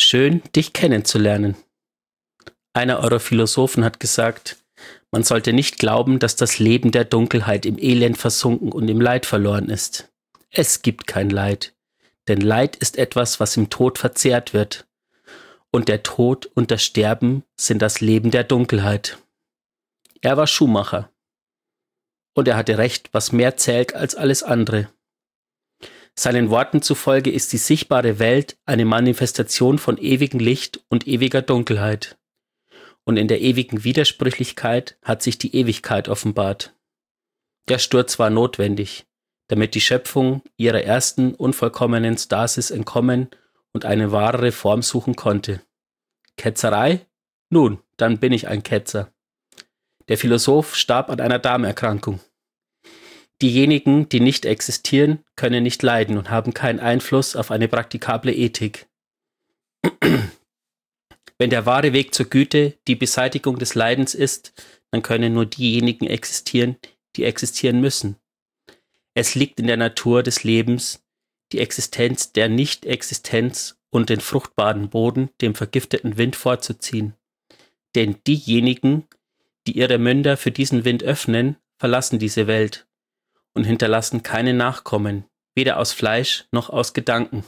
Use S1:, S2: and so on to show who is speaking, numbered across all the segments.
S1: Schön, dich kennenzulernen. Einer eurer Philosophen hat gesagt, man sollte nicht glauben, dass das Leben der Dunkelheit im Elend versunken und im Leid verloren ist. Es gibt kein Leid, denn Leid ist etwas, was im Tod verzehrt wird. Und der Tod und das Sterben sind das Leben der Dunkelheit. Er war Schuhmacher. Und er hatte recht, was mehr zählt als alles andere. Seinen Worten zufolge ist die sichtbare Welt eine Manifestation von ewigem Licht und ewiger Dunkelheit. Und in der ewigen Widersprüchlichkeit hat sich die Ewigkeit offenbart. Der Sturz war notwendig, damit die Schöpfung ihrer ersten unvollkommenen Stasis entkommen und eine wahrere Form suchen konnte. Ketzerei? Nun, dann bin ich ein Ketzer. Der Philosoph starb an einer Darmerkrankung. Diejenigen, die nicht existieren, können nicht leiden und haben keinen Einfluss auf eine praktikable Ethik. Wenn der wahre Weg zur Güte die Beseitigung des Leidens ist, dann können nur diejenigen existieren, die existieren müssen. Es liegt in der Natur des Lebens, die Existenz der Nicht-Existenz und den fruchtbaren Boden dem vergifteten Wind vorzuziehen. Denn diejenigen, die ihre Münder für diesen Wind öffnen, verlassen diese Welt und hinterlassen keine Nachkommen, weder aus Fleisch noch aus Gedanken.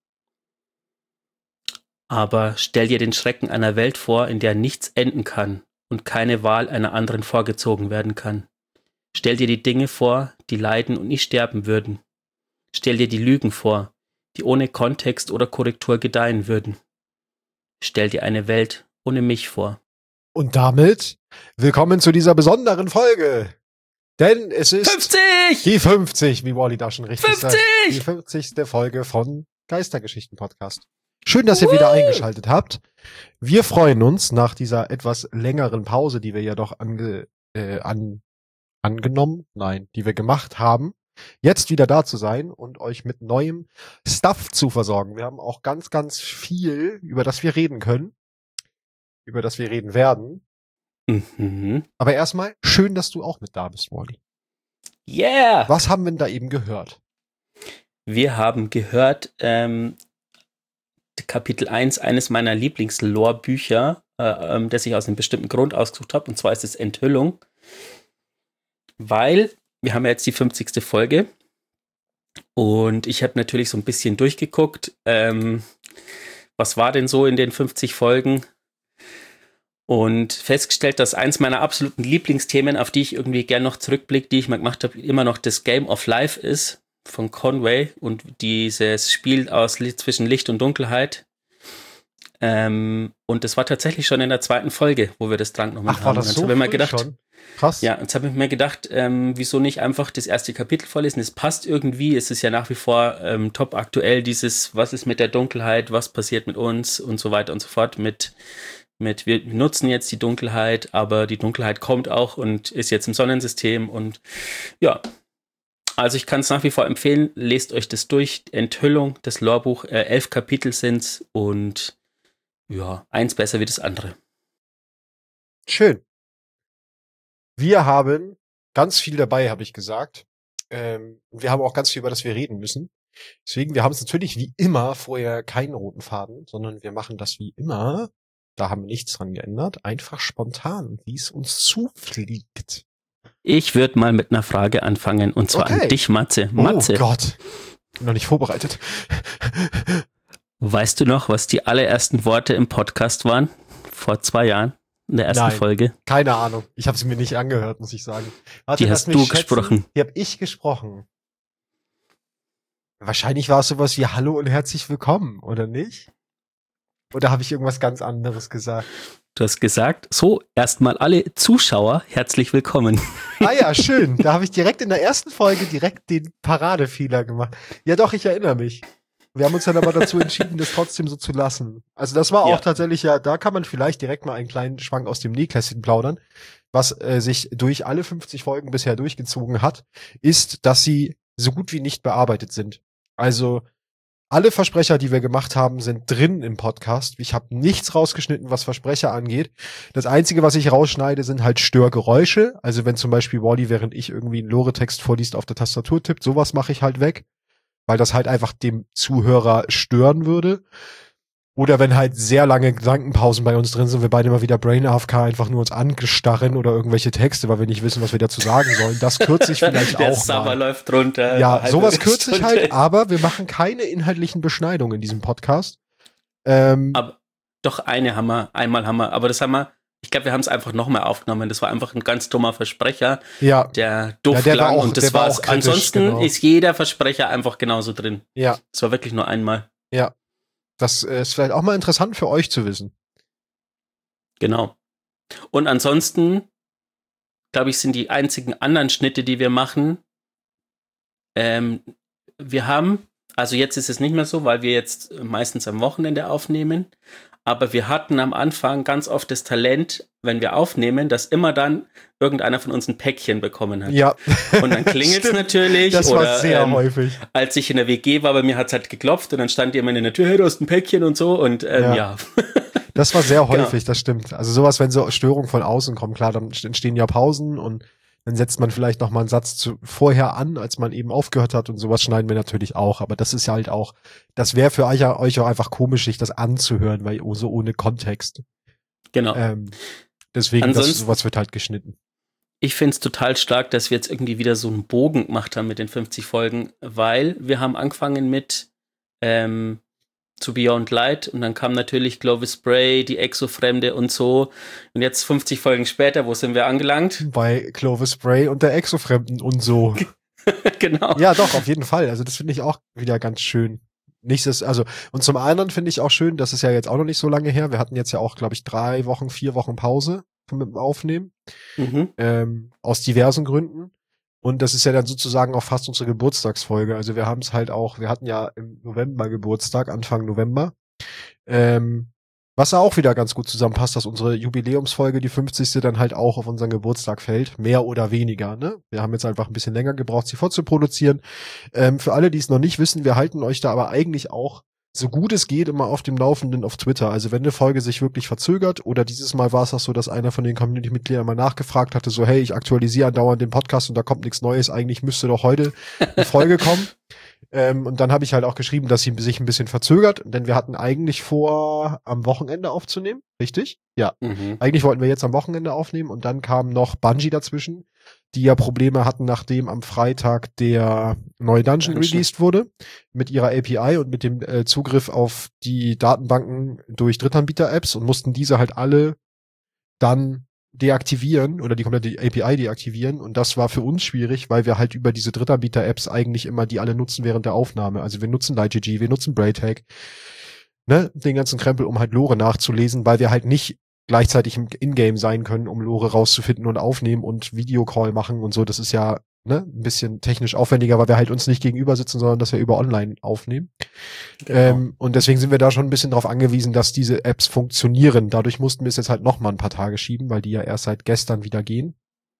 S1: Aber stell dir den Schrecken einer Welt vor, in der nichts enden kann und keine Wahl einer anderen vorgezogen werden kann. Stell dir die Dinge vor, die leiden und nicht sterben würden. Stell dir die Lügen vor, die ohne Kontext oder Korrektur gedeihen würden. Stell dir eine Welt ohne mich vor.
S2: Und damit willkommen zu dieser besonderen Folge. Denn es ist
S1: 50!
S2: Die 50, wie Wally da schon richtig
S1: 50!
S2: sagt. Die 50. Folge von Geistergeschichten-Podcast. Schön, dass ihr wieder eingeschaltet habt. Wir freuen uns nach dieser etwas längeren Pause, die wir ja doch die wir gemacht haben, jetzt wieder da zu sein und euch mit neuem Stuff zu versorgen. Wir haben auch ganz, ganz viel, über das wir reden können, über das wir reden werden.
S1: Mhm.
S2: Aber erstmal, schön, dass du auch mit da bist, Wally.
S1: Yeah!
S2: Was haben wir denn da eben gehört?
S1: Wir haben gehört, Kapitel 1 eines meiner Lieblings-Lore-Bücher, das ich aus einem bestimmten Grund ausgesucht habe, und zwar ist es Enthüllung. Weil wir haben ja jetzt die 50. Folge und ich habe natürlich so ein bisschen durchgeguckt, was war denn so in den 50 Folgen und festgestellt, dass eins meiner absoluten Lieblingsthemen, auf die ich irgendwie gern noch zurückblicke, die ich mal gemacht habe, immer noch das Game of Life ist von Conway und dieses Spiel zwischen Licht und Dunkelheit. Und das war tatsächlich schon in der 2. Folge, wo wir das dran genommen haben.
S2: Ach, war das so
S1: früh
S2: gedacht, schon? Krass.
S1: Ja, jetzt habe ich mir gedacht, wieso nicht einfach das erste Kapitel vorlesen? Es passt irgendwie, es ist ja nach wie vor top aktuell, dieses, was ist mit der Dunkelheit, was passiert mit uns und so weiter und so fort. Wir nutzen jetzt die Dunkelheit, aber die Dunkelheit kommt auch und ist jetzt im Sonnensystem und ja. Also ich kann es nach wie vor empfehlen, lest euch das durch. Enthüllung, das Lorebuch, 11 Kapitel sind's und ja, eins besser wie das andere.
S2: Schön. Wir haben ganz viel dabei, habe ich gesagt. Wir haben auch ganz viel, über das wir reden müssen. Deswegen, wir haben es natürlich wie immer vorher keinen roten Faden, sondern wir machen das wie immer, da haben wir nichts dran geändert, einfach spontan, wie es uns zufliegt.
S1: Ich würde mal mit einer Frage anfangen, und zwar an dich, Matze. Matze.
S2: Oh Gott, bin noch nicht vorbereitet.
S1: Weißt du noch, was die allerersten Worte im Podcast waren? Vor 2 Jahren, in der ersten Folge?
S2: Keine Ahnung. Ich habe sie mir nicht angehört, muss ich sagen.
S1: Warte, die hast du gesprochen.
S2: Die habe ich gesprochen. Wahrscheinlich war es sowas wie Hallo und herzlich willkommen, oder nicht? Oder habe ich irgendwas ganz anderes gesagt?
S1: Du hast gesagt, so, erstmal alle Zuschauer, herzlich willkommen.
S2: Ah ja, schön. Da habe ich direkt in der ersten Folge den Paradefehler gemacht. Ja doch, ich erinnere mich. Wir haben uns dann aber dazu entschieden, das trotzdem so zu lassen. Also das war auch tatsächlich, ja, da kann man vielleicht direkt mal einen kleinen Schwank aus dem Nähkästchen plaudern. Was sich durch alle 50 Folgen bisher durchgezogen hat, ist, dass sie so gut wie nicht bearbeitet sind. Also alle Versprecher, die wir gemacht haben, sind drin im Podcast. Ich habe nichts rausgeschnitten, was Versprecher angeht. Das Einzige, was ich rausschneide, sind halt Störgeräusche. Also wenn zum Beispiel Wally, während ich irgendwie einen Lore-Text vorliest, auf der Tastatur tippt, sowas mache ich halt weg, weil das halt einfach dem Zuhörer stören würde. Oder wenn halt sehr lange Gedankenpausen bei uns drin sind, wir beide mal wieder Brain AFK einfach nur uns angestarren oder irgendwelche Texte, weil wir nicht wissen, was wir dazu sagen sollen. Das kürze ich vielleicht
S1: Der
S2: auch
S1: Server
S2: mal.
S1: läuft runter.
S2: Ja, sowas kürze ich halt, aber wir machen keine inhaltlichen Beschneidungen in diesem Podcast.
S1: Aber doch einmal haben wir, aber das haben wir, ich glaube, wir haben es einfach nochmal aufgenommen. Das war einfach ein ganz dummer Versprecher,
S2: ja.
S1: der doof
S2: der
S1: klang
S2: war auch,
S1: und das
S2: der war
S1: war's.
S2: auch kritisch,
S1: Ansonsten
S2: genau.
S1: ist jeder Versprecher einfach genauso drin.
S2: Ja.
S1: Es war wirklich nur einmal.
S2: Ja. Das ist vielleicht auch mal interessant für euch zu wissen.
S1: Genau. Und ansonsten, glaube ich, sind die einzigen anderen Schnitte, die wir machen, wir haben, also jetzt ist es nicht mehr so, weil wir jetzt meistens am Wochenende aufnehmen, aber wir hatten am Anfang ganz oft das Talent, wenn wir aufnehmen, dass immer dann irgendeiner von uns ein Päckchen bekommen hat.
S2: Ja.
S1: Und dann klingelt es natürlich.
S2: Das
S1: oder,
S2: war sehr häufig.
S1: Als ich in der WG war, bei mir hat es halt geklopft und dann stand jemand in der Tür, hey, du hast ein Päckchen und so und ja.
S2: Das war sehr häufig, das stimmt. Also sowas, wenn so Störungen von außen kommen, klar, dann entstehen ja Pausen und dann setzt man vielleicht noch mal einen Satz vorher an, als man eben aufgehört hat und sowas schneiden wir natürlich auch. Aber das ist ja halt auch, das wäre für euch auch einfach komisch, sich das anzuhören, weil so ohne Kontext.
S1: Genau.
S2: Deswegen, sowas wird halt geschnitten.
S1: Ich finde es total stark, dass wir jetzt irgendwie wieder so einen Bogen gemacht haben mit den 50 Folgen, weil wir haben angefangen mit To Beyond Light und dann kam natürlich Clovis Bray, die Exofremde und so. Und jetzt 50 Folgen später, wo sind wir angelangt?
S2: Bei Clovis Bray und der Exofremden und so.
S1: Genau.
S2: Ja, doch, auf jeden Fall. Also das finde ich auch wieder ganz schön. Und zum anderen finde ich auch schön, das ist ja jetzt auch noch nicht so lange her. Wir hatten jetzt ja auch, glaube ich, 4 Wochen Pause mit dem Aufnehmen. Aus diversen Gründen. Und das ist ja dann sozusagen auch fast unsere Geburtstagsfolge. Also wir haben es halt auch, wir hatten ja im November Geburtstag, Anfang November. Was auch wieder ganz gut zusammenpasst, dass unsere Jubiläumsfolge, die 50. dann halt auch auf unseren Geburtstag fällt. Mehr oder weniger, ne? Wir haben jetzt einfach ein bisschen länger gebraucht, sie vorzuproduzieren. Für alle, die es noch nicht wissen, wir halten euch da aber eigentlich auch so gut es geht immer auf dem Laufenden auf Twitter. Also wenn eine Folge sich wirklich verzögert oder dieses Mal war es auch so, dass einer von den Community-Mitgliedern mal nachgefragt hatte, so hey, ich aktualisiere andauernd den Podcast und da kommt nichts Neues, eigentlich müsste doch heute eine Folge kommen. Und dann habe ich halt auch geschrieben, dass sie sich ein bisschen verzögert, denn wir hatten eigentlich vor, am Wochenende aufzunehmen, richtig? Ja. Eigentlich wollten wir jetzt am Wochenende aufnehmen und dann kam noch Bungie dazwischen, die ja Probleme hatten, nachdem am Freitag der neue Dungeon released wurde, mit ihrer API und mit dem Zugriff auf die Datenbanken durch Drittanbieter-Apps und mussten diese halt alle dann deaktivieren oder die komplette API deaktivieren und das war für uns schwierig, weil wir halt über diese Drittanbieter-Apps eigentlich immer die alle nutzen während der Aufnahme. Also wir nutzen LightGG, wir nutzen Braytag, ne, den ganzen Krempel, um halt Lore nachzulesen, weil wir halt nicht gleichzeitig im Ingame sein können, um Lore rauszufinden und aufnehmen und Videocall machen und so. Das ist ja ein bisschen technisch aufwendiger, weil wir halt uns nicht gegenüber sitzen, sondern dass wir über online aufnehmen. Genau. Und deswegen sind wir da schon ein bisschen darauf angewiesen, dass diese Apps funktionieren. Dadurch mussten wir es jetzt halt noch mal ein paar Tage schieben, weil die ja erst seit gestern wieder gehen.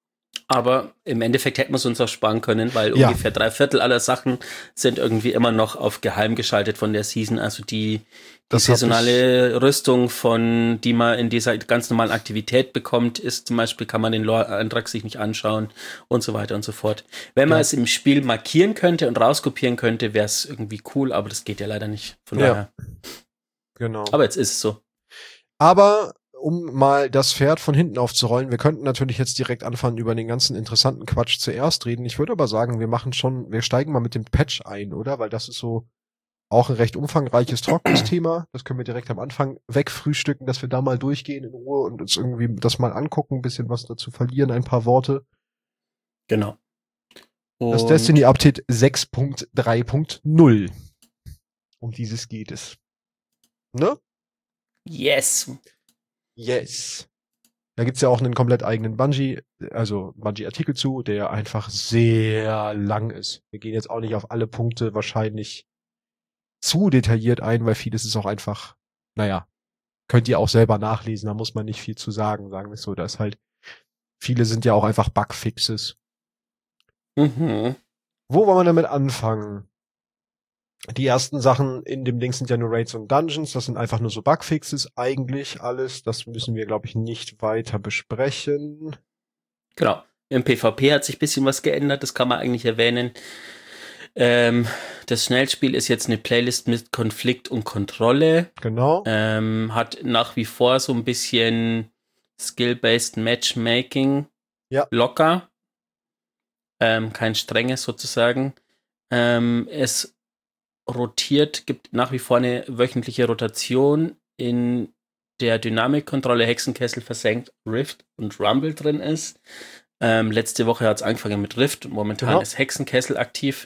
S1: Aber im Endeffekt hätten wir es uns auch sparen können, weil ungefähr 3/4 aller Sachen sind irgendwie immer noch auf geheim geschaltet von der Season. Also die saisonale Rüstung, die man in dieser ganz normalen Aktivität bekommt, ist zum Beispiel, kann man den Lore-Eintrag sich nicht anschauen und so weiter und so fort. Wenn man es im Spiel markieren könnte und rauskopieren könnte, wäre es irgendwie cool, aber das geht ja leider nicht. Von daher.
S2: Genau.
S1: Aber jetzt ist es so.
S2: Aber um mal das Pferd von hinten aufzurollen, wir könnten natürlich jetzt direkt anfangen, über den ganzen interessanten Quatsch zuerst reden. Ich würde aber sagen, wir steigen mal mit dem Patch ein, oder? Weil das ist so auch ein recht umfangreiches, trockenes Thema. Das können wir direkt am Anfang wegfrühstücken, dass wir da mal durchgehen in Ruhe und uns irgendwie das mal angucken, ein bisschen was dazu verlieren, ein paar Worte.
S1: Genau.
S2: Das Destiny Update 6.3.0. Um dieses geht es. Ne?
S1: Yes.
S2: Da gibt's ja auch einen komplett eigenen Bungie-Artikel zu, der einfach sehr lang ist. Wir gehen jetzt auch nicht auf alle Punkte wahrscheinlich zu detailliert ein, weil vieles ist auch einfach, könnt ihr auch selber nachlesen, da muss man nicht viel zu sagen wir es so. Da ist halt, viele sind ja auch einfach Bugfixes. Wo wollen wir damit anfangen? Die ersten Sachen in dem Ding sind ja nur Raids und Dungeons, das sind einfach nur so Bugfixes, eigentlich alles. Das müssen wir, glaube ich, nicht weiter besprechen.
S1: Genau. Im PvP hat sich ein bisschen was geändert, das kann man eigentlich erwähnen. Das Schnellspiel ist jetzt eine Playlist mit Konflikt und Kontrolle.
S2: Genau.
S1: Hat nach wie vor so ein bisschen Skill-based Matchmaking.
S2: Ja.
S1: Locker. Kein strenges sozusagen. Es rotiert, gibt nach wie vor eine wöchentliche Rotation, in der Dynamikkontrolle, Hexenkessel versenkt, Rift und Rumble drin ist. Letzte Woche hat es angefangen mit Rift und momentan ist Hexenkessel aktiv.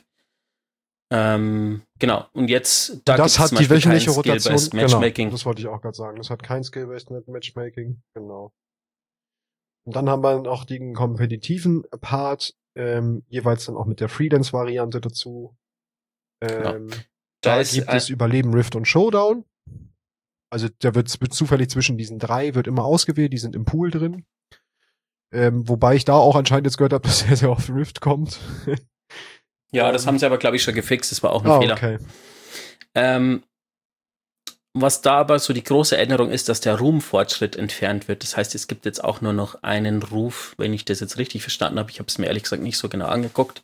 S1: Genau, und jetzt
S2: da das hat die wöchentliche Rotation.
S1: Matchmaking.
S2: Genau, das wollte ich auch gerade sagen. Das hat kein Skill-based Matchmaking. Genau. Und dann haben wir auch den kompetitiven Part, jeweils dann auch mit der Freelance-Variante dazu.
S1: Genau.
S2: Da gibt es Überleben, Rift und Showdown. Also da wird zufällig zwischen diesen 3 wird immer ausgewählt, die sind im Pool drin. Wobei ich da auch anscheinend jetzt gehört habe, dass sehr oft Rift kommt.
S1: Ja, das haben sie aber, glaube ich, schon gefixt. Das war auch ein Fehler.
S2: Okay.
S1: Was da aber so die große Änderung ist, dass der Ruhmfortschritt entfernt wird. Das heißt, es gibt jetzt auch nur noch einen Ruf, wenn ich das jetzt richtig verstanden habe. Ich habe es mir ehrlich gesagt nicht so genau angeguckt.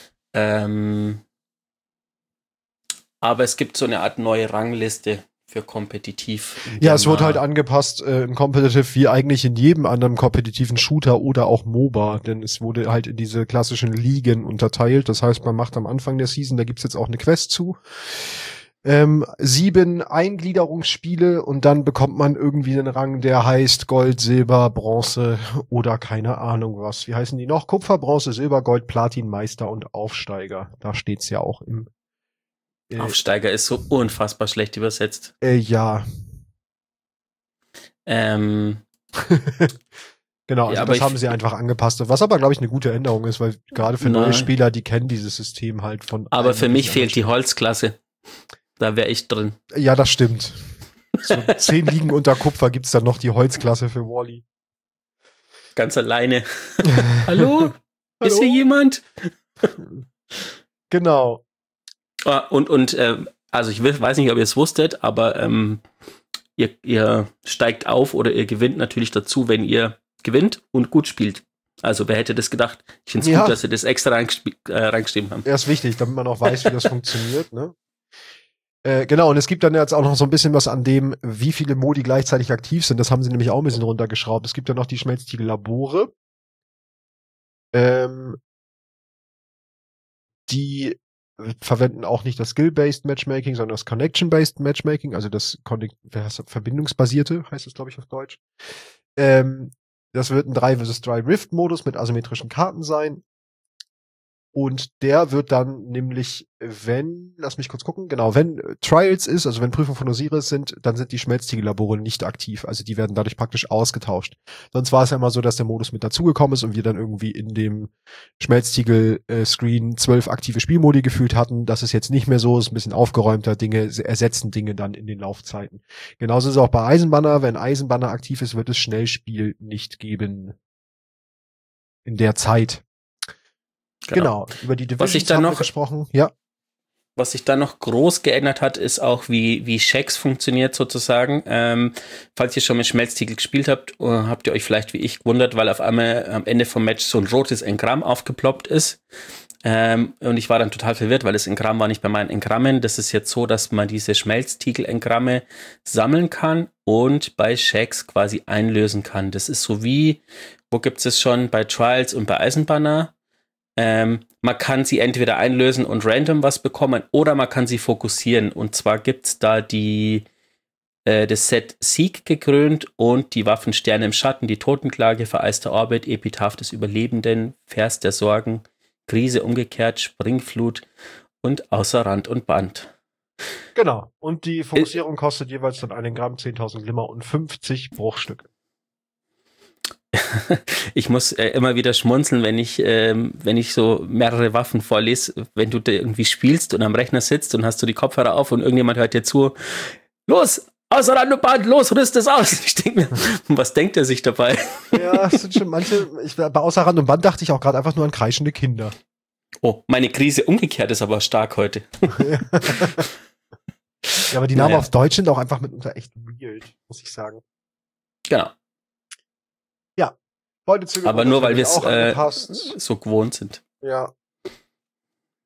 S1: Aber es gibt so eine Art neue Rangliste für kompetitiv.
S2: Ja, es wird halt angepasst im Competitive wie eigentlich in jedem anderen kompetitiven Shooter oder auch MOBA, denn es wurde halt in diese klassischen Ligen unterteilt. Das heißt, man macht am Anfang der Season, da gibt's jetzt auch eine Quest zu. 7 Eingliederungsspiele und dann bekommt man irgendwie einen Rang, der heißt Gold, Silber, Bronze oder keine Ahnung was. Wie heißen die noch? Kupfer, Bronze, Silber, Gold, Platin, Meister und Aufsteiger. Da steht's ja auch im
S1: Aufsteiger ist so unfassbar schlecht übersetzt.
S2: Ja.
S1: Genau,
S2: also ja, das haben sie einfach angepasst. Was aber, glaube ich, eine gute Änderung ist, weil gerade für neue Spieler, die kennen dieses System halt von.
S1: Aber für mich fehlt die Holzklasse. Da wäre ich drin.
S2: Ja, das stimmt. So 10 Ligen unter Kupfer gibt's dann noch die Holzklasse für Wally.
S1: Ganz alleine. Hallo? Ist hier jemand?
S2: Genau.
S1: Also ich weiß nicht, ob ihr es wusstet, aber ihr steigt auf oder ihr gewinnt natürlich dazu, wenn ihr gewinnt und gut spielt. Also wer hätte das gedacht? Ich finde es gut, dass sie das extra reingeschrieben haben.
S2: Ja, ist wichtig, damit man auch weiß, wie das funktioniert, ne? Genau, und es gibt dann jetzt auch noch so ein bisschen was an dem, wie viele Modi gleichzeitig aktiv sind. Das haben sie nämlich auch ein bisschen runtergeschraubt. Es gibt ja noch die Schmelztiegel-Labore. Die verwenden auch nicht das Skill-based Matchmaking, sondern das Connection-based Matchmaking, also das verbindungsbasierte, heißt es, glaube ich, auf Deutsch. Das wird ein 3 vs 3 Rift-Modus mit asymmetrischen Karten sein. Und der wird dann nämlich, lass mich kurz gucken, genau, wenn Trials ist, also wenn Prüfungen von Osiris sind, dann sind die Schmelztiegel-Labore nicht aktiv. Also die werden dadurch praktisch ausgetauscht. Sonst war es ja immer so, dass der Modus mit dazugekommen ist und wir dann irgendwie in dem Schmelztiegel-Screen 12 aktive Spielmodi gefühlt hatten. Das ist jetzt nicht mehr so, ist ein bisschen aufgeräumter, Dinge ersetzen Dinge dann in den Laufzeiten. Genauso ist es auch bei Eisenbanner. Wenn Eisenbanner aktiv ist, wird es Schnellspiel nicht geben in der Zeit. Genau, über die Divisions haben wir gesprochen. Ja.
S1: Was sich dann noch groß geändert hat, ist auch, wie Shax funktioniert sozusagen. Falls ihr schon mit Schmelztiegel gespielt habt, habt ihr euch vielleicht wie ich gewundert, weil auf einmal am Ende vom Match so ein rotes Engramm aufgeploppt ist. Und ich war dann total verwirrt, weil das Engramm war nicht bei meinen Engrammen. Das ist jetzt so, dass man diese Schmelztiegel-Engramme sammeln kann und bei Shax quasi einlösen kann. Das ist so wie, wo gibt es schon? Bei Trials und bei Eisenbanner. Man kann sie entweder einlösen und random was bekommen oder man kann sie fokussieren. Und zwar gibt's da das Set Sieg gekrönt und die Waffensterne im Schatten, die Totenklage, vereiste Orbit, Epitaph des Überlebenden, Vers der Sorgen, Krise umgekehrt, Springflut und außer Rand und Band.
S2: Genau. Und die Fokussierung kostet jeweils dann 1 Gramm, 10.000 Glimmer und 50 Bruchstücke.
S1: Ich muss immer wieder schmunzeln, wenn ich so mehrere Waffen vorlese, wenn du da irgendwie spielst und am Rechner sitzt und hast du die Kopfhörer auf und irgendjemand hört dir zu, los, außer Rand und Band, los, rüst es aus. Ich denke mir, was denkt er sich dabei?
S2: Ja, es sind schon manche, bei außer Rand und Band dachte ich auch gerade einfach nur an kreischende Kinder.
S1: Oh, meine Krise umgekehrt ist aber stark heute.
S2: Ja, aber die Namen auf Deutsch sind auch einfach mitunter echt weird, muss ich sagen.
S1: Genau.
S2: Beutezüge
S1: aber nur weil wir es so gewohnt sind.
S2: Ja.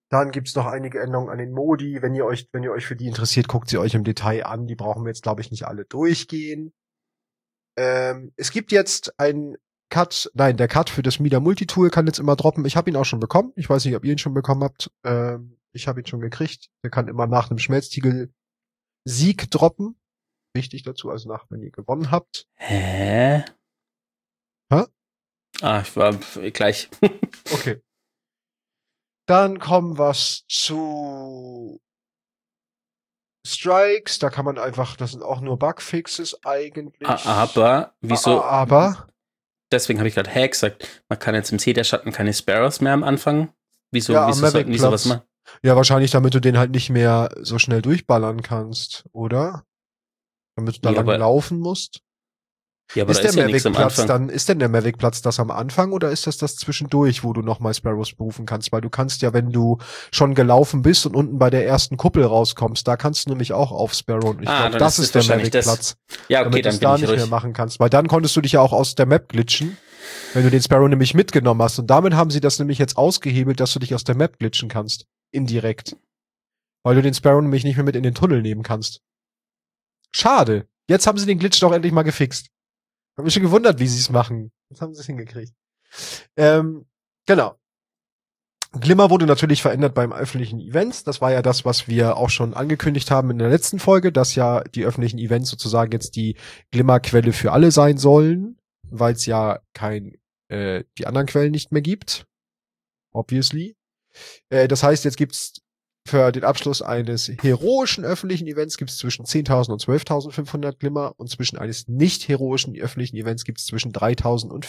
S2: Dann gibt's noch einige Änderungen an den Modi. Wenn ihr euch für die interessiert, guckt sie euch im Detail an. Die brauchen wir jetzt, glaube ich, nicht alle durchgehen. Es gibt jetzt einen Cut, der Cut für das Mida Multitool kann jetzt immer droppen. Ich habe ihn auch schon bekommen. Ich weiß nicht, ob ihr ihn schon bekommen habt. Ich habe ihn schon gekriegt. Der kann immer nach einem Schmelztiegel-Sieg droppen. Wichtig dazu, also wenn ihr gewonnen habt.
S1: Hä?
S2: Hä?
S1: Ich war gleich.
S2: Okay. Dann kommen wir zu Strikes. Da kann man einfach, das sind auch nur Bugfixes eigentlich.
S1: Aber, wieso?
S2: Aber?
S1: Deswegen habe ich gerade gesagt, man kann jetzt im See der Schatten keine Sparrows mehr am Anfang. Wieso sollten die sowas machen?
S2: Ja, wahrscheinlich, damit du den halt nicht mehr so schnell durchballern kannst, oder? Damit du da lang laufen musst.
S1: Ja, aber ist da ist ja nichts am Anfang.
S2: Dann, ist denn der Mavic-Platz das am Anfang oder ist das zwischendurch, wo du nochmal Sparrows berufen kannst? Weil du kannst ja, wenn du schon gelaufen bist und unten bei der ersten Kuppel rauskommst, da kannst du nämlich auch auf Sparrow. Und ich glaube, das ist der Mavic-Platz.
S1: Ja, okay, dann bin
S2: da
S1: ich
S2: nicht mehr machen kannst. Weil dann konntest du dich ja auch aus der Map glitschen, wenn du den Sparrow nämlich mitgenommen hast. Und damit haben sie das nämlich jetzt ausgehebelt, dass du dich aus der Map glitschen kannst. Indirekt. Weil du den Sparrow nämlich nicht mehr mit in den Tunnel nehmen kannst. Schade. Jetzt haben sie den Glitch doch endlich mal gefixt. Hab mich schon gewundert, wie sie es machen. Jetzt haben sie es hingekriegt. Genau. Glimmer wurde natürlich verändert beim öffentlichen Events. Das war ja das, was wir auch schon angekündigt haben in der letzten Folge, dass ja die öffentlichen Events sozusagen jetzt die Glimmerquelle für alle sein sollen, weil es ja die anderen Quellen nicht mehr gibt. Obviously. Das heißt, jetzt gibt's für den Abschluss eines heroischen öffentlichen Events gibt's zwischen 10.000 und 12.500 Glimmer und zwischen eines nicht heroischen öffentlichen Events gibt's zwischen 3.000 und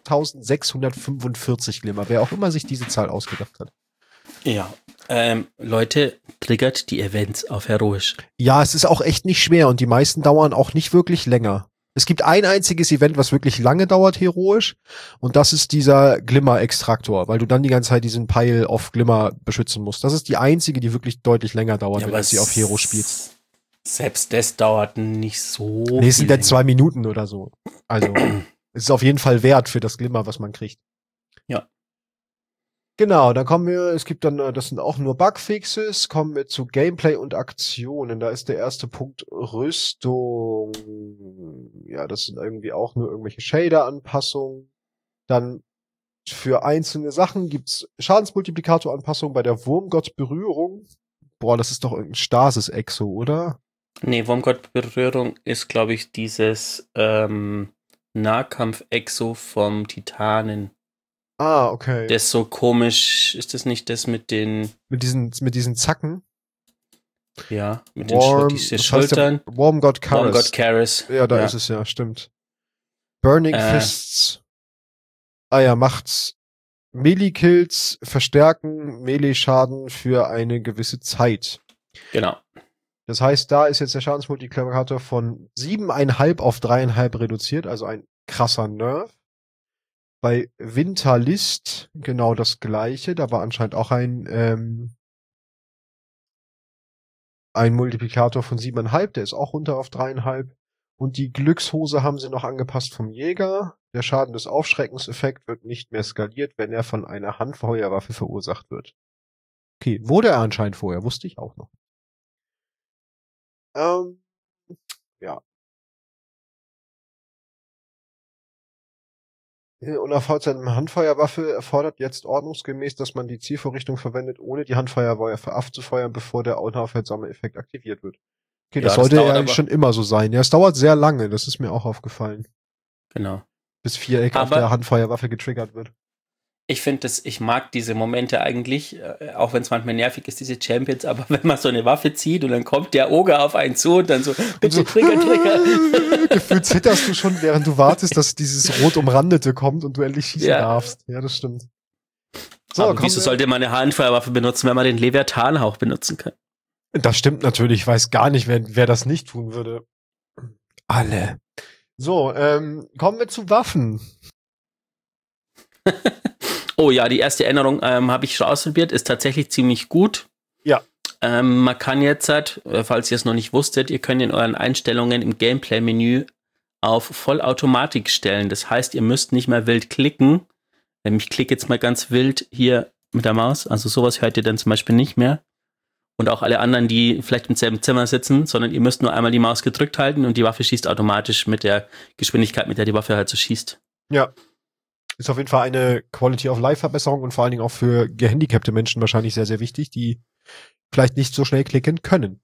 S2: 4.645 Glimmer. Wer auch immer sich diese Zahl ausgedacht hat.
S1: Ja, Leute, triggert die Events auf heroisch.
S2: Ja, es ist auch echt nicht schwer und die meisten dauern auch nicht wirklich länger. Es gibt ein einziges Event, was wirklich lange dauert, heroisch, und das ist dieser Glimmer-Extraktor, weil du dann die ganze Zeit diesen Pile of Glimmer beschützen musst. Das ist die einzige, die wirklich deutlich länger dauert, wenn du sie auf Hero spielst.
S1: Selbst das dauert nicht so.
S2: Nee, es sind dann 2 Minuten oder so. Also, es ist auf jeden Fall wert für das Glimmer, was man kriegt.
S1: Ja.
S2: Genau, dann das sind auch nur Bugfixes, kommen wir zu Gameplay und Aktionen. Da ist der erste Punkt Rüstung. Ja, das sind irgendwie auch nur irgendwelche Shader-Anpassungen. Dann für einzelne Sachen gibt's Schadensmultiplikator-Anpassungen bei der Wurmgott-Berührung. Boah, das ist doch irgendein Stasis-Exo, oder?
S1: Nee, Wurmgott-Berührung ist, glaube ich, dieses Nahkampf-Exo vom Titanen.
S2: Ah, okay.
S1: Der ist so komisch. Ist das nicht das mit den...
S2: Mit diesen Zacken?
S1: Ja, mit den Schultern.
S2: Wurmgott
S1: Karis.
S2: Ja, da ist es ja, stimmt. Burning Fists. Ah ja, macht's. Melee-Kills verstärken Melee-Schaden für eine gewisse Zeit.
S1: Genau.
S2: Das heißt, da ist jetzt der Schadensmultiplikator von 7,5 auf 3,5 reduziert, also ein krasser Nerf. Bei Winterlist genau das gleiche. Da war anscheinend auch ein Multiplikator von 7,5. Der ist auch runter auf 3,5. Und die Glückshose haben sie noch angepasst vom Jäger. Der Schaden des Aufschreckenseffekt wird nicht mehr skaliert, wenn er von einer Handfeuerwaffe verursacht wird. Okay, wurde er anscheinend vorher. Wusste ich auch noch. Ja. Unaufhaltsame Handfeuerwaffe erfordert jetzt ordnungsgemäß, dass man die Zielvorrichtung verwendet, ohne die Handfeuerwaffe abzufeuern, bevor der unaufhaltsame Effekt aktiviert wird. Okay, das sollte ja eigentlich schon immer so sein. Ja, es dauert sehr lange, das ist mir auch aufgefallen.
S1: Genau.
S2: Bis Viereck auf der Handfeuerwaffe getriggert wird.
S1: Ich mag diese Momente eigentlich, auch wenn es manchmal nervig ist, diese Champions, aber wenn man so eine Waffe zieht und dann kommt der Oger auf einen zu und dann so, bitte so, Trigger.
S2: Gefühlt zitterst du schon, während du wartest, dass dieses rot umrandete kommt und du endlich schießen darfst. Ja, das stimmt.
S1: So, aber wieso sollte man eine Handfeuerwaffe benutzen, wenn man den Leviathan-Hauch benutzen kann?
S2: Das stimmt natürlich. Ich weiß gar nicht, wer das nicht tun würde. Alle. So, kommen wir zu Waffen.
S1: Oh ja, die erste Änderung habe ich schon ausprobiert, ist tatsächlich ziemlich gut.
S2: Ja.
S1: Man kann jetzt, falls ihr es noch nicht wusstet, ihr könnt in euren Einstellungen im Gameplay-Menü auf Vollautomatik stellen. Das heißt, ihr müsst nicht mehr wild klicken. Ich klicke jetzt mal ganz wild hier mit der Maus. Also sowas hört ihr dann zum Beispiel nicht mehr. Und auch alle anderen, die vielleicht im selben Zimmer sitzen, sondern ihr müsst nur einmal die Maus gedrückt halten und die Waffe schießt automatisch mit der Geschwindigkeit, mit der die Waffe halt so schießt.
S2: Ja. Ist auf jeden Fall eine Quality-of-Life-Verbesserung und vor allen Dingen auch für gehandicapte Menschen wahrscheinlich sehr, sehr wichtig, die vielleicht nicht so schnell klicken können.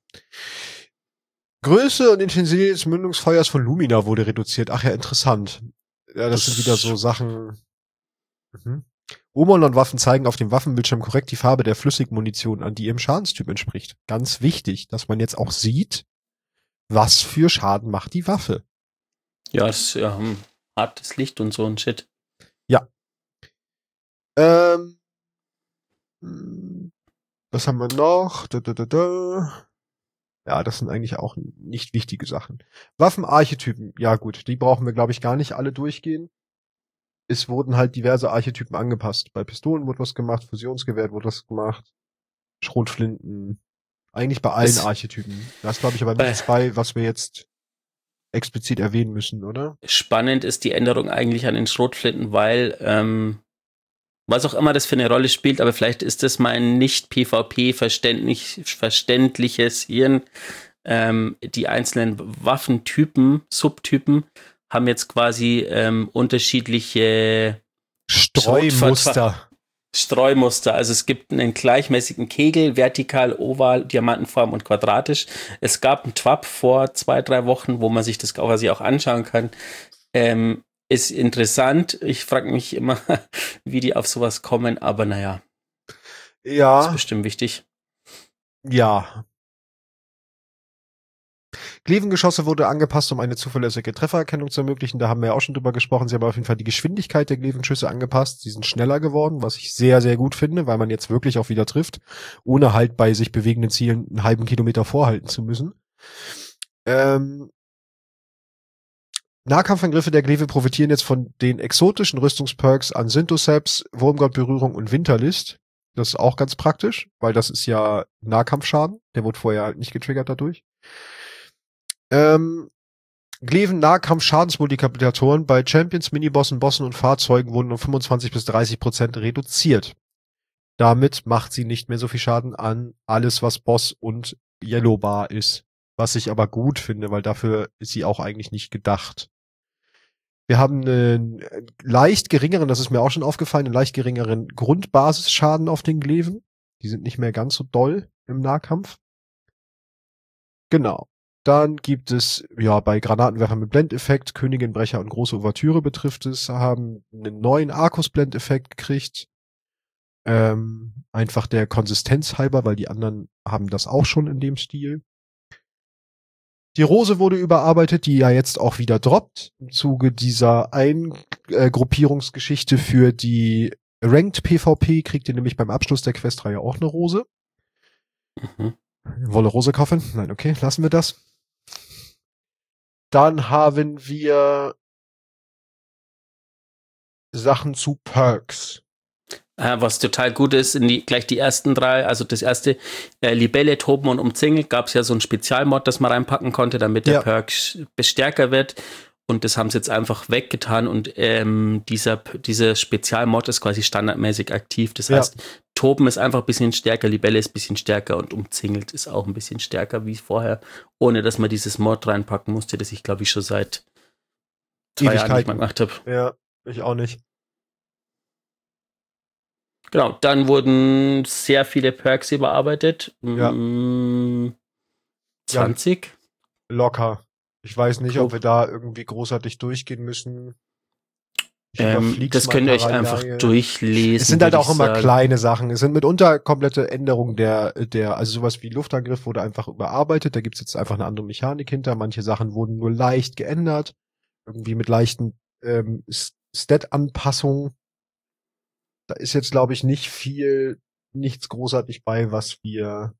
S2: Größe und Intensität des Mündungsfeuers von Lumina wurde reduziert. Ach ja, interessant. Ja, das sind wieder so Sachen. Mhm. Omolon-Waffen zeigen auf dem Waffenbildschirm korrekt die Farbe der Flüssigmunition an, die ihrem Schadenstyp entspricht. Ganz wichtig, dass man jetzt auch sieht, was für Schaden macht die Waffe.
S1: Ja, das ist hartes Licht und so ein Shit.
S2: Ja. Was haben wir noch? Ja, das sind eigentlich auch nicht wichtige Sachen. Waffenarchetypen. Ja gut, die brauchen wir, glaube ich, gar nicht alle durchgehen. Es wurden halt diverse Archetypen angepasst. Bei Pistolen wurde was gemacht, Fusionsgewehr wurde was gemacht, Schrotflinten. Eigentlich bei allen Archetypen. Das glaube ich aber nichts bei, was wir jetzt explizit erwähnen müssen, oder?
S1: Spannend ist die Änderung eigentlich an den Schrotflinten, weil was auch immer das für eine Rolle spielt, aber vielleicht ist das mein nicht PvP verständliches Hirn. Die einzelnen Waffentypen, Subtypen haben jetzt quasi unterschiedliche Streumuster. Also es gibt einen gleichmäßigen Kegel, vertikal, oval, Diamantenform und quadratisch. Es gab einen TWAP vor 2-3 Wochen, wo man sich das quasi auch anschauen kann. Ist interessant. Ich frage mich immer, wie die auf sowas kommen, aber naja.
S2: Ja.
S1: Ist bestimmt wichtig.
S2: Ja. Klevengeschosse wurde angepasst, um eine zuverlässige Treffererkennung zu ermöglichen. Da haben wir ja auch schon drüber gesprochen. Sie haben auf jeden Fall die Geschwindigkeit der Klevenschüsse angepasst. Sie sind schneller geworden, was ich sehr, sehr gut finde, weil man jetzt wirklich auch wieder trifft, ohne halt bei sich bewegenden Zielen einen halben Kilometer vorhalten zu müssen. Nahkampfangriffe der Glaive profitieren jetzt von den exotischen Rüstungsperks an Synthoceps, Wurmgottberührung und Winterlist. Das ist auch ganz praktisch, weil das ist ja Nahkampfschaden. Der wurde vorher halt nicht getriggert dadurch. Gleven-Nahkampf-Schadensmultiplikatoren bei Champions, Minibossen, Bossen und Fahrzeugen wurden um 25-30% reduziert. Damit macht sie nicht mehr so viel Schaden an alles, was Boss und Yellowbar ist. Was ich aber gut finde, weil dafür ist sie auch eigentlich nicht gedacht. Wir haben einen leicht geringeren, das ist mir auch schon aufgefallen, einen leicht geringeren Grundbasisschaden auf den Gleven. Die sind nicht mehr ganz so doll im Nahkampf. Genau. Dann gibt es, ja, bei Granatenwerfern mit Blendeffekt, Königinbrecher und große Ouvertüre betrifft es, haben einen neuen Arcus-Blendeffekt gekriegt. Einfach der Konsistenz halber, weil die anderen haben das auch schon in dem Stil. Die Rose wurde überarbeitet, die ja jetzt auch wieder droppt, im Zuge dieser Eingruppierungsgeschichte für die Ranked PvP, kriegt ihr nämlich beim Abschluss der Questreihe auch eine Rose.
S1: Mhm.
S2: Wolle Rose kaufen? Nein, okay, lassen wir das. Dann haben wir Sachen zu Perks.
S1: Was total gut ist, gleich die ersten 3, also das erste, Libelle, Toben und Umzingelt, gab es ja so einen Spezialmod, das man reinpacken konnte, damit der Perk stärker wird. Und das haben sie jetzt einfach weggetan und dieser Spezialmod ist quasi standardmäßig aktiv. Das heißt, Toben ist einfach ein bisschen stärker, Libelle ist ein bisschen stärker und Umzingelt ist auch ein bisschen stärker wie vorher, ohne dass man dieses Mod reinpacken musste, das ich glaube ich schon seit 2 Jahren nicht mehr gemacht habe.
S2: Ja, ich auch nicht.
S1: Genau, dann wurden sehr viele Perks überarbeitet.
S2: Ja.
S1: 20?
S2: Ja, locker. Ich weiß nicht, ob wir da irgendwie großartig durchgehen müssen.
S1: Das könnt ihr euch einfach durchlesen.
S2: Es sind halt auch immer kleine Sachen. Es sind mitunter komplette Änderungen also sowas wie Luftangriff wurde einfach überarbeitet. Da gibt's jetzt einfach eine andere Mechanik hinter. Manche Sachen wurden nur leicht geändert. Irgendwie mit leichten Stat-Anpassungen. Da ist jetzt, glaube ich, nichts großartig bei, was wir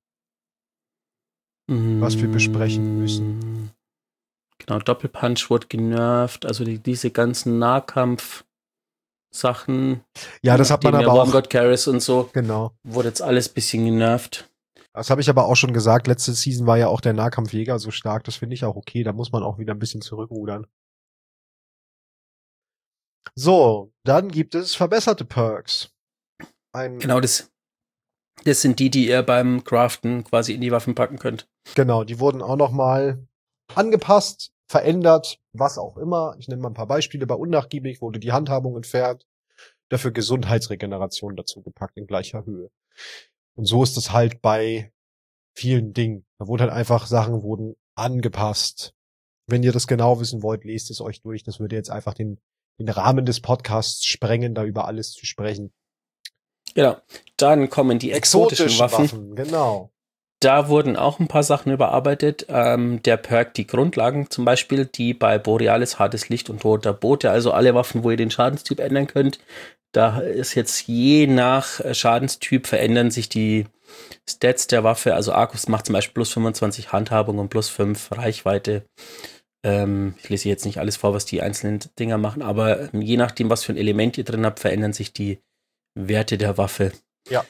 S2: besprechen müssen.
S1: Genau, Doppelpunch wurde genervt, also diese ganzen Nahkampf-Sachen.
S2: Ja, das hat man aber auch.
S1: God Carries und so.
S2: Genau.
S1: Wurde jetzt alles ein bisschen genervt.
S2: Das habe ich aber auch schon gesagt. Letzte Season war ja auch der Nahkampfjäger so stark. Das finde ich auch okay. Da muss man auch wieder ein bisschen zurückrudern. So, dann gibt es verbesserte Perks.
S1: Genau, das sind die ihr beim Craften quasi in die Waffen packen könnt.
S2: Genau, die wurden auch nochmal angepasst, verändert, was auch immer. Ich nenne mal ein paar Beispiele. Bei unnachgiebig wurde die Handhabung entfernt, dafür Gesundheitsregeneration dazu gepackt in gleicher Höhe. Und so ist es halt bei vielen Dingen. Da wurden halt einfach Sachen wurden angepasst. Wenn ihr das genau wissen wollt, lest es euch durch. Das würde jetzt einfach den Rahmen des Podcasts sprengen, da über alles zu sprechen.
S1: Genau. Dann kommen die exotischen Waffen.
S2: Genau.
S1: Da wurden auch ein paar Sachen überarbeitet. Der Perk, die Grundlagen zum Beispiel, die bei Borealis, hartes Licht und roter Bote, also alle Waffen, wo ihr den Schadenstyp ändern könnt. Da ist jetzt je nach Schadenstyp verändern sich die Stats der Waffe. Also Arcus macht zum Beispiel plus 25 Handhabung und plus 5 Reichweite. Ich lese jetzt nicht alles vor, was die einzelnen Dinger machen, aber je nachdem, was für ein Element ihr drin habt, verändern sich die Werte der Waffe.
S2: Ja.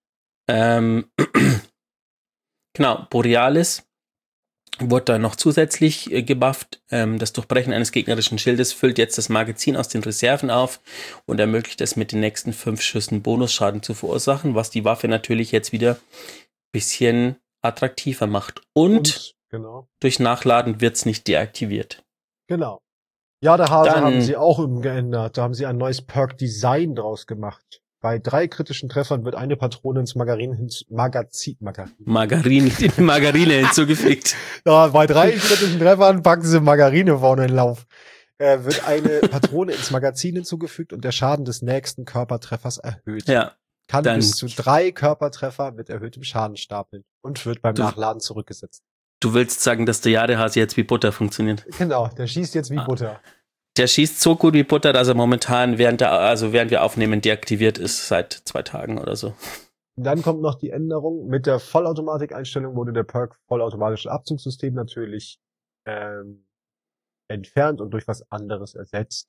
S1: Genau, Borealis wurde dann noch zusätzlich gebufft. Das Durchbrechen eines gegnerischen Schildes füllt jetzt das Magazin aus den Reserven auf und ermöglicht es mit den nächsten 5 Schüssen Bonusschaden zu verursachen, was die Waffe natürlich jetzt wieder ein bisschen attraktiver macht. Und
S2: genau.
S1: Durch Nachladen wird es nicht deaktiviert.
S2: Genau. Ja, der Hase haben sie auch umgeändert. Da haben sie ein neues Perk-Design draus gemacht. Bei 3 kritischen Treffern wird eine Patrone ins Margarine
S1: hinzugefügt.
S2: Ja, bei 3 kritischen Treffern packen sie Margarine vorne in den Lauf. Wird eine Patrone ins Magazin hinzugefügt und der Schaden des nächsten Körpertreffers erhöht.
S1: Ja.
S2: Kann bis zu 3 Körpertreffer mit erhöhtem Schaden stapeln und wird beim Nachladen zurückgesetzt.
S1: Du willst sagen, dass der Jadehase jetzt wie Butter funktioniert?
S2: Genau, der schießt jetzt wie Butter.
S1: Der schießt so gut wie Butter, dass er momentan, während wir aufnehmen, deaktiviert ist seit 2 Tagen oder so.
S2: Dann kommt noch die Änderung. Mit der Vollautomatik-Einstellung wurde der Perk vollautomatisches Abzugssystem natürlich entfernt und durch was anderes ersetzt.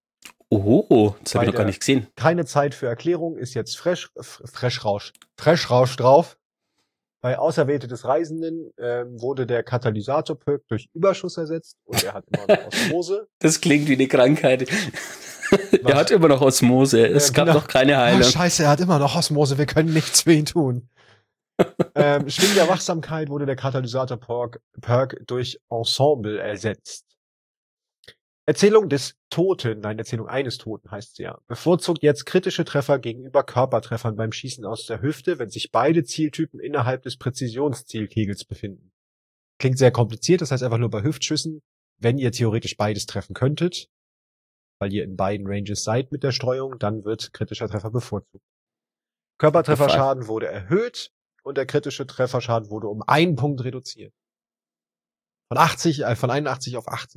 S1: Oh, das habe ich noch gar nicht gesehen.
S2: Keine Zeit für Erklärung ist jetzt Freshrausch drauf. Bei Auserwählte des Reisenden wurde der Katalysator-Perk durch Überschuss ersetzt und er hat immer noch Osmose.
S1: Das klingt wie eine Krankheit. Er hat immer noch Osmose. Es gab noch keine Heilung.
S2: Oh, scheiße, er hat immer noch Osmose. Wir können nichts für ihn tun. Schwing der Wachsamkeit wurde der Katalysator-Perk durch Ensemble ersetzt. Erzählung eines Toten heißt sie ja. Bevorzugt jetzt kritische Treffer gegenüber Körpertreffern beim Schießen aus der Hüfte, wenn sich beide Zieltypen innerhalb des Präzisionszielkegels befinden. Klingt sehr kompliziert, das heißt einfach nur bei Hüftschüssen, wenn ihr theoretisch beides treffen könntet, weil ihr in beiden Ranges seid mit der Streuung, dann wird kritischer Treffer bevorzugt. Körpertrefferschaden wurde erhöht und der kritische Trefferschaden wurde um 1 Punkt reduziert. Von 81 auf 80.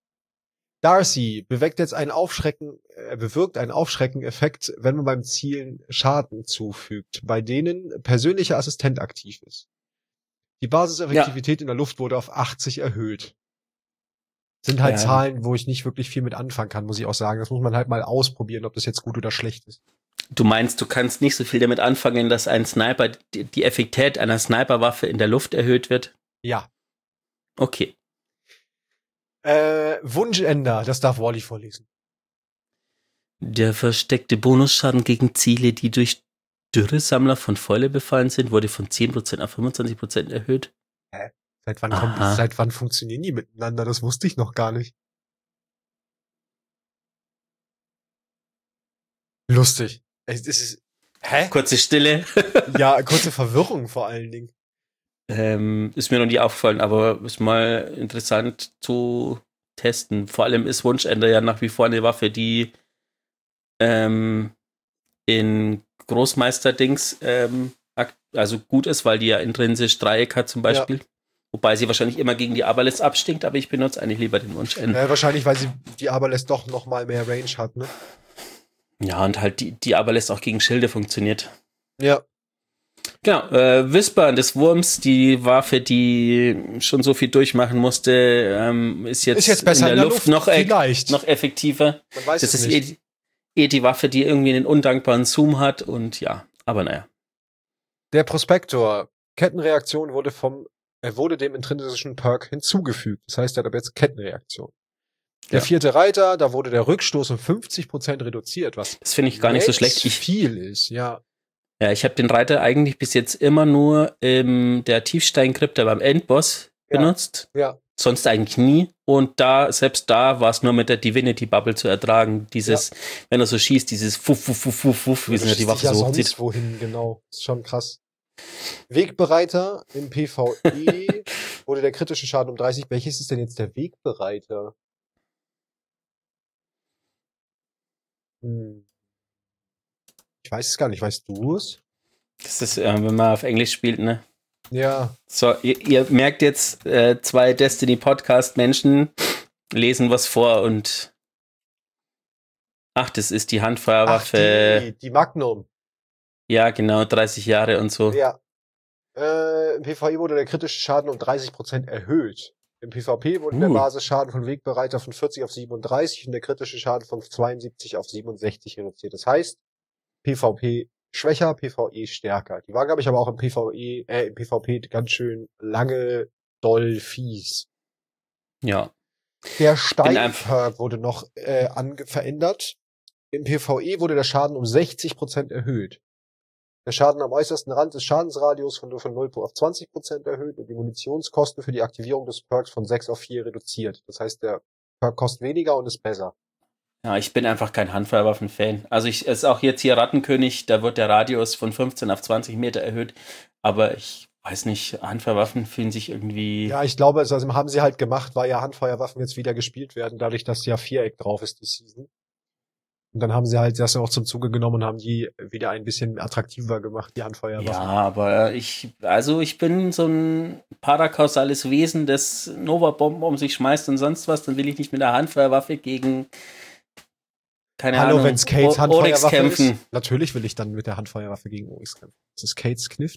S2: Darcy bewirkt einen Aufschreckeneffekt, wenn man beim Zielen Schaden zufügt, bei denen persönlicher Assistent aktiv ist. Die Basiseffektivität in der Luft wurde auf 80 erhöht. Sind halt Zahlen, wo ich nicht wirklich viel mit anfangen kann, muss ich auch sagen. Das muss man halt mal ausprobieren, ob das jetzt gut oder schlecht ist.
S1: Du meinst, du kannst nicht so viel damit anfangen, dass ein Sniper, die Effektivität einer Sniperwaffe in der Luft erhöht wird?
S2: Ja.
S1: Okay.
S2: Wunschänder, das darf Wally vorlesen.
S1: Der versteckte Bonusschaden gegen Ziele, die durch Dürresammler von Fäule befallen sind, wurde von 10% auf 25% erhöht.
S2: Hä? Seit wann funktionieren die miteinander? Das wusste ich noch gar nicht. Lustig. Hä?
S1: Kurze Stille.
S2: Ja, kurze Verwirrung vor allen Dingen.
S1: Ist mir noch nie aufgefallen, aber ist mal interessant zu testen. Vor allem ist Wunschender ja nach wie vor eine Waffe, die in Großmeister-Dings also gut ist, weil die ja intrinsisch Dreieck hat zum Beispiel. Ja. Wobei sie wahrscheinlich immer gegen die Aberlist abstinkt, aber ich benutze eigentlich lieber den Wunschender.
S2: Ja, wahrscheinlich, weil sie die Aberlist doch noch mal mehr Range hat, ne?
S1: Ja, und halt die Aberlist auch gegen Schilde funktioniert.
S2: Ja.
S1: Genau, Whisper des Wurms, die Waffe, die schon so viel durchmachen musste, ist jetzt
S2: besser
S1: in der Luft noch effektiver.
S2: Man weiß
S1: das
S2: es
S1: ist
S2: nicht.
S1: die Waffe, die irgendwie einen undankbaren Zoom hat und ja, aber naja.
S2: Der Prospektor, Kettenreaktion wurde dem intrinsischen Perk hinzugefügt. Das heißt, er hat aber jetzt Kettenreaktion. Der 4. Reiter, da wurde der Rückstoß um 50% reduziert, was
S1: das finde ich gar nicht so schlecht.
S2: Viel ist, ja.
S1: Ja, ich habe den Reiter eigentlich bis jetzt immer nur in der Tiefsteinkrypta beim Endboss benutzt.
S2: Ja.
S1: Sonst eigentlich nie. Und selbst da war es nur mit der Divinity Bubble zu ertragen. Dieses, wenn er so schießt, dieses Fuff, Fuff, Fuff, Fuff, Fuff, wie es die Waffe so hochzieht.
S2: Sonst wohin, genau. Das ist schon krass. Wegbereiter im PvE wurde der kritische Schaden um 30. Welches ist denn jetzt der Wegbereiter? Ich weiß es gar nicht. Weißt du es?
S1: Das ist, wenn man auf Englisch spielt, ne?
S2: Ja.
S1: So, ihr merkt jetzt, 2 Destiny-Podcast-Menschen lesen was vor und das ist die Handfeuerwaffe.
S2: Die Magnum.
S1: Ja, genau, 30 Jahre und so.
S2: Ja. Im PvE wurde der kritische Schaden um 30% erhöht. Im PvP wurde der Basisschaden von Wegbereiter von 40 auf 37 und der kritische Schaden von 72 auf 67 reduziert. Das heißt, PvP schwächer, PvE stärker. Die waren, glaube ich, aber auch im PvP ganz schön lange, doll, fies.
S1: Ja.
S2: Der Stein-Perk wurde noch verändert. Im PvE wurde der Schaden um 60% erhöht. Der Schaden am äußersten Rand des Schadensradius von 0 auf 20% erhöht und die Munitionskosten für die Aktivierung des Perks von 6 auf 4 reduziert. Das heißt, der Perk kostet weniger und ist besser.
S1: Ja, ich bin einfach kein Handfeuerwaffen-Fan. Also es ist auch jetzt hier Rattenkönig, da wird der Radius von 15 auf 20 Meter erhöht. Aber ich weiß nicht, Handfeuerwaffen fühlen sich irgendwie...
S2: Ja, ich glaube, also haben sie halt gemacht, weil ja Handfeuerwaffen jetzt wieder gespielt werden, dadurch, dass ja Viereck drauf ist, die Season. Und dann haben sie halt das auch zum Zuge genommen und haben die wieder ein bisschen attraktiver gemacht, die Handfeuerwaffen.
S1: Ja, aber ich bin so ein parakausales Wesen, das Nova-Bomben um sich schmeißt und sonst was, dann will ich nicht mit der Handfeuerwaffe gegen
S2: wenn Skates Handfeuerwaffe
S1: kämpfen.
S2: Ist, natürlich will ich dann mit der Handfeuerwaffe gegen Oryx kämpfen. Das ist Kates Kniff.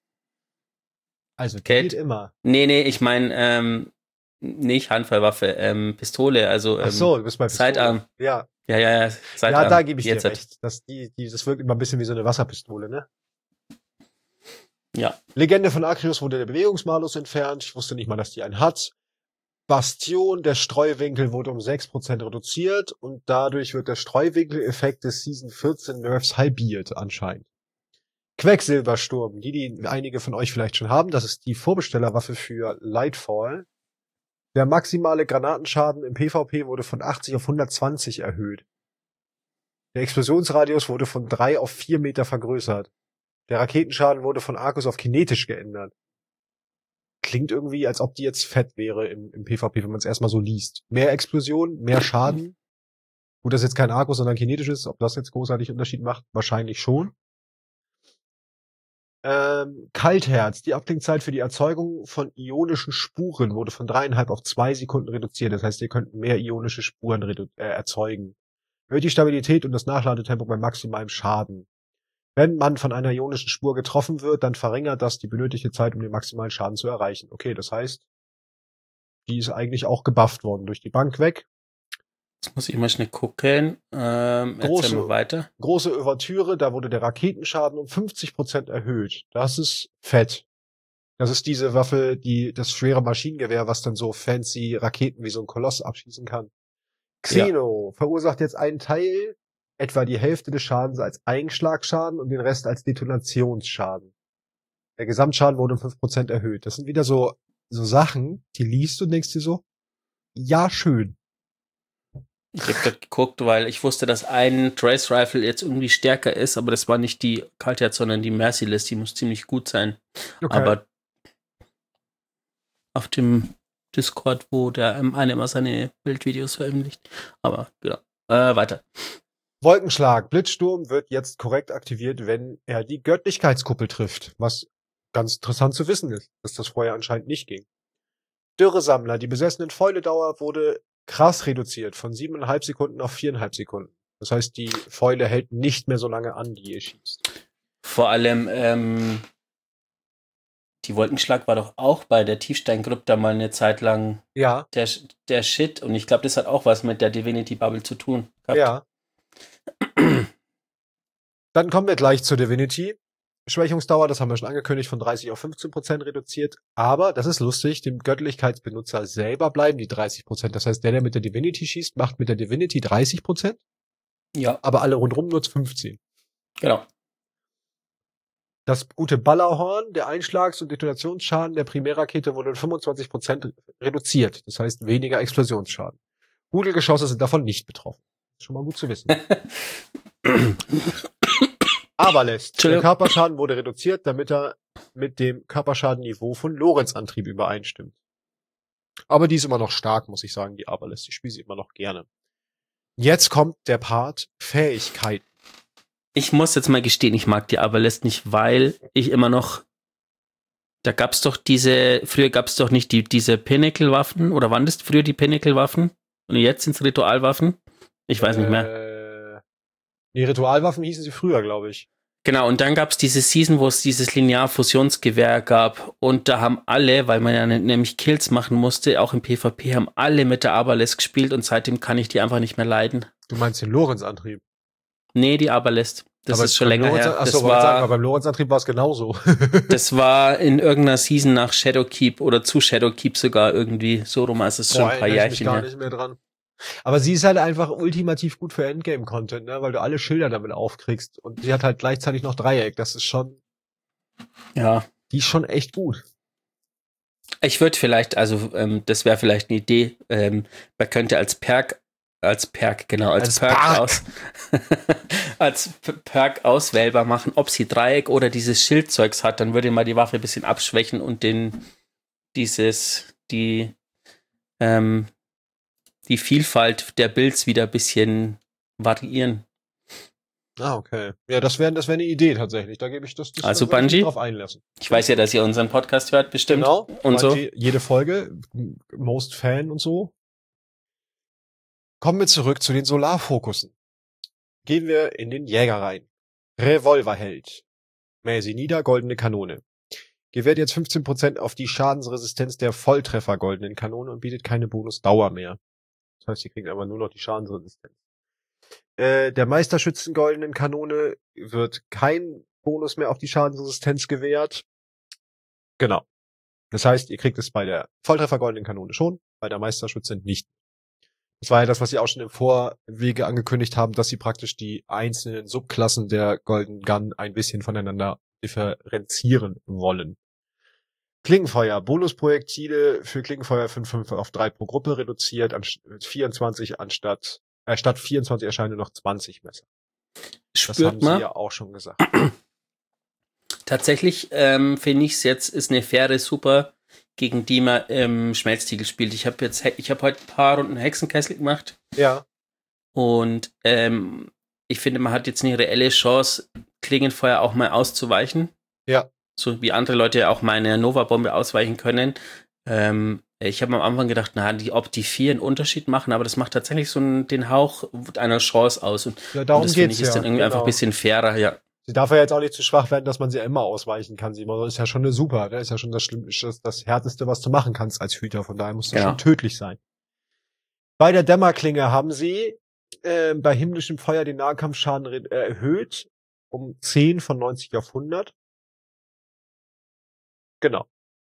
S2: Also geht immer.
S1: Nee, ich meine nicht Handfeuerwaffe, Pistole, also
S2: Ach so, du bist bei Pistole.
S1: Sidearm.
S2: Ja.
S1: Ja, Sidearm.
S2: Ja, da gebe ich dir recht. Das wirkt immer ein bisschen wie so eine Wasserpistole, ne?
S1: Ja.
S2: Legende von Akrios wurde der Bewegungsmalus entfernt. Ich wusste nicht mal, dass die einen hat. Bastion, der Streuwinkel wurde um 6% reduziert und dadurch wird der Streuwinkel-Effekt des Season 14 Nerfs halbiert anscheinend. Quecksilbersturm, die einige von euch vielleicht schon haben, das ist die Vorbestellerwaffe für Lightfall. Der maximale Granatenschaden im PvP wurde von 80 auf 120 erhöht. Der Explosionsradius wurde von 3 auf 4 Meter vergrößert. Der Raketenschaden wurde von Arcus auf kinetisch geändert. Klingt irgendwie, als ob die jetzt fett wäre im PvP, wenn man es erstmal so liest. Mehr Explosion, mehr Schaden. Gut, dass jetzt kein Arcus, sondern kinetisch ist. Ob das jetzt großartig Unterschied macht? Wahrscheinlich schon. Kaltherz. Die Abklingzeit für die Erzeugung von ionischen Spuren wurde von 3,5 auf 2 Sekunden reduziert. Das heißt, ihr könnt mehr ionische Spuren erzeugen. Erhöht die Stabilität und das Nachladetempo bei maximalem Schaden. Wenn man von einer ionischen Spur getroffen wird, dann verringert das die benötigte Zeit, um den maximalen Schaden zu erreichen. Okay, das heißt, die ist eigentlich auch gebufft worden durch die Bank weg.
S1: Jetzt muss ich mal schnell gucken. Erzähl mal weiter.
S2: Große Ouvertüre, da wurde der Raketenschaden um 50% erhöht. Das ist fett. Das ist diese Waffe, das schwere Maschinengewehr, was dann so fancy Raketen wie so ein Koloss abschießen kann. Xeno verursacht jetzt einen Teil, etwa die Hälfte des Schadens als Einschlagschaden und den Rest als Detonationsschaden. Der Gesamtschaden wurde um 5% erhöht. Das sind wieder so Sachen, die liest und denkst dir so, ja, schön.
S1: Ich habe gerade geguckt, weil ich wusste, dass ein Trace Rifle jetzt irgendwie stärker ist, aber das war nicht die Kaltherz, sondern die Merciless, die muss ziemlich gut sein. Okay. Aber auf dem Discord, wo der eine immer seine Bildvideos veröffentlicht. Aber genau. Weiter.
S2: Wolkenschlag. Blitzsturm wird jetzt korrekt aktiviert, wenn er die Göttlichkeitskuppel trifft. Was ganz interessant zu wissen ist, dass das vorher anscheinend nicht ging. Dürresammler. Die besessenen Fäule-Dauer wurde krass reduziert, von 7,5 Sekunden auf 4,5 Sekunden. Das heißt, die Fäule hält nicht mehr so lange an, die ihr schießt.
S1: Vor allem, die Wolkenschlag war doch auch bei der Tiefsteingrypta mal eine Zeit lang der Shit. Und ich glaube, das hat auch was mit der Divinity Bubble zu tun gehabt.
S2: Ja. Dann kommen wir gleich zur Divinity. Schwächungsdauer, das haben wir schon angekündigt, von 30 auf 15% reduziert. Aber, das ist lustig, dem Göttlichkeitsbenutzer selber bleiben die 30%. Das heißt, der mit der Divinity schießt, macht mit der Divinity 30%.
S1: Ja.
S2: Aber alle rundherum nur 15%.
S1: Genau.
S2: Das gute Ballerhorn, der Einschlags- und Detonationsschaden der Primärrakete wurde um 25% reduziert. Das heißt weniger Explosionsschaden. Kugelgeschosse sind davon nicht betroffen. Schon mal gut zu wissen. Aberläst. Der Körperschaden wurde reduziert, damit er mit dem Körperschadenniveau von Lorentz-Antrieb übereinstimmt. Aber die ist immer noch stark, muss ich sagen, die Aberläst. Ich spiele sie immer noch gerne. Jetzt kommt der Part Fähigkeiten.
S1: Ich muss jetzt mal gestehen, ich mag die Aberläst nicht, weil ich immer noch, früher gab's doch nicht diese Pinnacle-Waffen, oder waren das früher die Pinnacle-Waffen? Und jetzt sind's Ritualwaffen? Ich weiß nicht mehr.
S2: Die Ritualwaffen hießen sie früher, glaube ich.
S1: Genau, und dann gab's diese Season, wo es dieses Linear-Fusionsgewehr gab. Und da haben alle, weil man ja nämlich Kills machen musste, auch im PvP, haben alle mit der Aberläst gespielt und seitdem kann ich die einfach nicht mehr leiden.
S2: Du meinst den Lorentz-Antrieb?
S1: Nee, die Aberläst. Das ist schon länger her.
S2: Achso, aber beim Lorentz-Antrieb war es genauso.
S1: Das war in irgendeiner Season nach Shadowkeep oder zu Shadowkeep sogar irgendwie so rum, als es schon ein paar Jährchen
S2: her. Ich gar nicht mehr dran. Aber sie ist halt einfach ultimativ gut für Endgame-Content, ne, weil du alle Schilder damit aufkriegst. Und sie hat halt gleichzeitig noch Dreieck. Das ist schon.
S1: Ja.
S2: Die ist schon echt gut.
S1: Ich würde vielleicht, das wäre vielleicht eine Idee, man könnte als Perk auswählbar machen, ob sie Dreieck oder dieses Schildzeugs hat, dann würde man die Waffe ein bisschen abschwächen und die Vielfalt der Builds wieder ein bisschen variieren.
S2: Ah, okay. Ja, das wäre eine Idee tatsächlich. Da gebe ich das
S1: also Bungie,
S2: drauf einlassen.
S1: Ich weiß ja, dass ihr unseren Podcast hört, bestimmt.
S2: Genau.
S1: Und
S2: Bungie, so. Jede Folge, Most Fan und so. Kommen wir zurück zu den Solarfokussen. Gehen wir in den Jäger rein. Revolverheld. Mäßig nieder, goldene Kanone. Gewährt jetzt 15% auf die Schadensresistenz der Volltreffer goldenen Kanone und bietet keine Bonusdauer mehr. Das heißt, ihr kriegt aber nur noch die Schadensresistenz. Der Meisterschützen goldenen Kanone wird kein Bonus mehr auf die Schadensresistenz gewährt. Genau. Das heißt, ihr kriegt es bei der Volltreffer goldenen Kanone schon, bei der Meisterschütze nicht. Das war ja das, was sie auch schon im Vorwege angekündigt haben, dass sie praktisch die einzelnen Subklassen der Golden Gun ein bisschen voneinander differenzieren wollen. Klingenfeuer. Bonusprojektile für Klingenfeuer 5 auf 3 pro Gruppe reduziert, statt 24 erscheinen nur noch 20 Messer. Das haben sie ja auch schon gesagt.
S1: Tatsächlich finde ich es jetzt ist eine faire Super, gegen die man im Schmelztiegel spielt. Ich habe heute ein paar Runden Hexenkessel gemacht.
S2: Ja.
S1: Und ich finde, man hat jetzt eine reelle Chance, Klingenfeuer auch mal auszuweichen.
S2: Ja.
S1: So wie andere Leute auch meine Nova-Bombe ausweichen können. Ich habe am Anfang gedacht, ob die 4 einen Unterschied machen, aber das macht tatsächlich so den Hauch einer Chance aus. Und,
S2: ja, darum
S1: das
S2: geht's
S1: finde ich ist dann irgendwie einfach ein bisschen fairer, ja.
S2: Sie darf ja jetzt auch nicht zu schwach werden, dass man sie immer ausweichen kann. Sie ist ja schon eine Super, ne? Ist ja schon das Härteste, was du machen kannst als Hüter. Von daher muss das schon tödlich sein. Bei der Dämmerklinge haben sie bei himmlischem Feuer den Nahkampfschaden erhöht um 10 von 90 auf 100. Genau.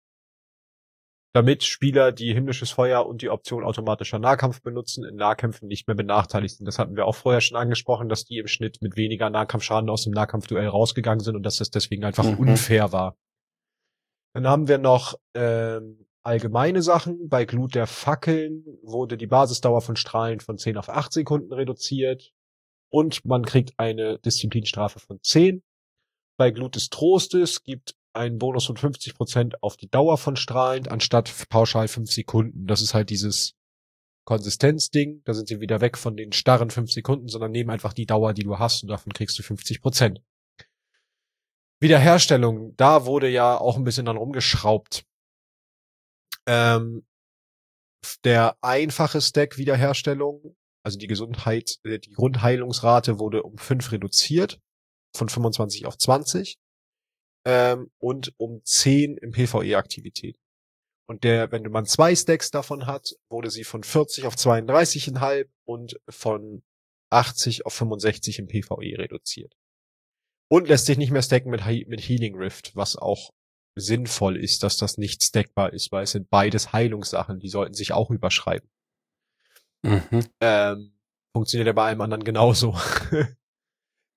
S2: Damit Spieler, die himmlisches Feuer und die Option automatischer Nahkampf benutzen, in Nahkämpfen nicht mehr benachteiligt sind. Das hatten wir auch vorher schon angesprochen, dass die im Schnitt mit weniger Nahkampfschaden aus dem Nahkampfduell rausgegangen sind und dass das deswegen einfach unfair war. Dann haben wir noch allgemeine Sachen. Bei Glut der Fackeln wurde die Basisdauer von Strahlen von 10 auf 8 Sekunden reduziert und man kriegt eine Disziplinstrafe von 10. Bei Glut des Trostes gibt einen Bonus von 50% auf die Dauer von Strahlen, anstatt pauschal 5 Sekunden. Das ist halt dieses Konsistenzding. Da sind sie wieder weg von den starren 5 Sekunden, sondern nehmen einfach die Dauer, die du hast und davon kriegst du 50%. Wiederherstellung, da wurde ja auch ein bisschen dran rumgeschraubt. Der einfache Stack Wiederherstellung, also die Grundheilungsrate wurde um 5 reduziert, von 25 auf 20. Und um 10 im PvE-Aktivität. Und wenn man 2 Stacks davon hat, wurde sie von 40 auf 32,5 und von 80 auf 65 im PvE reduziert. Und lässt sich nicht mehr stacken mit Healing Rift, was auch sinnvoll ist, dass das nicht stackbar ist, weil es sind beides Heilungssachen, die sollten sich auch überschreiben. Funktioniert ja bei allem anderen genauso.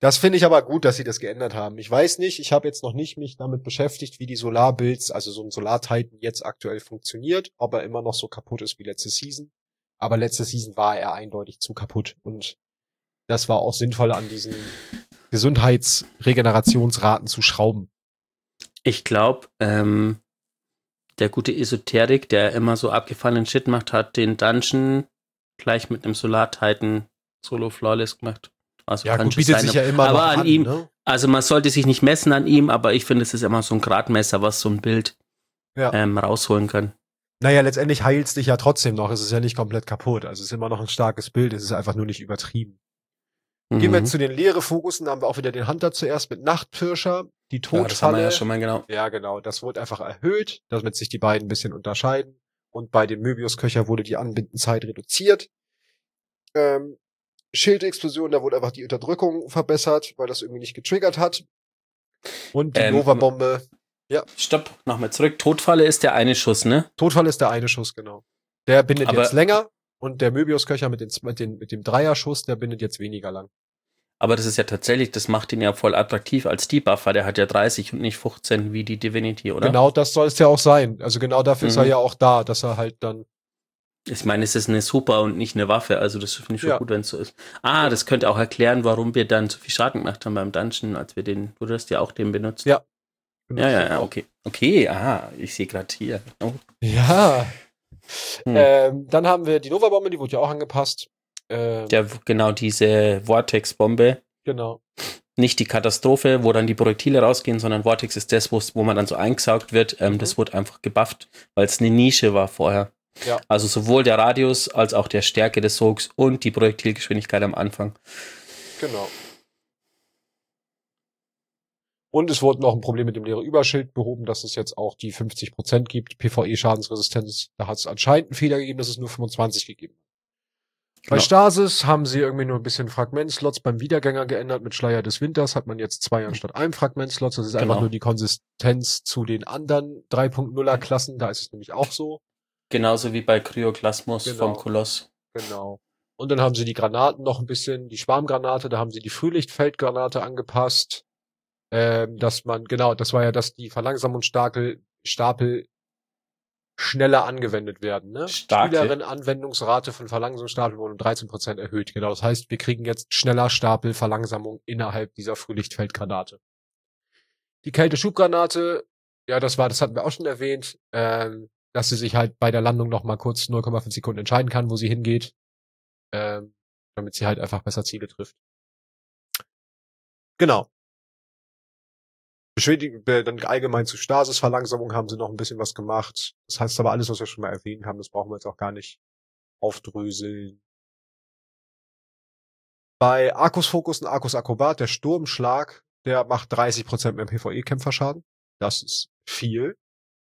S2: Das finde ich aber gut, dass sie das geändert haben. Ich weiß nicht, ich habe jetzt noch nicht mich damit beschäftigt, wie die Solarbuilds, also so ein Solar-Titan jetzt aktuell funktioniert, ob er immer noch so kaputt ist wie letzte Season. Aber letzte Season war er eindeutig zu kaputt und das war auch sinnvoll, an diesen Gesundheitsregenerationsraten zu schrauben.
S1: Ich glaube, der gute Esoterik, der immer so abgefahrenen Shit macht, hat den Dungeon gleich mit einem Solar-Titan Solo Flawless gemacht. Also
S2: Ja,
S1: kann
S2: gut,
S1: schon
S2: bietet
S1: sein,
S2: sich ja immer
S1: aber
S2: noch
S1: an
S2: an,
S1: ihm,
S2: ne?
S1: also man sollte sich nicht messen an ihm, aber ich finde, es ist immer so ein Gradmesser, was so ein Bild
S2: Ja.
S1: rausholen kann.
S2: Naja, letztendlich heilt's dich ja trotzdem noch. Es ist ja nicht komplett kaputt. Also es ist immer noch ein starkes Bild. Es ist einfach nur nicht übertrieben. Gehen wir zu den Leere-Fokussen. Da haben wir auch wieder den Hunter zuerst mit Nachtpirscher. Die Todfalle.
S1: Ja, das haben wir ja schon mal, genau.
S2: Ja, genau. Das wurde einfach erhöht, damit sich die beiden ein bisschen unterscheiden. Und bei dem Möbius-Köcher wurde die Anbindenzeit reduziert. Schildexplosion, da wurde einfach die Unterdrückung verbessert, weil das irgendwie nicht getriggert hat. Und die Nova-Bombe. Ja.
S1: Stopp, nochmal zurück. Todfalle ist der eine Schuss, ne?
S2: Todfall ist der eine Schuss, genau. Der bindet
S1: Aber
S2: jetzt länger und der Möbius-Köcher mit dem Dreierschuss, der bindet jetzt weniger lang.
S1: Aber das ist ja tatsächlich, das macht ihn ja voll attraktiv als Debuffer. Der hat ja 30 und nicht 15 wie die Divinity, oder?
S2: Genau, das soll es ja auch sein. Also genau dafür ist er ja auch da, dass er halt dann...
S1: Ich meine, es ist eine Super und nicht eine Waffe, also das finde ich schon gut, wenn es so ist. Das könnte auch erklären, warum wir dann so viel Schaden gemacht haben beim Dungeon, als wir du hast ja auch den benutzt.
S2: Ja.
S1: Ja, okay. Okay, ich sehe gerade hier. Oh.
S2: Ja. Dann haben wir die Nova-Bombe, die wurde ja auch angepasst.
S1: Genau, diese Vortex-Bombe.
S2: Genau.
S1: Nicht die Katastrophe, wo dann die Projektile rausgehen, sondern Vortex ist das, wo man dann so eingesaugt wird. Das wurde einfach gebufft, weil es eine Nische war vorher.
S2: Ja.
S1: Also sowohl der Radius als auch der Stärke des Sogs und die Projektilgeschwindigkeit am Anfang.
S2: Genau. Und es wurde noch ein Problem mit dem leeren Überschild behoben, dass es jetzt auch die 50% gibt. PvE-Schadensresistenz, da hat es anscheinend einen Fehler gegeben, dass es nur 25 gegeben hat. Bei Stasis haben sie irgendwie nur ein bisschen Fragmentslots beim Wiedergänger geändert. Mit Schleier des Winters hat man jetzt 2 anstatt einem Fragmentslots. Das ist einfach nur die Konsistenz zu den anderen 3.0er Klassen. Da ist es nämlich auch so.
S1: Genauso wie bei Kryoklasmus vom Koloss.
S2: Genau. Und dann haben sie die Granaten noch ein bisschen, die Schwarmgranate, da haben sie die Frühlichtfeldgranate angepasst. Dass man, das war ja, dass die Verlangsamungsstapel schneller angewendet werden, ne? Spielerin Anwendungsrate von Verlangsamungsstapel wurde um 13% erhöht. Genau, das heißt, wir kriegen jetzt schneller Stapel Verlangsamung innerhalb dieser Frühlichtfeldgranate. Die Kälteschubgranate, ja, das hatten wir auch schon erwähnt, dass sie sich halt bei der Landung noch mal kurz 0,5 Sekunden entscheiden kann, wo sie hingeht, damit sie halt einfach besser Ziele trifft. Genau. Dann allgemein zu Stasis-Verlangsamung haben sie noch ein bisschen was gemacht. Das heißt aber alles, was wir schon mal erwähnt haben, das brauchen wir jetzt auch gar nicht aufdröseln. Bei Arcus Focus und Arcus Akrobat, der Sturmschlag, der macht 30% mehr PvE-Kämpferschaden. Das ist viel.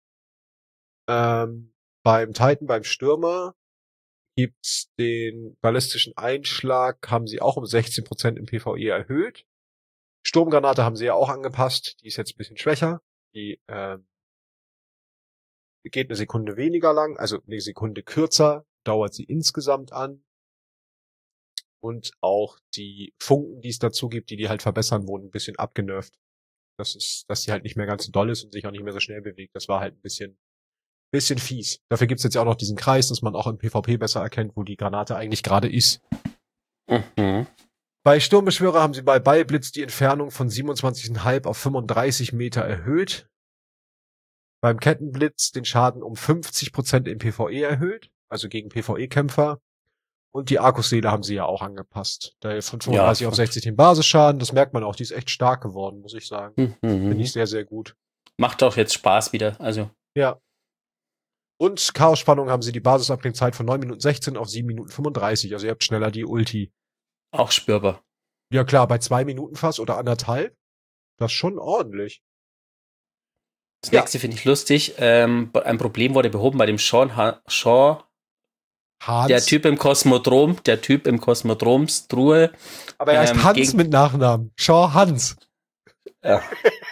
S2: Beim Titan, beim Stürmer, gibt's den ballistischen Einschlag, haben sie auch um 16% im PvE erhöht. Sturmgranate haben sie ja auch angepasst, die ist jetzt ein bisschen schwächer. Die geht eine Sekunde weniger lang, also eine Sekunde kürzer, dauert sie insgesamt an. Und auch die Funken, die es dazu gibt, die halt verbessern, wurden ein bisschen abgenervt. Dass sie halt nicht mehr ganz so doll ist und sich auch nicht mehr so schnell bewegt. Das war halt ein bisschen fies. Dafür gibt's jetzt ja auch noch diesen Kreis, dass man auch im PvP besser erkennt, wo die Granate eigentlich gerade ist.
S1: Mhm.
S2: Bei Sturmbeschwörer haben sie bei Ballblitz die Entfernung von 27,5 auf 35 Meter erhöht. Beim Kettenblitz den Schaden um 50% im PvE erhöht, also gegen PvE-Kämpfer. Und die Arkusseele haben sie ja auch angepasst. Da von 35 auf 60 den Basisschaden, das merkt man auch, die ist echt stark geworden, muss ich sagen. Finde ich sehr, sehr gut.
S1: Macht auch jetzt Spaß wieder, also.
S2: Ja. Und Chaos-Spannung haben sie die Basisabklingzeit von 9 Minuten 16 auf 7 Minuten 35, also ihr habt schneller die Ulti.
S1: Auch spürbar.
S2: Ja klar, bei 2 Minuten fast oder 1,5. Das ist schon ordentlich.
S1: Das nächste finde ich lustig. Ein Problem wurde behoben bei dem Sean Hans. Der Typ im Kosmodromstruhe.
S2: Aber er heißt Hans mit Nachnamen. Sean Hans.
S1: Ja.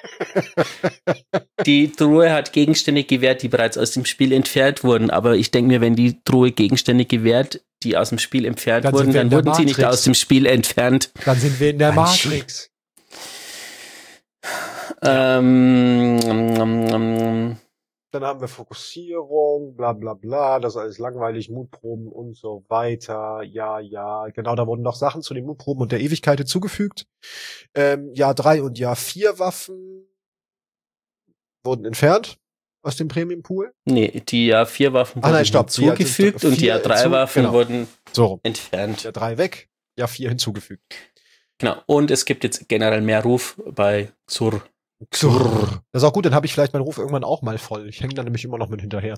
S1: Die Truhe hat Gegenstände gewährt, die bereits aus dem Spiel entfernt wurden. Aber ich denke mir, wenn die Truhe Gegenstände gewährt, die aus dem Spiel entfernt wurden, dann wurden sie nicht aus dem Spiel entfernt.
S2: Dann sind wir in der Matrix. Dann haben wir Fokussierung, bla bla bla, das ist alles langweilig, Mutproben und so weiter. Ja, genau, da wurden noch Sachen zu den Mutproben und der Ewigkeit hinzugefügt. Jahr 3 und Jahr 4 Waffen wurden entfernt aus dem Premium-Pool.
S1: Nee, die Jahr 4 Waffen wurden hinzugefügt und die Jahr 3 Waffen wurden entfernt.
S2: Jahr 3 weg, Jahr 4 hinzugefügt.
S1: Genau, und es gibt jetzt generell mehr Ruf bei Xur.
S2: Xur. Das ist auch gut, dann habe ich vielleicht meinen Ruf irgendwann auch mal voll. Ich hänge da nämlich immer noch mit hinterher.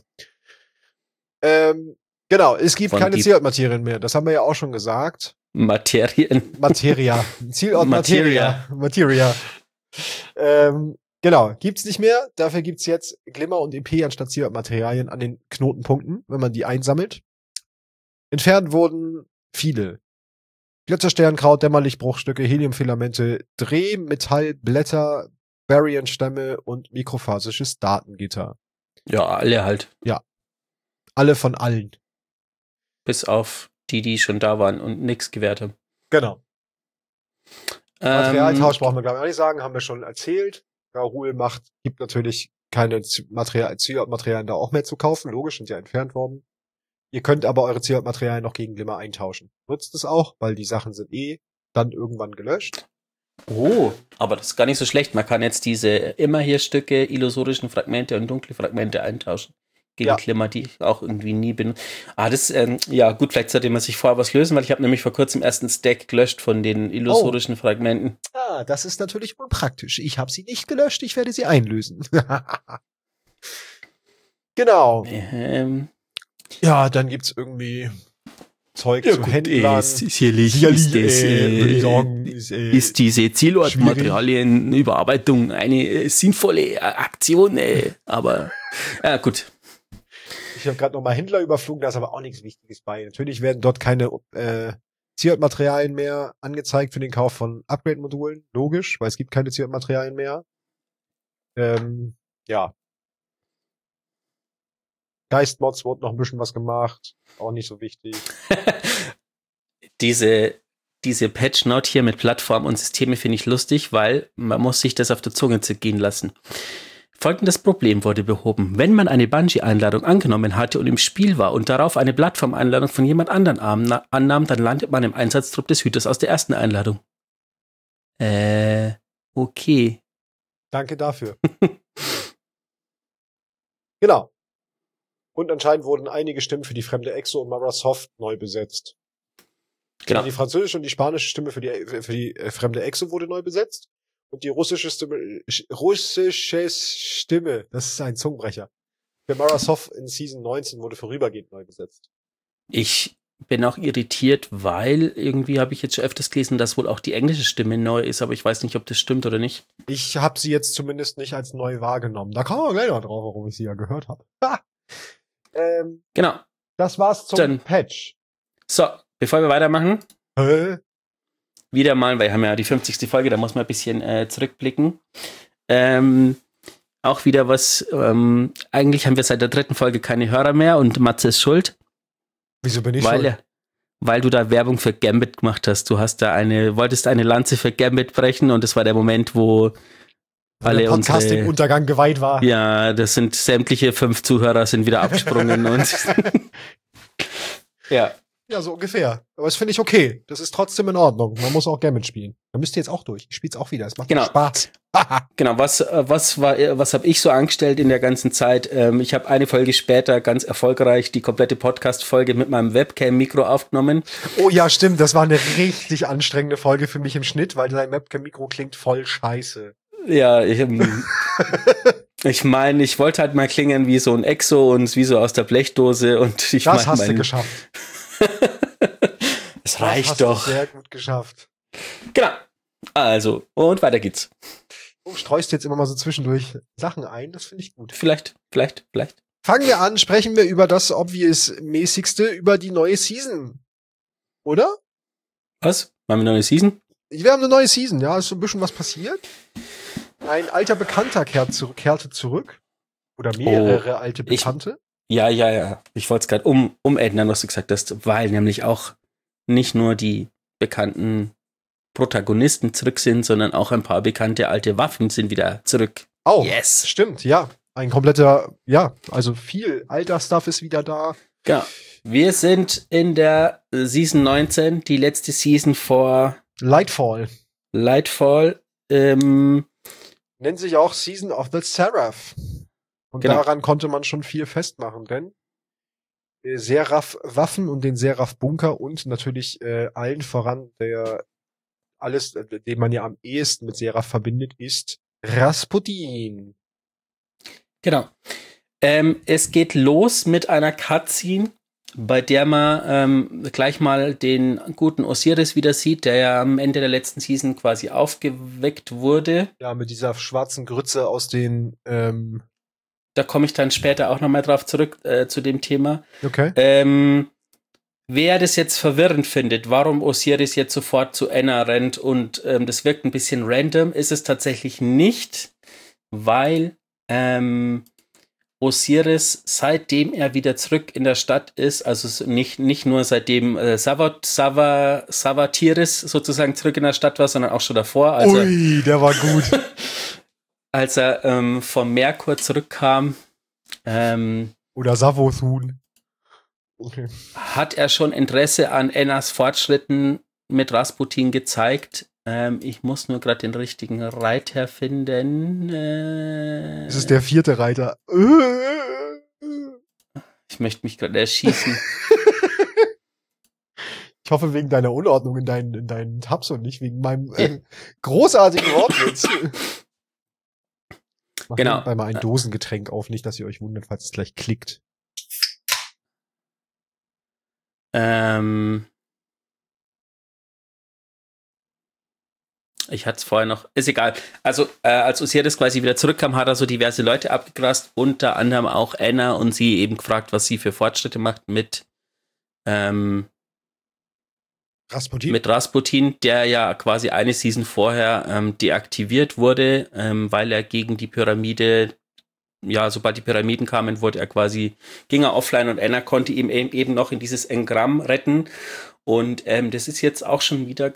S2: Genau, es gibt keine Zielortmaterien mehr. Das haben wir ja auch schon gesagt.
S1: Materia.
S2: Zielortmateria. Materia. Genau, gibt's nicht mehr. Dafür gibt's jetzt Glimmer und EP anstatt Zielortmaterialien an den Knotenpunkten, wenn man die einsammelt. Entfernt wurden viele. Gletschersternkraut, Dämmerlichtbruchstücke, Heliumfilamente, Drehmetallblätter, Variant-Stämme und mikrophasisches Datengitter.
S1: Ja, alle halt.
S2: Ja. Alle von allen.
S1: Bis auf die schon da waren und nichts gewährt haben.
S2: Genau. Materialtausch brauchen wir, glaube ich, auch nicht sagen, haben wir schon erzählt. Rahul gibt natürlich keine Zielortmaterialien da auch mehr zu kaufen. Logisch, sind ja entfernt worden. Ihr könnt aber eure Zielortmaterialien noch gegen Glimmer eintauschen. Nutzt es auch, weil die Sachen sind dann irgendwann gelöscht.
S1: Oh, aber das ist gar nicht so schlecht. Man kann jetzt diese Immerhier-Stücke, illusorischen Fragmente und dunkle Fragmente eintauschen. Gegen Glimmer, die ich auch irgendwie nie bin. Gut, vielleicht sollte man sich vorher was lösen, weil ich habe nämlich vor kurzem erst einen Stack gelöscht von den illusorischen Fragmenten.
S2: Ah, das ist natürlich unpraktisch. Ich habe sie nicht gelöscht, ich werde sie einlösen. Genau. Ja, dann gibt's irgendwie Zeug zu Händlern.
S1: Sicherlich ist diese Zielortmaterialienüberarbeitung eine sinnvolle Aktion, aber gut.
S2: Ich habe gerade noch mal Händler überflogen, da ist aber auch nichts Wichtiges bei. Natürlich werden dort keine Zielortmaterialien mehr angezeigt für den Kauf von Upgrade-Modulen. Logisch, weil es gibt keine Zielortmaterialien mehr. Ja. Geistmods wurde noch ein bisschen was gemacht. Auch nicht so wichtig.
S1: Diese Patch-Note hier mit Plattform und Systeme finde ich lustig, weil man muss sich das auf der Zunge zergehen lassen. Folgendes Problem wurde behoben. Wenn man eine Bungie-Einladung angenommen hatte und im Spiel war und darauf eine Plattform-Einladung von jemand anderen annahm, dann landet man im Einsatztrupp des Hüters aus der ersten Einladung. Okay.
S2: Danke dafür. Genau. Und anscheinend wurden einige Stimmen für die fremde Exo und Mara Soft neu besetzt. Genau. Die französische und die spanische Stimme für die fremde Exo wurde neu besetzt. Und die russische Stimme, das ist ein Zungenbrecher, für Mara Soft in Season 19 wurde vorübergehend neu besetzt.
S1: Ich bin auch irritiert, weil irgendwie habe ich jetzt schon öfters gelesen, dass wohl auch die englische Stimme neu ist, aber ich weiß nicht, ob das stimmt oder nicht.
S2: Ich habe sie jetzt zumindest nicht als neu wahrgenommen. Da kommen wir gleich noch drauf, warum ich sie ja gehört habe.
S1: Genau.
S2: Das war's zum Patch.
S1: So, bevor wir weitermachen, wieder mal, weil wir haben ja die 50. Folge, da muss man ein bisschen zurückblicken. Auch wieder was, eigentlich haben wir seit der 3. Folge keine Hörer mehr und Matze ist schuld.
S2: Wieso bin ich schuld?
S1: Weil du da Werbung für Gambit gemacht hast. Du hast da wolltest eine Lanze für Gambit brechen und das war der Moment, wo alle
S2: der Podcast im Untergang geweiht war.
S1: Ja, das sind sämtliche 5 Zuhörer sind wieder abgesprungen und ja.
S2: Ja, so ungefähr. Aber das finde ich okay. Das ist trotzdem in Ordnung. Man muss auch Gambit spielen. Da müsst ihr jetzt auch durch. Ich spiel's auch wieder. Es macht Spaß.
S1: Genau, was habe ich so angestellt in der ganzen Zeit? Ich habe eine Folge später ganz erfolgreich die komplette Podcast-Folge mit meinem Webcam-Mikro aufgenommen.
S2: Oh ja, stimmt. Das war eine richtig anstrengende Folge für mich im Schnitt, weil dein Webcam-Mikro klingt voll scheiße.
S1: Ja, ich meine, ich wollte halt mal klingen wie so ein Exo und wie so aus der Blechdose und ich
S2: Das hast du geschafft.
S1: Es reicht doch.
S2: Sehr gut geschafft.
S1: Genau. Also, und weiter geht's.
S2: Du streust jetzt immer mal so zwischendurch Sachen ein, das finde ich gut.
S1: Vielleicht.
S2: Fangen wir an, sprechen wir über das Obvious-mäßigste, über die neue Season. Oder?
S1: Was? Haben wir eine neue Season?
S2: Wir haben eine neue Season, ja, ist so ein bisschen was passiert. Ein alter Bekannter kehrte zurück. Oder mehrere alte Bekannte.
S1: Ja. Ich wollte es gerade umändern, was du gesagt hast, weil nämlich auch nicht nur die bekannten Protagonisten zurück sind, sondern auch ein paar bekannte alte Waffen sind wieder zurück.
S2: Oh, yes. Stimmt, ja. Ein kompletter, ja, also viel alter Stuff ist wieder da.
S1: Ja, wir sind in der Season 19, die letzte Season vor
S2: Lightfall. Nennt sich auch Season of the Seraph. Und daran konnte man schon viel festmachen, denn Seraph-Waffen und den Seraph-Bunker und natürlich allen voran den man ja am ehesten mit Seraph verbindet, ist Rasputin.
S1: Genau. Es geht los mit einer Cutscene, bei der man gleich mal den guten Osiris wieder sieht, der ja am Ende der letzten Season quasi aufgeweckt wurde.
S2: Ja, mit dieser schwarzen Grütze aus den
S1: Da komme ich dann später auch nochmal drauf zurück zu dem Thema.
S2: Okay.
S1: Wer das jetzt verwirrend findet, warum Osiris jetzt sofort zu Enna rennt und das wirkt ein bisschen random, ist es tatsächlich nicht, weil Osiris, seitdem er wieder zurück in der Stadt ist, also nicht nur seitdem Savatiris sozusagen zurück in der Stadt war, sondern auch schon davor. Also,
S2: ui, der war gut.
S1: Als er vom Merkur zurückkam,
S2: oder Savothun. Okay.
S1: Hat er schon Interesse an Ennas Fortschritten mit Rasputin gezeigt. Ich muss nur gerade den richtigen Reiter finden.
S2: Es ist der 4. Reiter.
S1: Ich möchte mich gerade erschießen.
S2: Ich hoffe wegen deiner Unordnung in deinen Tabs und nicht wegen meinem großartigen Wortwitz. Mach
S1: Genau.
S2: Mal ein Dosengetränk auf, nicht, dass ihr euch wundert, falls es gleich klickt.
S1: Ich hatte es vorher noch, ist egal. Also, als Osiris quasi wieder zurückkam, hat er so diverse Leute abgegrast, unter anderem auch Enna und sie eben gefragt, was sie für Fortschritte macht mit Rasputin, der ja quasi eine Season vorher deaktiviert wurde, weil er gegen die Pyramide, ja, sobald die Pyramiden kamen, ging er offline und Enna konnte ihm eben noch in dieses Engramm retten. Und das ist jetzt auch schon wieder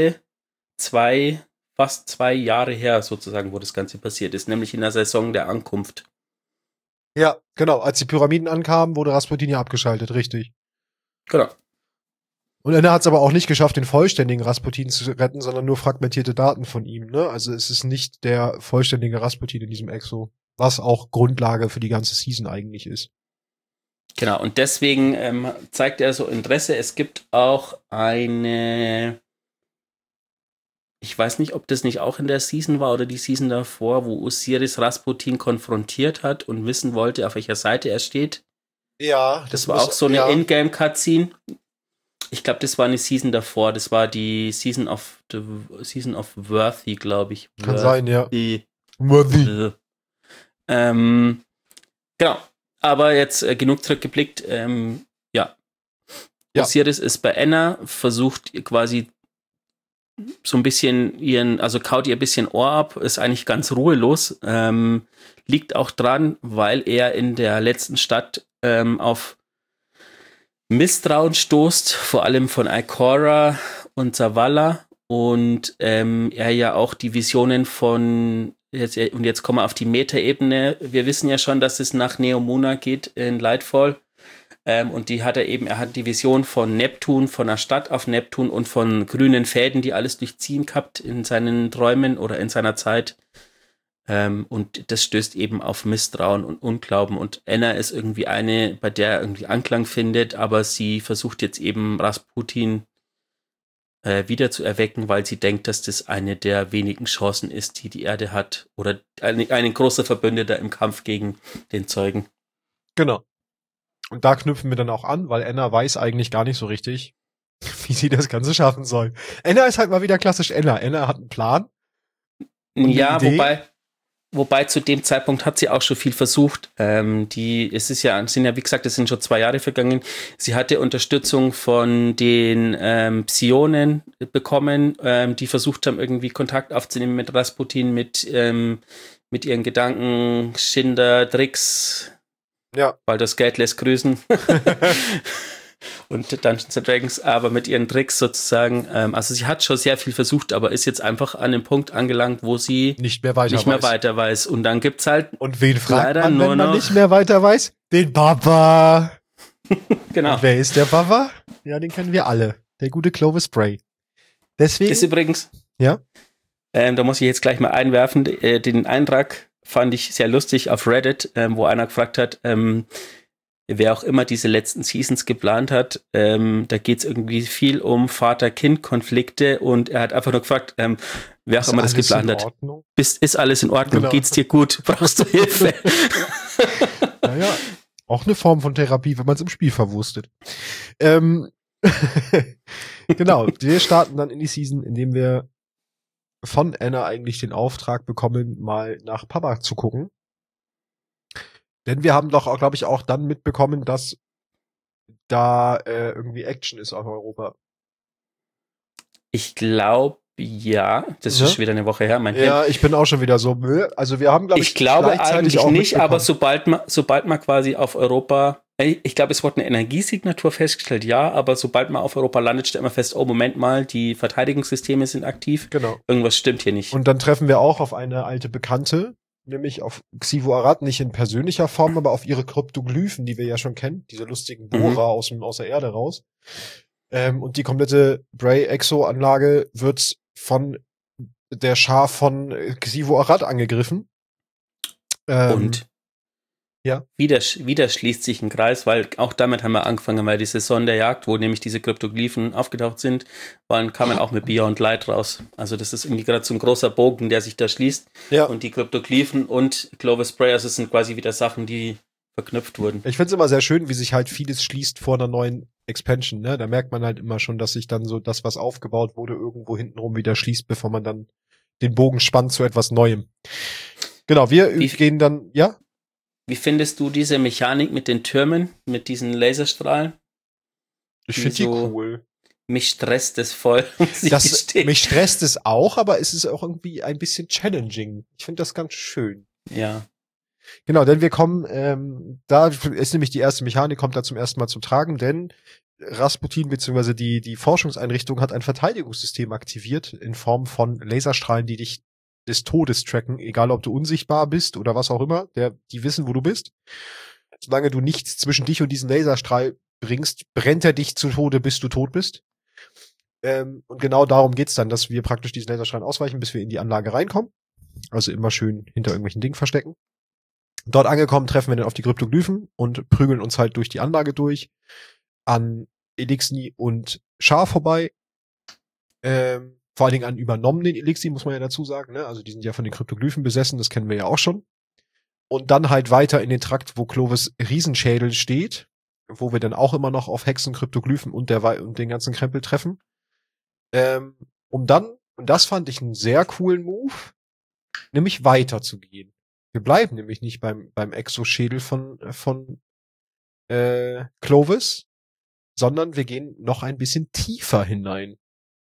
S1: fast 2 Jahre her sozusagen, wo das Ganze passiert ist, nämlich in der Saison der Ankunft.
S2: Ja, genau. Als die Pyramiden ankamen, wurde Rasputin ja abgeschaltet, richtig.
S1: Genau.
S2: Und er hat es aber auch nicht geschafft, den vollständigen Rasputin zu retten, sondern nur fragmentierte Daten von ihm, ne? Also es ist nicht der vollständige Rasputin in diesem Exo, was auch Grundlage für die ganze Season eigentlich ist.
S1: Genau, und deswegen zeigt er so Interesse. Es gibt auch eine, ich weiß nicht, ob das nicht auch in der Season war oder die Season davor, wo Osiris Rasputin konfrontiert hat und wissen wollte, auf welcher Seite er steht.
S2: Ja.
S1: Das war auch so eine Ingame-Cutscene. Ich glaube, das war eine Season davor. Das war die Season of Worthy, glaube ich.
S2: Kann sein, ja. Worthy.
S1: Genau. Aber jetzt genug zurückgeblickt. Ja. Osiris ist bei Enna, versucht quasi so ein bisschen kaut ihr ein bisschen Ohr ab, ist eigentlich ganz ruhelos. Liegt auch dran, weil er in der letzten Stadt auf Misstrauen stoßt, vor allem von Ikora und Zavala, und er ja auch die Visionen und jetzt kommen wir auf die Meta-Ebene. Wir wissen ja schon, dass es nach Neomuna geht in Lightfall, und er hat die Vision von Neptun, von einer Stadt auf Neptun und von grünen Fäden, die alles durchziehen gehabt in seinen Träumen oder in seiner Zeit. Und das stößt eben auf Misstrauen und Unglauben. Und Enna ist irgendwie eine, bei der er irgendwie Anklang findet, aber sie versucht jetzt eben Rasputin wieder zu erwecken, weil sie denkt, dass das eine der wenigen Chancen ist, die Erde hat. Oder ein großer Verbündeter im Kampf gegen den Zeugen.
S2: Genau. Und da knüpfen wir dann auch an, weil Enna weiß eigentlich gar nicht so richtig, wie sie das Ganze schaffen soll. Enna ist halt mal wieder klassisch Enna. Enna hat einen Plan.
S1: Ja, wobei zu dem Zeitpunkt hat sie auch schon viel versucht. Sind ja, wie gesagt, es sind schon 2 Jahre vergangen. Sie hatte Unterstützung von den Psionen bekommen, die versucht haben, irgendwie Kontakt aufzunehmen mit Rasputin, mit ihren Gedanken, Schinder, Tricks.
S2: Ja.
S1: Weil das Geld lässt grüßen. und Dungeons and Dragons, aber mit ihren Tricks sozusagen, also sie hat schon sehr viel versucht, aber ist jetzt einfach an dem Punkt angelangt, wo sie
S2: nicht mehr weiter weiß.
S1: Und dann gibt's halt
S2: und wen fragt
S1: leider
S2: man,
S1: nur
S2: wenn man
S1: noch
S2: nicht mehr weiter weiß? Den Papa.
S1: Genau.
S2: Und wer ist der Papa? Ja, den kennen wir alle. Der gute Clovis Bray. Deswegen.
S1: Ist übrigens.
S2: Ja.
S1: Da muss ich jetzt gleich mal einwerfen. Den Eintrag fand ich sehr lustig auf Reddit, wo einer gefragt hat, wer auch immer diese letzten Seasons geplant hat, da geht es irgendwie viel um Vater-Kind-Konflikte und er hat einfach nur gefragt, wer auch immer das geplant hat. Ist alles in Ordnung? Genau. Geht's dir gut? Brauchst du Hilfe?
S2: Naja, auch eine Form von Therapie, wenn man es im Spiel verwurstet. Genau, wir starten dann in die Season, indem wir von Anna eigentlich den Auftrag bekommen, mal nach Papa zu gucken. Denn wir haben doch, glaube ich, auch dann mitbekommen, dass da irgendwie Action ist auf Europa.
S1: Ich glaube, ja. Das ist schon wieder eine Woche her.
S2: Ja, ich bin auch schon wieder so müde. Also wir haben, glaube ich,
S1: glaube eigentlich auch nicht, aber sobald man quasi auf Europa, ich glaube, es wurde eine Energiesignatur festgestellt, ja, aber sobald man auf Europa landet, stellt man fest, oh, Moment mal, die Verteidigungssysteme sind aktiv.
S2: Genau.
S1: Irgendwas stimmt hier nicht.
S2: Und dann treffen wir auch auf eine alte Bekannte, nämlich auf Xivu Arad, nicht in persönlicher Form, aber auf ihre Kryptoglyphen, die wir ja schon kennen, diese lustigen Bohrer aus der Erde raus. Und die komplette Bray-Exo-Anlage wird von der Schar von Xivu Arad angegriffen.
S1: Und
S2: ja.
S1: Wieder schließt sich ein Kreis, weil auch damit haben wir angefangen, weil die Saison der Jagd, wo nämlich diese Kryptoglyphen aufgetaucht sind, kam man auch mit Beyond Light raus. Also das ist irgendwie gerade so ein großer Bogen, der sich da schließt.
S2: Ja.
S1: Und die Kryptoglyphen und Clovis Bray, also sind quasi wieder Sachen, die verknüpft wurden.
S2: Ich finde es immer sehr schön, wie sich halt vieles schließt vor einer neuen Expansion, ne? Da merkt man halt immer schon, dass sich dann so das, was aufgebaut wurde, irgendwo hintenrum wieder schließt, bevor man dann den Bogen spannt zu etwas Neuem. Genau, wir gehen dann, ja?
S1: Wie findest du diese Mechanik mit den Türmen, mit diesen Laserstrahlen?
S2: Ich finde die cool.
S1: Mich stresst es voll.
S2: Mich stresst es auch, aber es ist auch irgendwie ein bisschen challenging. Ich finde das ganz schön.
S1: Ja.
S2: Genau, denn wir kommen, da ist nämlich die erste Mechanik, kommt da zum ersten Mal zum Tragen, denn Rasputin bzw. die Forschungseinrichtung hat ein Verteidigungssystem aktiviert in Form von Laserstrahlen, die dich des Todes tracken, egal ob du unsichtbar bist oder was auch immer, die wissen, wo du bist. Solange du nichts zwischen dich und diesen Laserstrahl bringst, brennt er dich zu Tode, bis du tot bist. Und genau darum geht's dann, dass wir praktisch diesen Laserstrahlen ausweichen, bis wir in die Anlage reinkommen. Also immer schön hinter irgendwelchen Dingen verstecken. Dort angekommen treffen wir dann auf die Kryptoglyphen und prügeln uns halt durch die Anlage durch, an Elixir und Schar vorbei. Vor allen Dingen an übernommenen Elixir, muss man ja dazu sagen, ne? Also die sind ja von den Kryptoglyphen besessen, das kennen wir ja auch schon. Und dann halt weiter in den Trakt, wo Clovis Riesenschädel steht, wo wir dann auch immer noch auf Hexen, Kryptoglyphen und den ganzen Krempel treffen. Um dann, und das fand ich einen sehr coolen Move, nämlich weiterzugehen. Wir bleiben nämlich nicht beim Exoschädel von Clovis, sondern wir gehen noch ein bisschen tiefer hinein.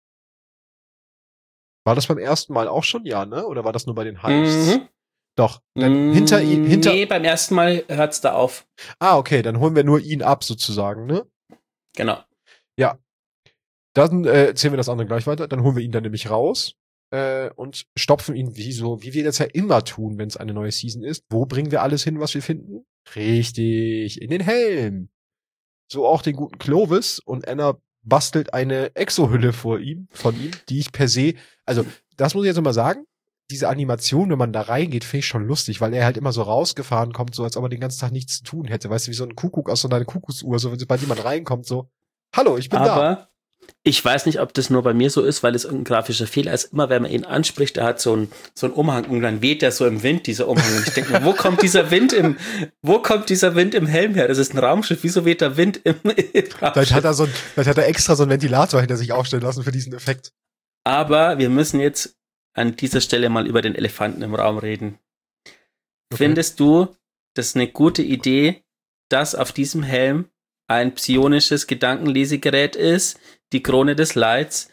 S2: War das beim ersten Mal auch schon, ja, ne? Oder war das nur bei den Heists?
S1: Mhm.
S2: Doch. Dann hinter ihm.
S1: Nee, beim ersten Mal hört's da auf.
S2: Ah, okay, dann holen wir nur ihn ab, sozusagen, ne?
S1: Genau.
S2: Ja. Dann erzählen wir das andere gleich weiter. Dann holen wir ihn dann nämlich raus und stopfen ihn wie wir das ja immer tun, wenn es eine neue Season ist. Wo bringen wir alles hin, was wir finden? Richtig, in den Helm. So auch den guten Clovis, und Anna bastelt eine Exohülle von ihm, die ich per se, also das muss ich jetzt mal sagen, diese Animation, wenn man da reingeht, finde ich schon lustig, weil er halt immer so rausgefahren kommt, so als ob er den ganzen Tag nichts zu tun hätte, weißt du, wie so ein Kuckuck aus so einer Kuckucksuhr, so wenn sobald jemand reinkommt, so, hallo, ich bin da.
S1: Aber ich weiß nicht, ob das nur bei mir so ist, weil es irgendein grafischer Fehler ist. Immer wenn man ihn anspricht, er hat so einen Umhang und dann weht der so im Wind, dieser Umhang. Und ich denke mir, wo kommt dieser Wind im Helm her? Das ist ein Raumschiff. Wieso weht der Wind im Raumschiff?
S2: Vielleicht hat er extra so einen Ventilator hinter sich aufstellen lassen für diesen Effekt.
S1: Aber wir müssen jetzt an dieser Stelle mal über den Elefanten im Raum reden. Okay. Findest du das eine gute Idee, dass auf diesem Helm ein psionisches Gedankenlesegerät ist, die Krone des Leids,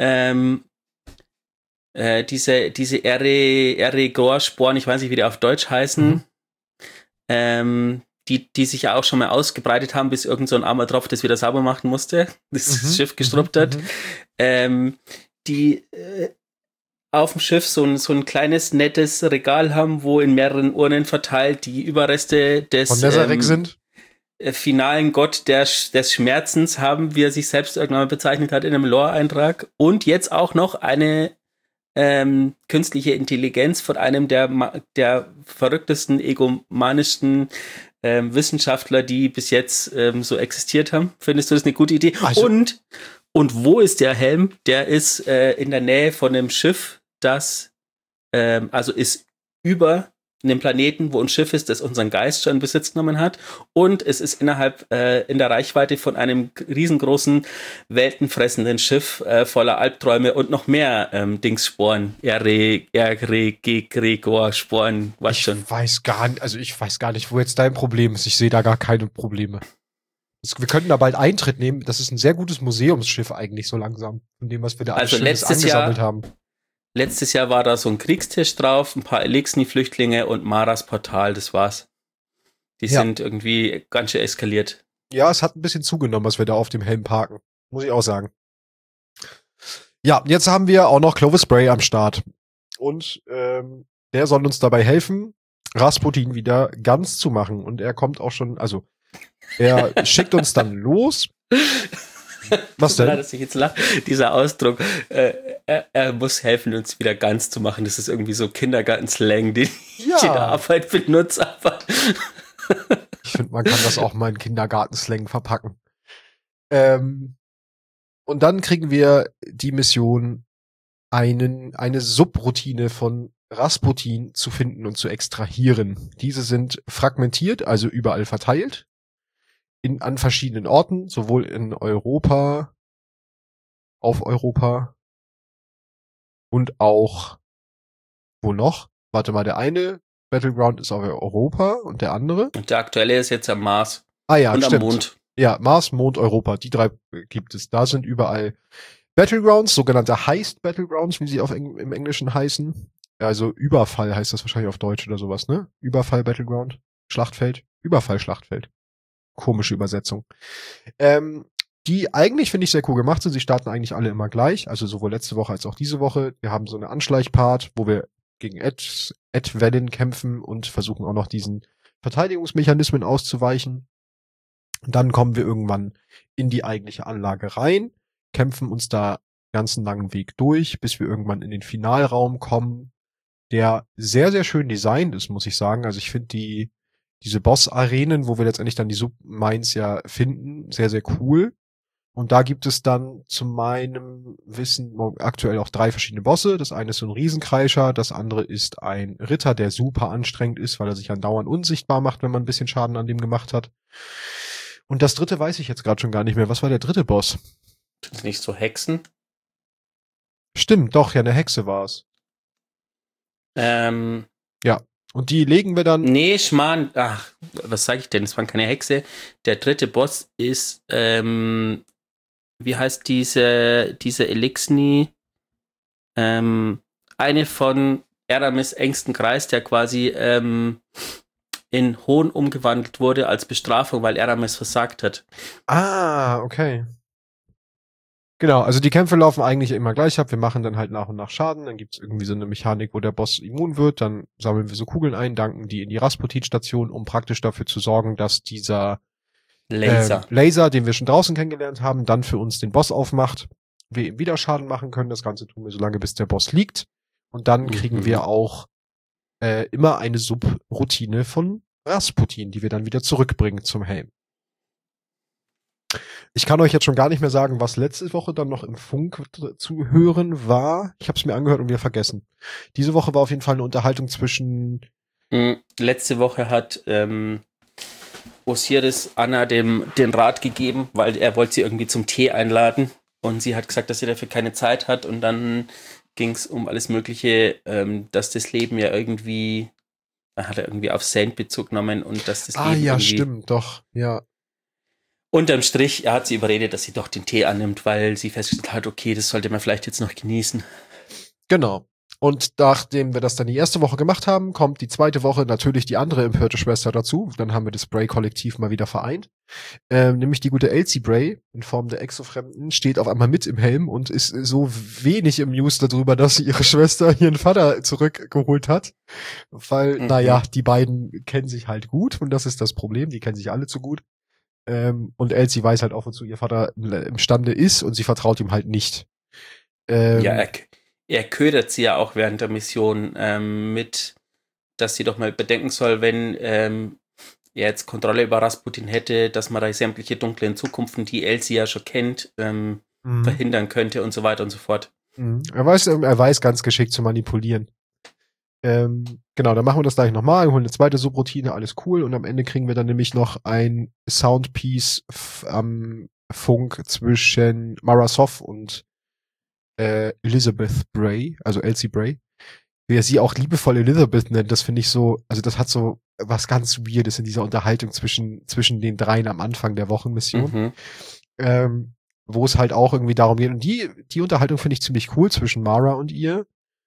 S1: diese Erregor-Sporen, ich weiß nicht, wie die auf Deutsch heißen, die sich ja auch schon mal ausgebreitet haben, bis irgend so ein armer Tropf das wieder sauber machen musste, das Schiff gestruppt hat, die auf dem Schiff so ein kleines, nettes Regal haben, wo in mehreren Urnen verteilt die Überreste des
S2: von Nezarec sind.
S1: Finalen Gott des Schmerzens haben, wie er sich selbst irgendwann mal bezeichnet hat in einem Lore-Eintrag. Und jetzt auch noch eine künstliche Intelligenz von einem der verrücktesten, egomanischsten Wissenschaftler, die bis jetzt so existiert haben. Findest du das eine gute Idee?
S2: Also,
S1: und wo ist der Helm? Der ist in der Nähe von einem Schiff, das also ist über einem Planeten, wo ein Schiff ist, das unseren Geist schon in Besitz genommen hat. Und es ist in der Reichweite von einem riesengroßen, weltenfressenden Schiff voller Albträume und noch mehr Dingssporen. Gregor-Sporen, was schon.
S2: Ich weiß gar nicht, wo jetzt dein Problem ist. Ich sehe da gar keine Probleme. Wir könnten da bald Eintritt nehmen. Das ist ein sehr gutes Museumsschiff eigentlich so langsam. Von dem, was wir da alles Schönes angesammelt haben.
S1: Letztes Jahr war da so ein Kriegstisch drauf, ein paar Elixni-Flüchtlinge und Maras Portal, das war's. Die sind irgendwie ganz schön eskaliert.
S2: Ja, es hat ein bisschen zugenommen, was wir da auf dem Helm parken. Muss ich auch sagen. Ja, jetzt haben wir auch noch Clovis Bray am Start. Und der soll uns dabei helfen, Rasputin wieder ganz zu machen. Und er kommt auch schon, also er schickt uns dann los. Was denn?
S1: Dass ich jetzt lache. Dieser Ausdruck, er muss helfen, uns wieder ganz zu machen. Das ist irgendwie so Kindergarten-Slang, den ich in der Arbeit benutze. Aber
S2: ich finde, man kann das auch mal in Kindergarten-Slang verpacken. Und dann kriegen wir die Mission, eine Subroutine von Rasputin zu finden und zu extrahieren. Diese sind fragmentiert, also überall verteilt. An verschiedenen Orten, sowohl in Europa, auf Europa und auch, wo noch? Warte mal, der eine Battleground ist auf Europa und der andere?
S1: Und der aktuelle ist jetzt am Mars.
S2: Ah ja,
S1: und
S2: stimmt.
S1: Am Mond.
S2: Ja, Mars, Mond, Europa, die 3 gibt es. Da sind überall Battlegrounds, sogenannte Heist Battlegrounds, wie sie im Englischen heißen. Also Überfall heißt das wahrscheinlich auf Deutsch oder sowas, ne? Überfall Battleground, Schlachtfeld, Überfall Schlachtfeld. Komische Übersetzung. Die eigentlich, finde ich, sehr cool gemacht sind. Sie starten eigentlich alle immer gleich. Also sowohl letzte Woche als auch diese Woche. Wir haben so eine Anschleichpart, wo wir gegen Ed-Wellen kämpfen und versuchen auch noch diesen Verteidigungsmechanismen auszuweichen. Und dann kommen wir irgendwann in die eigentliche Anlage rein, kämpfen uns da ganzen langen Weg durch, bis wir irgendwann in den Finalraum kommen, der sehr, sehr schön designt ist, muss ich sagen. Also ich finde diese Boss-Arenen, wo wir letztendlich dann die Submines ja finden, sehr, sehr cool. Und da gibt es dann zu meinem Wissen aktuell auch 3 verschiedene Bosse. Das eine ist so ein Riesenkreischer, das andere ist ein Ritter, der super anstrengend ist, weil er sich andauernd unsichtbar macht, wenn man ein bisschen Schaden an dem gemacht hat. Und das dritte weiß ich jetzt gerade schon gar nicht mehr. Was war der dritte Boss?
S1: Sind es nicht so Hexen?
S2: Stimmt, doch, ja, eine Hexe war's. Ja. Und die legen wir dann.
S1: Nee, Schmarrn. Ach, was sag ich denn? Es waren keine Hexe. Der dritte Boss ist, wie heißt diese Elixni? Eine von Eramis engsten Kreis, der quasi in Hohn umgewandelt wurde als Bestrafung, weil Eramis versagt hat.
S2: Ah, okay. Genau, also die Kämpfe laufen eigentlich immer gleich ab. Wir machen dann halt nach und nach Schaden. Dann gibt's irgendwie so eine Mechanik, wo der Boss immun wird. Dann sammeln wir so Kugeln ein, danken die in die Rasputin-Station, um praktisch dafür zu sorgen, dass dieser Laser, den wir schon draußen kennengelernt haben, dann für uns den Boss aufmacht. Wir ihm wieder Schaden machen können. Das Ganze tun wir so lange, bis der Boss liegt. Und dann kriegen wir auch immer eine Subroutine von Rasputin, die wir dann wieder zurückbringen zum Helm. Ich kann euch jetzt schon gar nicht mehr sagen, was letzte Woche dann noch im Funk zu hören war. Ich habe es mir angehört und wieder vergessen. Diese Woche war auf jeden Fall eine Unterhaltung zwischen...
S1: Letzte Woche hat Osiris Anna den Rat gegeben, weil er wollte sie irgendwie zum Tee einladen. Und sie hat gesagt, dass sie dafür keine Zeit hat. Und dann ging es um alles Mögliche, dass das Leben ja irgendwie... Da hat er irgendwie auf Saint Bezug genommen und dass das Leben
S2: ja,
S1: irgendwie...
S2: stimmt, doch, ja.
S1: Unterm Strich, er hat sie überredet, dass sie doch den Tee annimmt, weil sie festgestellt hat, okay, das sollte man vielleicht jetzt noch genießen.
S2: Genau. Und nachdem wir das dann die erste Woche gemacht haben, kommt die zweite Woche natürlich die andere empörte Schwester dazu. Dann haben wir das Bray-Kollektiv mal wieder vereint. Nämlich die gute Elsie Bray in Form der Exofremden steht auf einmal mit im Helm und ist so wenig im News darüber, dass sie ihre Schwester ihren Vater zurückgeholt hat. Weil, naja, die beiden kennen sich halt gut und das ist das Problem. Die kennen sich alle zu gut. Und Elsie weiß halt auch, wozu ihr Vater imstande ist und sie vertraut ihm halt nicht.
S1: Ja, er ködert sie ja auch während der Mission mit, dass sie doch mal bedenken soll, wenn er jetzt Kontrolle über Rasputin hätte, dass man da sämtliche dunklen Zukunften, die Elsie ja schon kennt, verhindern könnte und so weiter und so fort.
S2: Er weiß ganz geschickt zu manipulieren. Genau, dann machen wir das gleich nochmal, holen eine zweite Subroutine, alles cool. Und am Ende kriegen wir dann nämlich noch ein Soundpiece am Funk zwischen Mara Soph und Elizabeth Bray, also Elsie Bray. Wie er sie auch liebevoll Elizabeth nennt, das finde ich so, also das hat so was ganz Weirdes in dieser Unterhaltung zwischen den dreien am Anfang der Wochenmission. Wo es halt auch irgendwie darum geht. Und die Unterhaltung finde ich ziemlich cool zwischen Mara und ihr.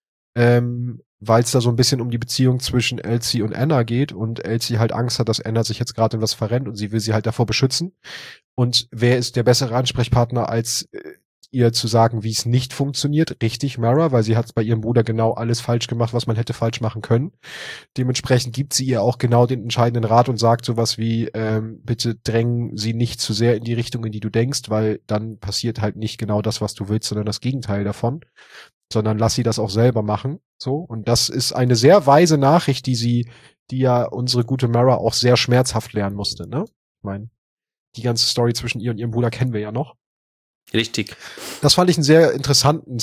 S2: Weil es da so ein bisschen um die Beziehung zwischen Elsie und Anna geht und Elsie halt Angst hat, dass Anna sich jetzt gerade in was verrennt und sie will sie halt davor beschützen. Und wer ist der bessere Ansprechpartner als ihr zu sagen, wie es nicht funktioniert? Richtig, Mara, weil sie hat bei ihrem Bruder genau alles falsch gemacht, was man hätte falsch machen können. Dementsprechend gibt sie ihr auch genau den entscheidenden Rat und sagt sowas wie, bitte drängen sie nicht zu sehr in die Richtung, in die du denkst, weil dann passiert halt nicht genau das, was du willst, sondern das Gegenteil davon. Sondern lass sie das auch selber machen. So. Und das ist eine sehr weise Nachricht, die ja unsere gute Mara auch sehr schmerzhaft lernen musste, ne? Ich meine, die ganze Story zwischen ihr und ihrem Bruder kennen wir ja noch.
S1: Richtig.
S2: Das fand ich einen sehr interessanten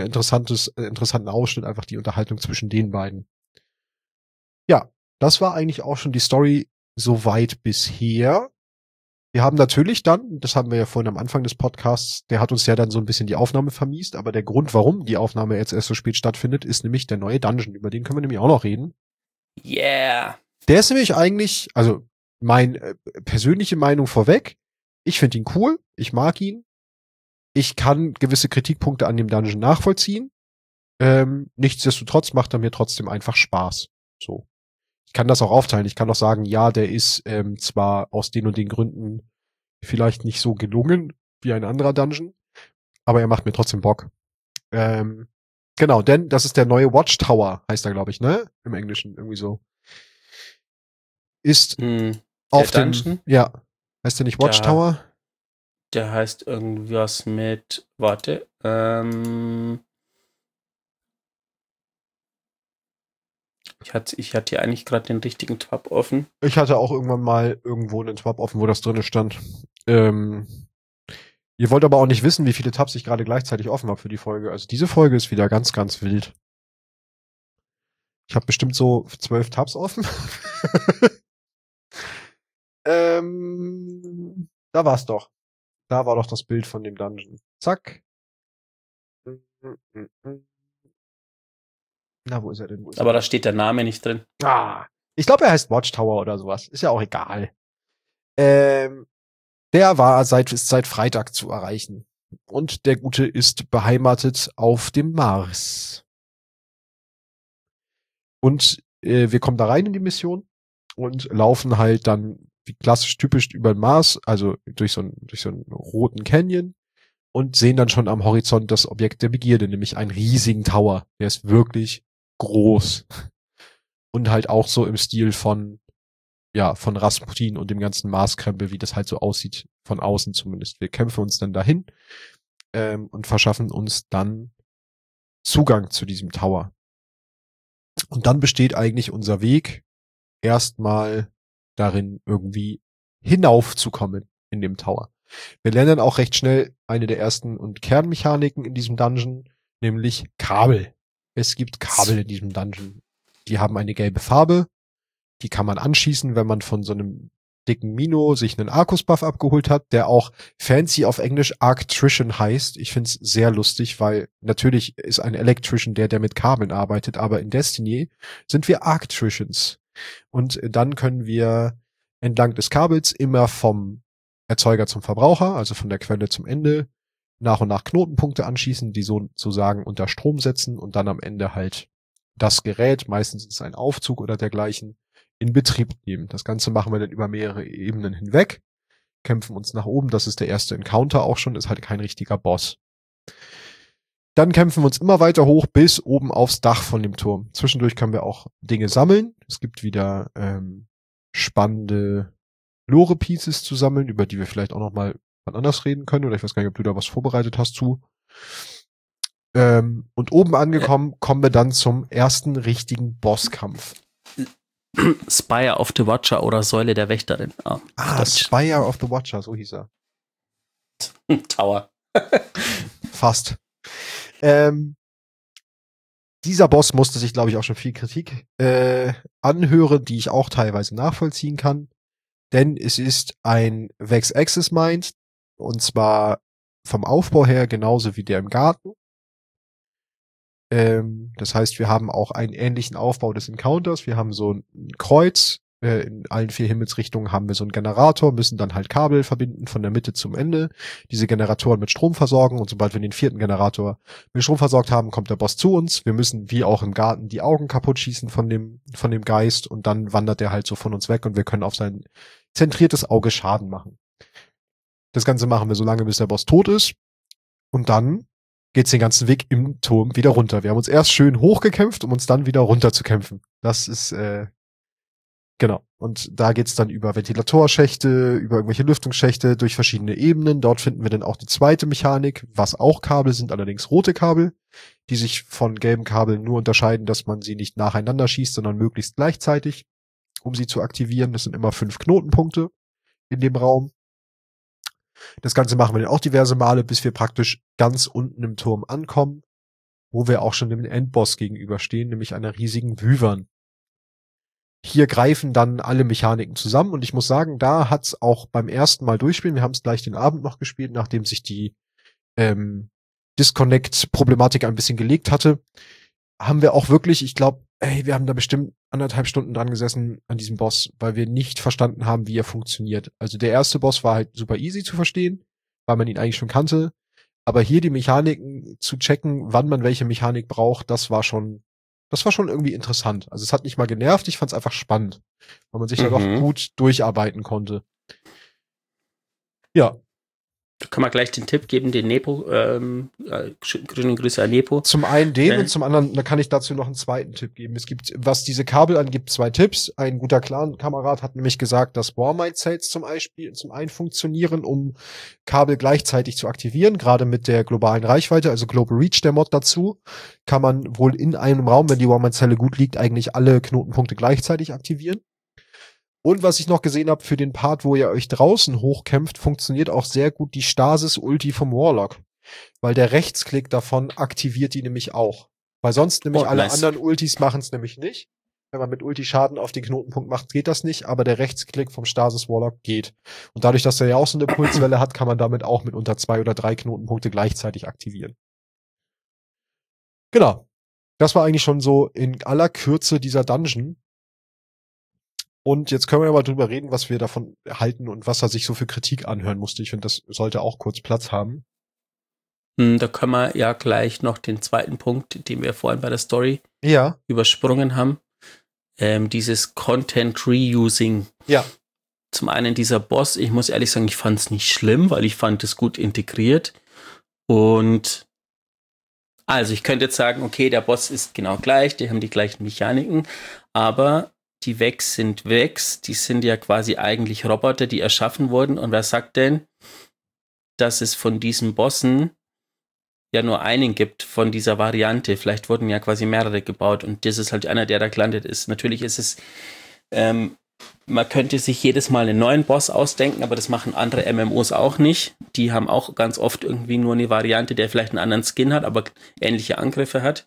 S2: Ausschnitt, einfach die Unterhaltung zwischen den beiden. Ja, das war eigentlich auch schon die Story soweit bisher. Wir haben natürlich dann, das haben wir ja vorhin am Anfang des Podcasts, der hat uns ja dann so ein bisschen die Aufnahme vermiest, aber der Grund, warum die Aufnahme jetzt erst so spät stattfindet, ist nämlich der neue Dungeon, über den können wir nämlich auch noch reden.
S1: Yeah.
S2: Der ist nämlich eigentlich, also meine persönliche Meinung vorweg, ich finde ihn cool, ich mag ihn, ich kann gewisse Kritikpunkte an dem Dungeon nachvollziehen, nichtsdestotrotz macht er mir trotzdem einfach Spaß. So. Ich kann das auch aufteilen. Ich kann auch sagen, ja, der ist zwar aus den und den Gründen vielleicht nicht so gelungen wie ein anderer Dungeon, aber er macht mir trotzdem Bock. Genau, denn das ist der neue Watchtower, heißt er, glaube ich, ne? Im Englischen irgendwie so. Ist auf dem
S1: Dungeon?
S2: Ja. Heißt der nicht Watchtower?
S1: Der heißt irgendwas mit, warte, Ich hatte hier eigentlich gerade den richtigen Tab offen.
S2: Ich hatte auch irgendwann mal irgendwo einen Tab offen, wo das drin stand. Ihr wollt aber auch nicht wissen, wie viele Tabs ich gerade gleichzeitig offen habe für die Folge. Also diese Folge ist wieder ganz, ganz wild. Ich habe bestimmt so 12 Tabs offen. Da war's doch. Da war doch das Bild von dem Dungeon. Zack. Na, wo ist er denn?
S1: Aber da steht der Name nicht drin.
S2: Ich glaube, er heißt Watchtower oder sowas. Ist ja auch egal. Der war seit Freitag zu erreichen. Und der Gute ist beheimatet auf dem Mars. Und wir kommen da rein in die Mission und laufen halt dann wie klassisch typisch über den Mars, also durch so einen roten Canyon und sehen dann schon am Horizont das Objekt der Begierde, nämlich einen riesigen Tower. Der ist wirklich groß. Und halt auch so im Stil von Rasputin und dem ganzen Marskrempel, wie das halt so aussieht, von außen zumindest. Wir kämpfen uns dann dahin und verschaffen uns dann Zugang zu diesem Tower. Und dann besteht eigentlich unser Weg erstmal darin, irgendwie hinaufzukommen in dem Tower. Wir lernen auch recht schnell eine der ersten und Kernmechaniken in diesem Dungeon, nämlich Kabel. Es gibt Kabel in diesem Dungeon. Die haben eine gelbe Farbe. Die kann man anschießen, wenn man von so einem dicken Mino sich einen Arcus-Buff abgeholt hat, der auch fancy auf Englisch Arctrician heißt. Ich find's sehr lustig, weil natürlich ist ein Electrician der mit Kabeln arbeitet, aber in Destiny sind wir Arctricians. Und dann können wir entlang des Kabels immer vom Erzeuger zum Verbraucher, also von der Quelle zum Ende, nach und nach Knotenpunkte anschießen, die sozusagen unter Strom setzen und dann am Ende halt das Gerät, meistens ist es ein Aufzug oder dergleichen, in Betrieb nehmen. Das Ganze machen wir dann über mehrere Ebenen hinweg, kämpfen uns nach oben, das ist der erste Encounter auch schon, ist halt kein richtiger Boss. Dann kämpfen wir uns immer weiter hoch bis oben aufs Dach von dem Turm. Zwischendurch können wir auch Dinge sammeln. Es gibt wieder spannende Lore-Pieces zu sammeln, über die wir vielleicht auch noch mal wann anders reden können. Oder ich weiß gar nicht, ob du da was vorbereitet hast zu. Und oben angekommen, kommen wir dann zum ersten richtigen Bosskampf.
S1: Spire of the Watcher oder Säule der Wächterin.
S2: Spire of the Watcher, so hieß er.
S1: Tower.
S2: Fast. Dieser Boss musste sich, glaube ich, auch schon viel Kritik anhören, die ich auch teilweise nachvollziehen kann. Denn es ist ein Vex Axis Mind, und zwar vom Aufbau her genauso wie der im Garten. Das heißt, wir haben auch einen ähnlichen Aufbau des Encounters. Wir haben so ein Kreuz. In allen 4 Himmelsrichtungen haben wir so einen Generator, müssen dann halt Kabel verbinden von der Mitte zum Ende, diese Generatoren mit Strom versorgen, und sobald wir den 4. Generator mit Strom versorgt haben, kommt der Boss zu uns. Wir müssen, wie auch im Garten, die Augen kaputt schießen von dem Geist, und dann wandert der halt so von uns weg und wir können auf sein zentriertes Auge Schaden machen. Das Ganze machen wir so lange, bis der Boss tot ist, und dann geht's den ganzen Weg im Turm wieder runter. Wir haben uns erst schön hochgekämpft, um uns dann wieder runter zu kämpfen. Das ist, genau. Und da geht's dann über Ventilatorschächte, über irgendwelche Lüftungsschächte, durch verschiedene Ebenen. Dort finden wir dann auch die zweite Mechanik, was auch Kabel sind, allerdings rote Kabel, die sich von gelben Kabeln nur unterscheiden, dass man sie nicht nacheinander schießt, sondern möglichst gleichzeitig, um sie zu aktivieren. Das sind immer 5 Knotenpunkte in dem Raum. Das Ganze machen wir dann auch diverse Male, bis wir praktisch ganz unten im Turm ankommen, wo wir auch schon dem Endboss gegenüberstehen, nämlich einer riesigen Wyvern. Hier greifen dann alle Mechaniken zusammen, und ich muss sagen, da hat's auch beim ersten Mal durchspielen, wir haben es gleich den Abend noch gespielt, nachdem sich die Disconnect-Problematik ein bisschen gelegt hatte, haben wir auch wirklich, ich glaube, wir haben da bestimmt 1,5 Stunden dran gesessen an diesem Boss, weil wir nicht verstanden haben, wie er funktioniert. Also der erste Boss war halt super easy zu verstehen, weil man ihn eigentlich schon kannte. Aber hier die Mechaniken zu checken, wann man welche Mechanik braucht, das war schon irgendwie interessant. Also es hat nicht mal genervt, ich fand es einfach spannend, weil man sich da doch gut durcharbeiten konnte. Ja.
S1: Da kann man gleich den Tipp geben, den Nepo, grüne Grüße an Nepo.
S2: Zum einen den und zum anderen, da kann ich dazu noch einen zweiten Tipp geben. Es gibt, was diese Kabel angibt, 2 Tipps. Ein guter Clan-Kamerad hat nämlich gesagt, dass Warmind-Cells zum einen funktionieren, um Kabel gleichzeitig zu aktivieren, gerade mit der globalen Reichweite, also Global Reach, der Mod dazu, kann man wohl in einem Raum, wenn die Warmind-Zelle gut liegt, eigentlich alle Knotenpunkte gleichzeitig aktivieren. Und was ich noch gesehen habe, für den Part, wo ihr euch draußen hochkämpft, funktioniert auch sehr gut die Stasis-Ulti vom Warlock. Weil der Rechtsklick davon aktiviert die nämlich auch. Weil sonst nämlich alle anderen Ultis machen es nämlich nicht. Wenn man mit Ulti Schaden auf den Knotenpunkt macht, geht das nicht, aber der Rechtsklick vom Stasis Warlock geht. Und dadurch, dass er ja auch so eine Pulswelle hat, kann man damit auch mit unter 2 oder 3 Knotenpunkte gleichzeitig aktivieren. Genau. Das war eigentlich schon so in aller Kürze dieser Dungeon. Und jetzt können wir mal drüber reden, was wir davon halten und was er sich so für Kritik anhören musste. Ich finde, das sollte auch kurz Platz haben.
S1: Da können wir ja gleich noch den zweiten Punkt, den wir vorhin bei der Story übersprungen haben. Dieses Content Reusing.
S2: Ja.
S1: Zum einen dieser Boss, ich muss ehrlich sagen, ich fand es nicht schlimm, weil ich fand es gut integriert. Und also ich könnte jetzt sagen, okay, der Boss ist genau gleich, die haben die gleichen Mechaniken, aber die Vex sind Vex, die sind ja quasi eigentlich Roboter, die erschaffen wurden. Und wer sagt denn, dass es von diesen Bossen ja nur einen gibt von dieser Variante? Vielleicht wurden ja quasi mehrere gebaut und das ist halt einer, der da gelandet ist. Natürlich ist es, man könnte sich jedes Mal einen neuen Boss ausdenken, aber das machen andere MMOs auch nicht. Die haben auch ganz oft irgendwie nur eine Variante, der vielleicht einen anderen Skin hat, aber ähnliche Angriffe hat.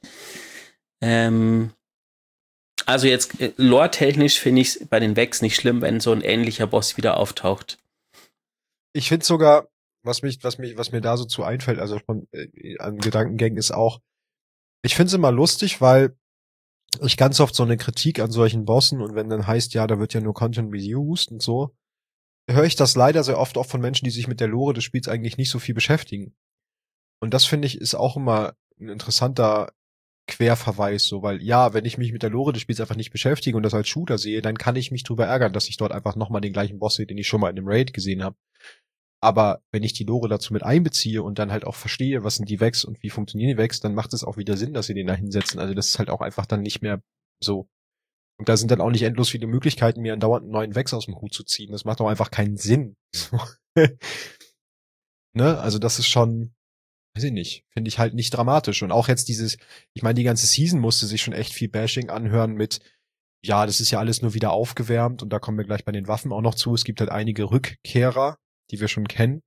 S1: Also jetzt lore-technisch finde ich es bei den Vex nicht schlimm, wenn so ein ähnlicher Boss wieder auftaucht.
S2: Ich finde sogar, was mir da so zu einfällt, also von an Gedankengängen ist auch, ich finde es immer lustig, weil ich ganz oft so eine Kritik an solchen Bossen, und wenn dann heißt, ja, da wird ja nur Content reused und so, höre ich das leider sehr oft auch von Menschen, die sich mit der Lore des Spiels eigentlich nicht so viel beschäftigen. Und das finde ich ist auch immer ein interessanter Querverweis, so, weil ja, wenn ich mich mit der Lore des Spiels einfach nicht beschäftige und das als Shooter sehe, dann kann ich mich drüber ärgern, dass ich dort einfach nochmal den gleichen Boss sehe, den ich schon mal in dem Raid gesehen habe. Aber wenn ich die Lore dazu mit einbeziehe und dann halt auch verstehe, was sind die Vex und wie funktionieren die Vex, dann macht es auch wieder Sinn, dass sie den da hinsetzen. Also das ist halt auch einfach dann nicht mehr so. Und da sind dann auch nicht endlos viele Möglichkeiten, mir andauernd einen neuen Vex aus dem Hut zu ziehen. Das macht auch einfach keinen Sinn. Ne? Also das ist schon, weiß ich nicht, finde ich halt nicht dramatisch. Und auch jetzt ich meine, die ganze Season musste sich schon echt viel Bashing anhören mit, ja, das ist ja alles nur wieder aufgewärmt und da kommen wir gleich bei den Waffen auch noch zu. Es gibt halt einige Rückkehrer, die wir schon kennen.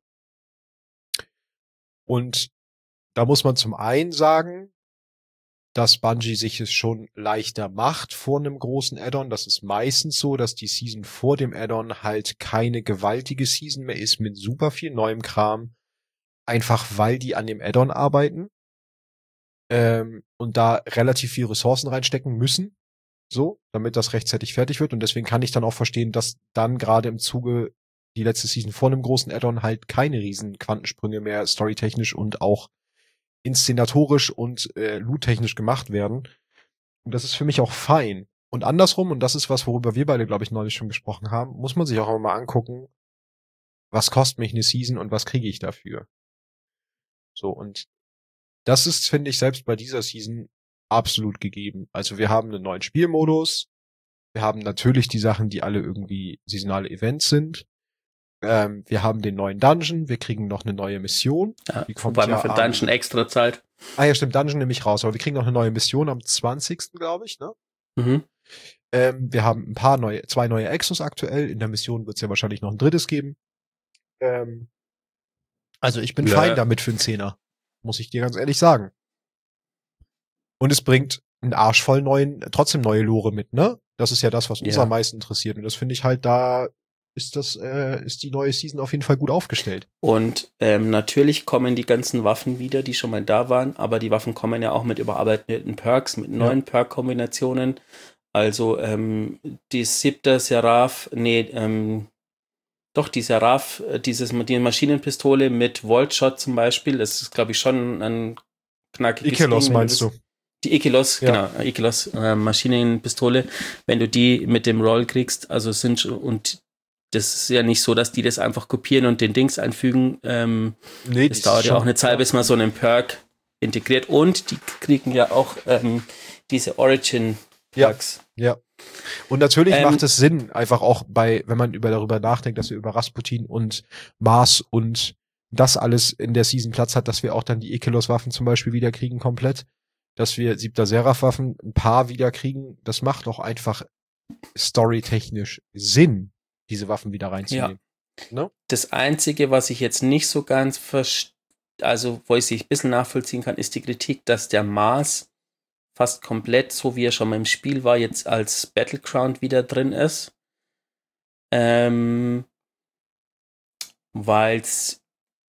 S2: Und da muss man zum einen sagen, dass Bungie sich es schon leichter macht vor einem großen Add-on. Das ist meistens so, dass die Season vor dem Add-on halt keine gewaltige Season mehr ist mit super viel neuem Kram. Einfach weil die an dem Add-on arbeiten. Und da relativ viel Ressourcen reinstecken müssen. So, damit das rechtzeitig fertig wird. Und deswegen kann ich dann auch verstehen, dass dann gerade im Zuge die letzte Season vor einem großen Add-on halt keine riesen Quantensprünge mehr storytechnisch und auch inszenatorisch und loottechnisch gemacht werden. Und das ist für mich auch fein. Und andersrum, und das ist was, worüber wir beide, glaube ich, neulich schon gesprochen haben, muss man sich auch immer mal angucken, was kostet mich eine Season und was kriege ich dafür. So, und das ist, finde ich, selbst bei dieser Season absolut gegeben. Also wir haben einen neuen Spielmodus, wir haben natürlich die Sachen, die alle irgendwie saisonale Events sind. Wir haben den neuen Dungeon, wir kriegen noch eine neue Mission.
S1: Ja,
S2: die kommt
S1: wobei man
S2: ja
S1: für Dungeon extra zahlt.
S2: Ah ja, stimmt, Dungeon nehme ich raus, aber wir kriegen noch eine neue Mission am 20., glaube ich, ne?
S1: Mhm.
S2: Wir haben zwei neue Exos aktuell. In der Mission wird es ja wahrscheinlich noch ein drittes geben. Also ich bin fein damit für einen Zehner. Muss ich dir ganz ehrlich sagen. Und es bringt einen Arsch voll trotzdem neue Lore mit, ne? Das ist ja das, was uns am meisten interessiert. Und das finde ich halt, da ist die neue Season auf jeden Fall gut aufgestellt.
S1: Und natürlich kommen die ganzen Waffen wieder, die schon mal da waren, aber die Waffen kommen ja auch mit überarbeiteten Perks, mit neuen Perk-Kombinationen. Also die siebte Seraph, die Seraph, die Maschinenpistole mit Voltshot zum Beispiel, das ist, glaube ich, schon ein knackiges
S2: Ikelos Ding, meinst du?
S1: Die Ikelos, genau, Ikelos Maschinenpistole, wenn du die mit dem Roll kriegst, also und das ist ja nicht so, dass die das einfach kopieren und den Dings einfügen. Das dauert ja auch eine Zeit, bis man so einen Perk integriert. Und die kriegen ja auch diese Origin-Perks.
S2: Ja. Und natürlich macht es Sinn, einfach auch wenn man darüber nachdenkt, dass wir über Rasputin und Mars und das alles in der Season Platz hat, dass wir auch dann die Ikelos-Waffen zum Beispiel wieder kriegen komplett. Dass wir 7. Seraph-Waffen ein paar wieder kriegen. Das macht auch einfach storytechnisch Sinn, diese Waffen wieder reinzunehmen.
S1: Ja.
S2: No?
S1: Das Einzige, was ich jetzt nicht so ganz wo ich sich ein bisschen nachvollziehen kann, ist die Kritik, dass der Mars fast komplett, so wie er schon mal im Spiel war, jetzt als Battleground wieder drin ist. Weil es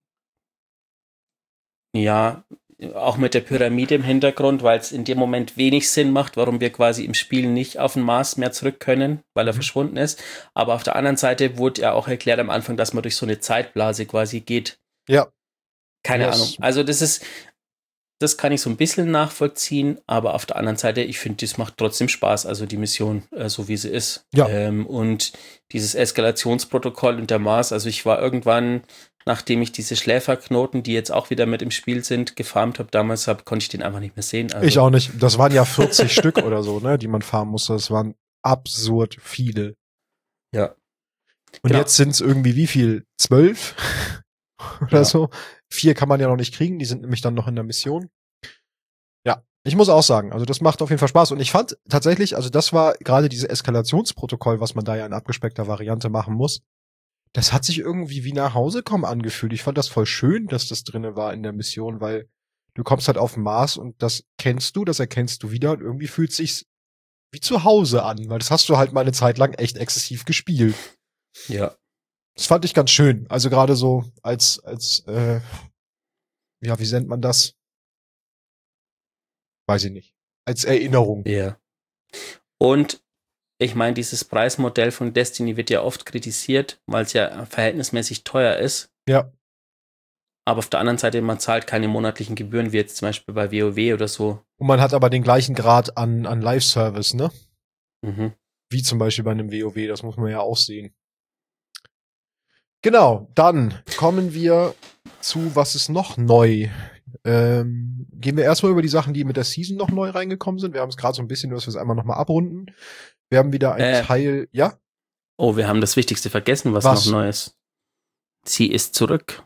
S1: auch mit der Pyramide im Hintergrund, weil es in dem Moment wenig Sinn macht, warum wir quasi im Spiel nicht auf den Mars mehr zurück können, weil er verschwunden ist. Aber auf der anderen Seite wurde ja auch erklärt am Anfang, dass man durch so eine Zeitblase quasi geht.
S2: Ja.
S1: Keine Ahnung. Also das kann ich so ein bisschen nachvollziehen, aber auf der anderen Seite, ich finde, das macht trotzdem Spaß, also die Mission, so wie sie ist.
S2: Ja.
S1: Und dieses Eskalationsprotokoll und der Mars, also ich war irgendwann, nachdem ich diese Schläferknoten, die jetzt auch wieder mit im Spiel sind, gefarmt habe, konnte ich den einfach nicht mehr sehen. Also
S2: ich auch nicht. Das waren ja 40 Stück oder so, ne, die man farmen musste. Das waren absurd viele.
S1: Ja.
S2: Und jetzt sind es irgendwie wie viel? 12? Oder so? 4 kann man ja noch nicht kriegen, die sind nämlich dann noch in der Mission. Ja, ich muss auch sagen, also das macht auf jeden Fall Spaß. Und ich fand tatsächlich, also das war gerade dieses Eskalationsprotokoll, was man da ja in abgespeckter Variante machen muss. Das hat sich irgendwie wie nach Hause kommen angefühlt. Ich fand das voll schön, dass das drinne war in der Mission, weil du kommst halt auf den Mars und das erkennst du wieder und irgendwie fühlt sich's wie zu Hause an, weil das hast du halt mal eine Zeit lang echt exzessiv gespielt.
S1: Ja.
S2: Das fand ich ganz schön. Also gerade so als wie nennt man das? Weiß ich nicht. Als Erinnerung.
S1: Ja. Und ich meine, dieses Preismodell von Destiny wird ja oft kritisiert, weil es ja verhältnismäßig teuer ist.
S2: Ja.
S1: Aber auf der anderen Seite, man zahlt keine monatlichen Gebühren, wie jetzt zum Beispiel bei WoW oder so.
S2: Und man hat aber den gleichen Grad an Live-Service, ne?
S1: Mhm.
S2: Wie zum Beispiel bei einem WoW, das muss man ja auch sehen. Genau, dann kommen wir zu, was ist noch neu? Gehen wir erstmal über die Sachen, die mit der Season noch neu reingekommen sind. Wir haben es gerade so ein bisschen, dass wir es einmal nochmal abrunden. Wir haben wieder ein Teil, ja?
S1: Oh, wir haben das Wichtigste vergessen, was noch neu ist. Sie ist zurück.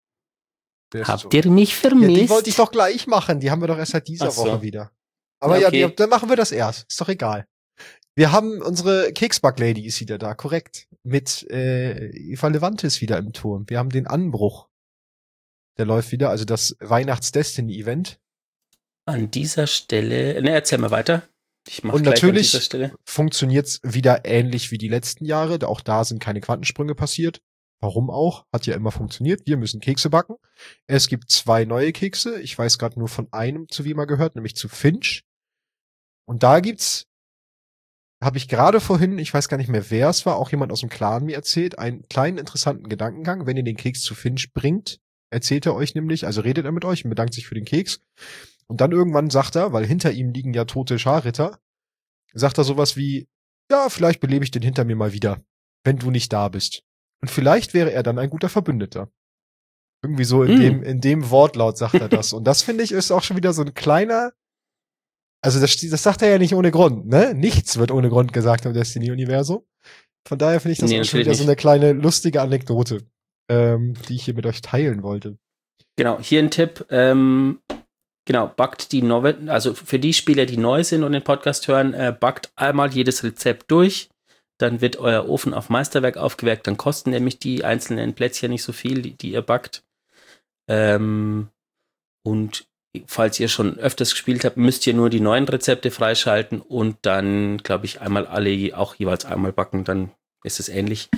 S1: Habt ihr mich vermisst?
S2: Ja, die wollte ich doch gleich machen. Die haben wir doch erst seit dieser Woche wieder. Aber ja, okay. Dann machen wir das erst. Ist doch egal. Wir haben unsere Keksback-Lady ist wieder da, korrekt. Mit Eva Levante ist wieder im Turm. Wir haben den Anbruch. Der läuft wieder, also das Weihnachts-Destiny-Event.
S1: An dieser Stelle, ne, erzähl mal weiter. Ich mach
S2: Und
S1: gleich
S2: natürlich
S1: an dieser Stelle.
S2: Funktioniert's wieder ähnlich wie die letzten Jahre. Auch da sind keine Quantensprünge passiert. Warum auch? Hat ja immer funktioniert. Wir müssen Kekse backen. Es gibt 2 neue Kekse. Ich weiß gerade nur von einem, zu wem er gehört, nämlich zu Finch. Und da gibt's, habe ich gerade vorhin, ich weiß gar nicht mehr, wer es war, auch jemand aus dem Clan mir erzählt, einen kleinen interessanten Gedankengang. Wenn ihr den Keks zu Finch bringt, erzählt er euch nämlich, also redet er mit euch und bedankt sich für den Keks. Und dann irgendwann sagt er, weil hinter ihm liegen ja tote Scharritter, sagt er sowas wie, ja, vielleicht belebe ich den hinter mir mal wieder, wenn du nicht da bist. Und vielleicht wäre er dann ein guter Verbündeter. Irgendwie so in dem Wortlaut sagt er das. Und das, finde ich, ist auch schon wieder so ein kleiner, also das sagt er ja nicht ohne Grund, ne? Nichts wird ohne Grund gesagt im Destiny-Universum. Von daher finde ich das auch schon wieder so eine kleine lustige Anekdote, die ich hier mit euch teilen wollte.
S1: Genau, hier ein Tipp, genau, backt die neue, also für die Spieler, die neu sind und den Podcast hören, backt einmal jedes Rezept durch. Dann wird euer Ofen auf Meisterwerk aufgewärmt, dann kosten nämlich die einzelnen Plätzchen nicht so viel, die ihr backt. Und falls ihr schon öfters gespielt habt, müsst ihr nur die neuen Rezepte freischalten und dann, glaube ich, einmal alle auch jeweils einmal backen, dann ist es ähnlich.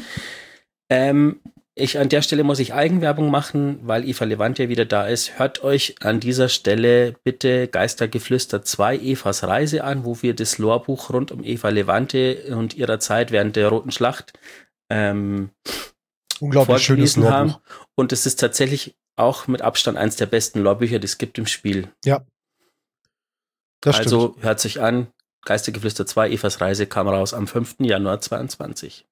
S1: An der Stelle muss ich Eigenwerbung machen, weil Eva Levante wieder da ist. Hört euch an dieser Stelle bitte Geistergeflüster 2 Evas Reise an, wo wir das Lorebuch rund um Eva Levante und ihrer Zeit während der Roten Schlacht
S2: unglaublich schönes Lorebuch haben.
S1: Und es ist tatsächlich auch mit Abstand eins der besten Lorebücher, die es gibt im Spiel.
S2: Ja. Das
S1: also
S2: stimmt.
S1: Hört sich an, Geistergeflüster 2 Evas Reise kam raus am 5. Januar 2022.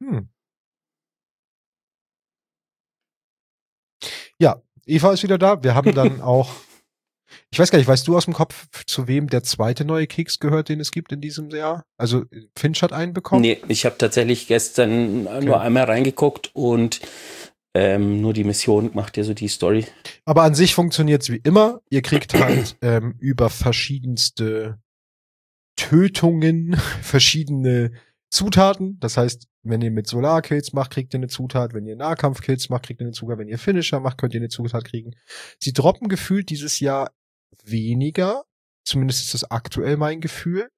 S2: Ja, Eva ist wieder da. Wir haben dann auch, ich weiß gar nicht, weißt du aus dem Kopf, zu wem der zweite neue Keks gehört, den es gibt in diesem Jahr? Also Finch hat einen bekommen?
S1: Nee, ich habe tatsächlich gestern nur einmal reingeguckt und nur die Mission macht ja so die Story.
S2: Aber an sich funktioniert's wie immer. Ihr kriegt halt über verschiedenste Tötungen verschiedene Zutaten. Das heißt, wenn ihr mit Solarkills macht, kriegt ihr eine Zutat. Wenn ihr Nahkampfkills macht, kriegt ihr eine Zutat. Wenn ihr Finisher macht, könnt ihr eine Zutat kriegen. Sie droppen gefühlt dieses Jahr weniger. Zumindest ist das aktuell mein Gefühl.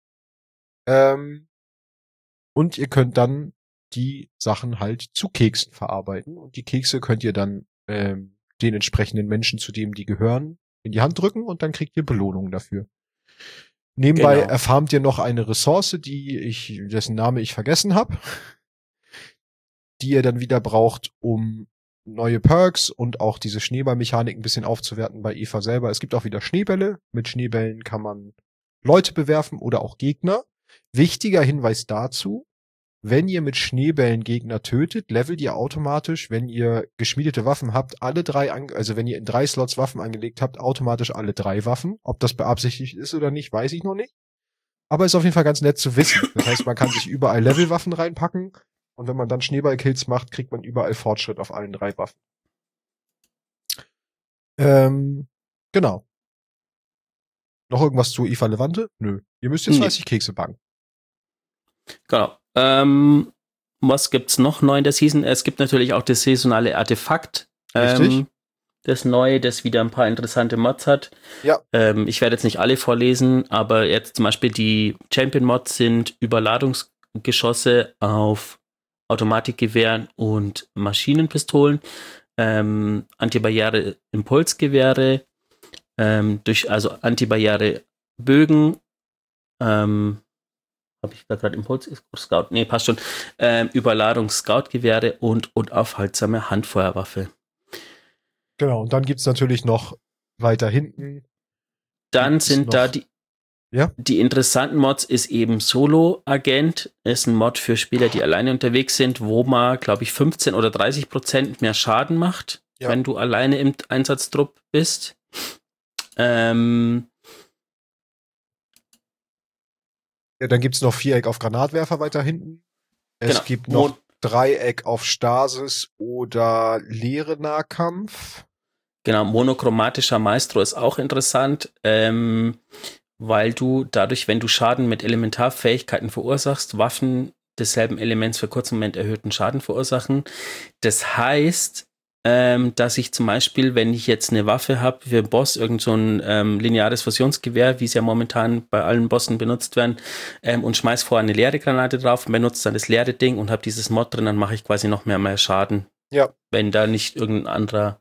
S2: Und ihr könnt dann die Sachen halt zu Keksen verarbeiten. Und die Kekse könnt ihr dann den entsprechenden Menschen, zu dem die gehören, in die Hand drücken und dann kriegt ihr Belohnungen dafür. Nebenbei erfarmt ihr noch eine Ressource, dessen Name ich vergessen habe, die ihr dann wieder braucht, um neue Perks und auch diese Schneeballmechanik ein bisschen aufzuwerten bei Eva selber. Es gibt auch wieder Schneebälle. Mit Schneebällen kann man Leute bewerfen oder auch Gegner. Wichtiger Hinweis dazu: Wenn ihr mit Schneebällen Gegner tötet, levelt ihr automatisch, wenn ihr geschmiedete Waffen habt, alle 3, also wenn ihr in 3 Slots Waffen angelegt habt, automatisch alle 3 Waffen. Ob das beabsichtigt ist oder nicht, weiß ich noch nicht. Aber ist auf jeden Fall ganz nett zu wissen. Das heißt, man kann sich überall Levelwaffen reinpacken und wenn man dann Schneeballkills macht, kriegt man überall Fortschritt auf allen 3 Waffen. Genau. Noch irgendwas zu Eva Levante? Nö. Ihr müsst jetzt 30 Kekse backen.
S1: Genau. Was gibt's noch neu in der Season? Es gibt natürlich auch das saisonale Artefakt.
S2: Richtig.
S1: Das neue, das wieder ein paar interessante Mods hat.
S2: Ja.
S1: Ich werde jetzt nicht alle vorlesen, aber jetzt zum Beispiel die Champion-Mods sind Überladungsgeschosse auf Automatikgewehren und Maschinenpistolen, Antibarriere-Impulsgewehre, also Antibarriere-Bögen, habe ich da gerade Impuls? Scout? Nee, passt schon. Überladungs-Scout-Gewehre und aufhaltsame Handfeuerwaffe.
S2: Genau, und dann gibt's natürlich noch weiter hinten.
S1: Dann sind da die interessanten Mods ist eben Solo-Agent, ist ein Mod für Spieler, die alleine unterwegs sind, wo man, glaube ich, 15 oder 30% mehr Schaden macht, wenn du alleine im Einsatztrupp bist.
S2: Ja, dann gibt's noch Viereck auf Granatwerfer weiter hinten. Es gibt noch Dreieck auf Stasis oder leere Nahkampf.
S1: Genau, monochromatischer Maestro ist auch interessant, weil du dadurch, wenn du Schaden mit Elementarfähigkeiten verursachst, Waffen desselben Elements für kurzen Moment erhöhten Schaden verursachen. Das heißt, dass ich zum Beispiel, wenn ich jetzt eine Waffe habe für einen Boss, irgend so ein lineares Fusionsgewehr, wie es ja momentan bei allen Bossen benutzt werden, und schmeiß vorher eine leere Granate drauf und benutze dann das leere Ding und habe dieses Mod drin, dann mache ich quasi noch mehr Schaden.
S2: Ja.
S1: Wenn da nicht irgendein anderer